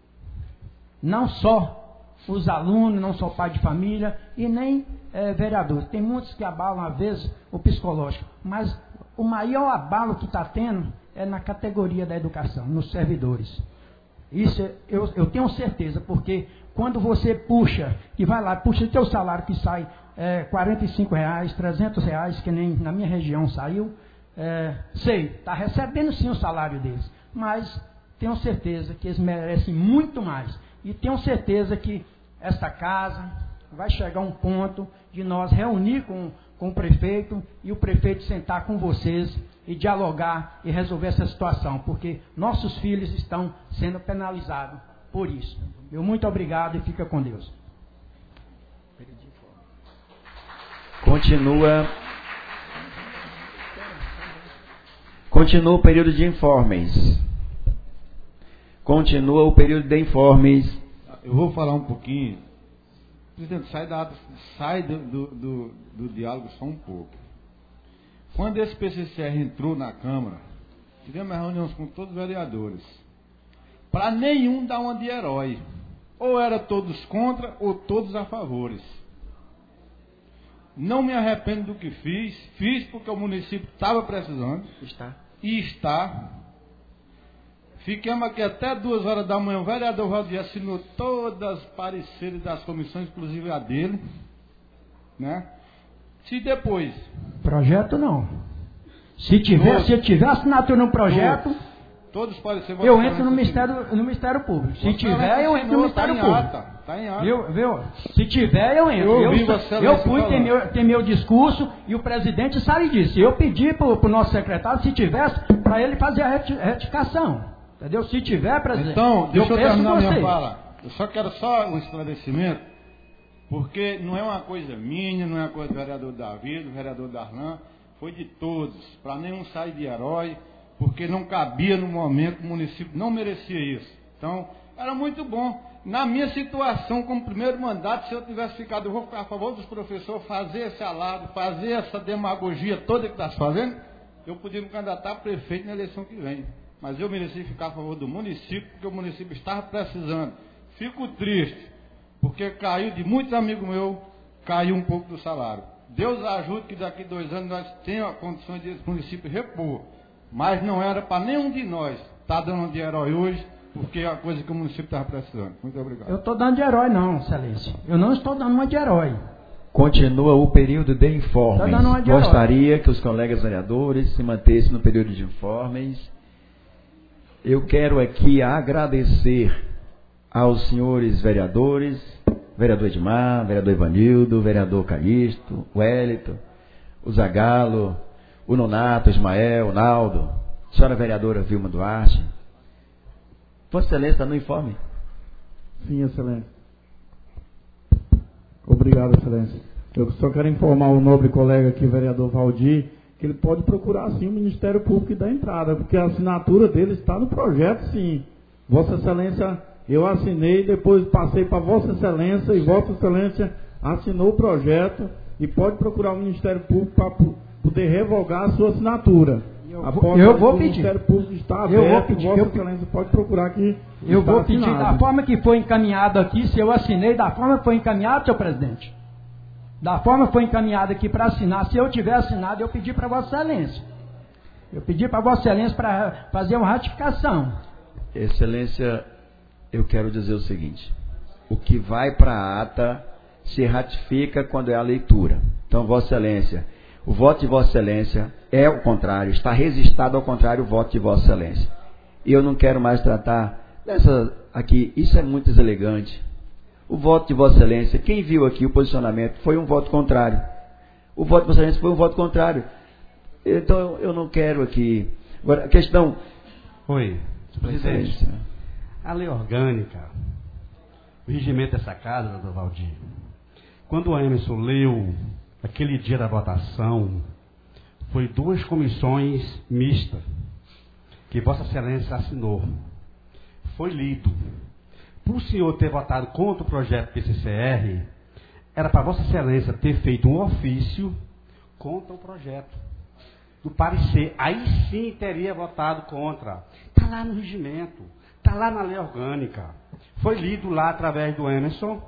não só os alunos, não só pai de família e nem é, vereadores. Tem muitos que abalam, às vezes, o psicológico. Mas o maior abalo que está tendo é na categoria da educação, nos servidores. Isso eu, eu tenho certeza, porque quando você puxa, e vai lá, puxa o teu salário que sai é, quarenta e cinco reais, trezentos reais, que nem na minha região saiu, é, sei, está recebendo sim o salário deles, mas tenho certeza que eles merecem muito mais. E tenho certeza que esta casa vai chegar a um ponto de nós reunir com, com o prefeito e o prefeito sentar com vocês e dialogar e resolver essa situação, porque nossos filhos estão sendo penalizados por isso. Meu muito obrigado e fica com Deus. Continua. Continua o período de informes. Continua o período de informes. Eu vou falar um pouquinho. Presidente, sai, da, sai do, do, do, do diálogo só um pouco. Quando esse P C C R entrou na Câmara, tivemos reuniões com todos os vereadores. Para nenhum dar uma de herói. Ou era todos contra ou todos a favores. Não me arrependo do que fiz. Fiz porque o município estava precisando. Está. E está. Ficamos aqui até duas horas da manhã. O vereador Valdir assinou todas as pareceres das comissões, inclusive a dele. Né? Se depois... Projeto não. Se tiver, se tiver assinatura no projeto, todos podem ser... Eu entro no Ministério, no Ministério Público. Se tiver, eu entro no Ministério tá Público. Ata, tá em ata. Viu, viu? Se tiver, eu entro. Eu, eu, eu fui ter meu, ter meu discurso e o presidente sabe disso. Eu pedi para o nosso secretário, se tivesse, para ele fazer a retificação. Entendeu? Se tiver, presidente, então, deixa eu, eu terminar vocês. minha fala. Eu só quero só um esclarecimento, porque não é uma coisa minha, não é uma coisa do vereador Davi, do vereador Darlan, foi de todos, para nenhum sair de herói, porque não cabia no momento, o município não merecia isso. Então, era muito bom. Na minha situação, como primeiro mandato, se eu tivesse ficado, eu vou ficar a favor dos professores, fazer esse alarde, fazer essa demagogia toda que está se fazendo, eu podia me candidatar a prefeito na eleição que vem. Mas eu mereci ficar a favor do município, porque o município estava precisando. Fico triste, porque caiu de muitos amigos meus, caiu um pouco do salário. Deus ajude que daqui a dois anos nós tenhamos condições de esse município repor. Mas não era para nenhum de nós estar dando de herói hoje, porque é a coisa que o município estava precisando. Muito obrigado. Eu estou dando de herói não, excelência. Eu não estou dando uma de herói. Continua o período de informes. Tá dando uma de Gostaria herói. que os colegas vereadores se mantessem no período de informes. Eu quero aqui agradecer aos senhores vereadores, vereador Edmar, vereador Ivanildo, vereador Calixto, o Wellington, o Zagalo, o Nonato, o Ismael, o Naldo, a senhora vereadora Vilma Duarte. Vossa Excelência está no informe? Sim, Excelência. Obrigado, Excelência. Eu só quero informar o nobre colega aqui, vereador Valdir, que ele pode procurar sim o Ministério Público e dar entrada, porque a assinatura dele está no projeto, sim. Vossa Excelência, eu assinei, depois passei para Vossa Excelência, e Vossa Excelência assinou o projeto, e pode procurar o Ministério Público para poder revogar a sua assinatura. Eu a vou, eu vou do pedir. Ministério Público está aberto, eu vou pedir. Vossa eu, Excelência pode procurar aqui. Eu vou pedir assinado. da forma que foi encaminhado aqui, se eu assinei da forma que foi encaminhado, senhor presidente. Da forma que foi encaminhado aqui para assinar, se eu tiver assinado, eu pedi para Vossa Excelência. Eu pedi para Vossa Excelência para fazer uma ratificação. Excelência, eu quero dizer o seguinte: o que vai para a ata se ratifica quando é a leitura. Então, Vossa Excelência, o voto de Vossa Excelência é o contrário, está registrado ao contrário o voto de Vossa Excelência. E eu não quero mais tratar dessa aqui, isso é muito deselegante. O voto de Vossa Excelência, quem viu aqui o posicionamento, foi um voto contrário. O voto de Vossa Excelência foi um voto contrário. Então, eu não quero aqui... Agora, a questão... Oi, senhor presidente. A lei orgânica, o regimento dessa casa, doutor Valdir, quando o Emerson leu aquele dia da votação, foi duas comissões mistas que Vossa Excelência assinou. Foi lido. Por o senhor ter votado contra o projeto P C C R, era para Vossa Excelência ter feito um ofício contra o projeto. Do parecer, aí sim teria votado contra. Está lá no regimento, está lá na lei orgânica. Foi lido lá através do Emerson,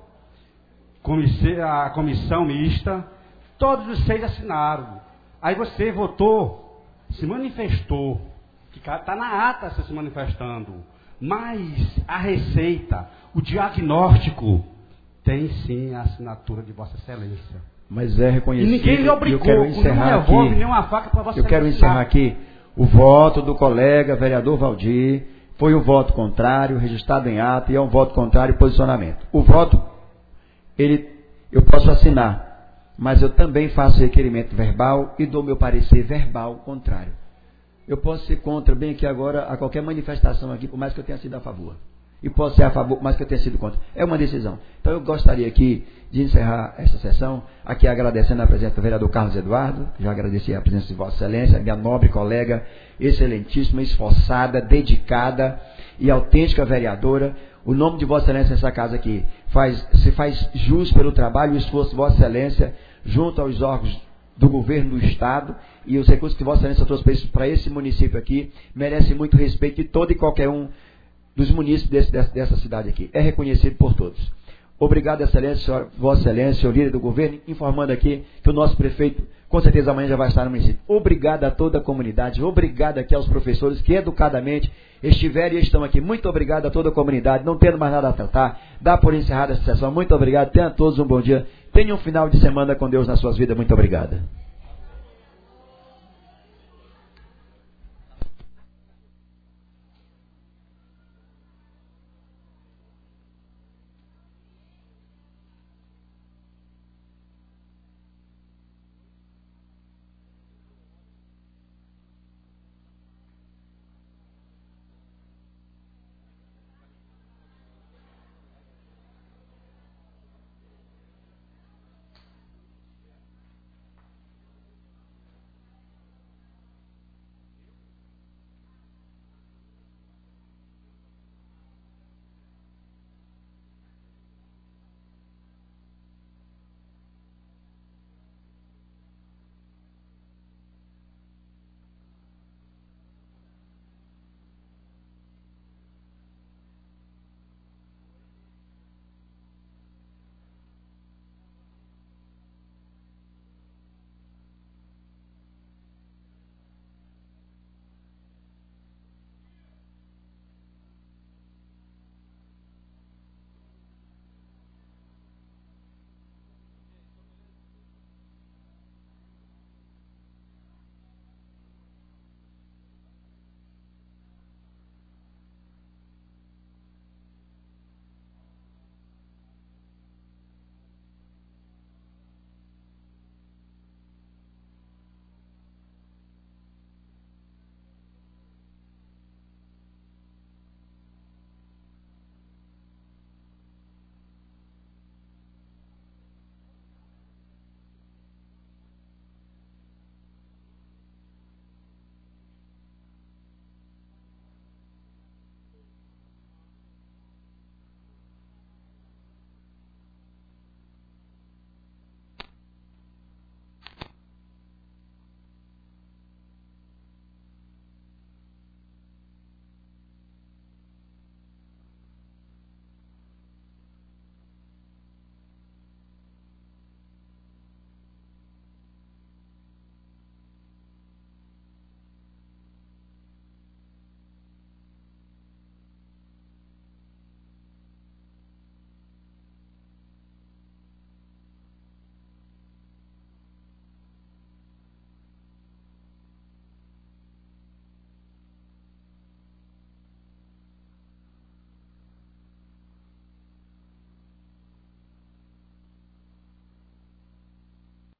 a comissão mista, todos os seis assinaram. Aí você votou, se manifestou, que está na ata você se manifestando. Mas a receita, o diagnóstico, tem sim a assinatura de Vossa Excelência. Mas é reconhecido. E ninguém lhe obrigou, eu quero encerrar com um aqui, nem uma faca para Vossa Eu quero Excelência. encerrar aqui o voto do colega vereador Valdir. Foi um voto contrário, registrado em ata, e é um voto contrário posicionamento. O voto, ele, eu posso assinar, mas eu também faço requerimento verbal e dou meu parecer verbal contrário. Eu posso ser contra, bem aqui agora, a qualquer manifestação aqui, por mais que eu tenha sido a favor. E posso ser a favor, por mais que eu tenha sido contra. É uma decisão. Então eu gostaria aqui de encerrar esta sessão, aqui agradecendo a presença do vereador Carlos Eduardo, já agradeci a presença de Vossa Excelência, minha nobre colega, excelentíssima, esforçada, dedicada e autêntica vereadora. O nome de Vossa Excelência nessa casa aqui faz, se faz jus pelo trabalho e o esforço de Vossa Excelência junto aos órgãos do governo do Estado, e os recursos que Vossa Excelência trouxe para esse município aqui merece muito respeito de todo e qualquer um dos munícipes desse, dessa, dessa cidade aqui. É reconhecido por todos. Obrigado, Excelência, senhora, Vossa Excelência, o líder do governo, informando aqui que o nosso prefeito, com certeza amanhã já vai estar no município. Obrigado a toda a comunidade, obrigado aqui aos professores que educadamente estiveram e estão aqui. Muito obrigado a toda a comunidade, não tendo mais nada a tratar. Dá por encerrada essa sessão. Muito obrigado, tenham todos um bom dia. Tenham um final de semana com Deus nas suas vidas. Muito obrigado.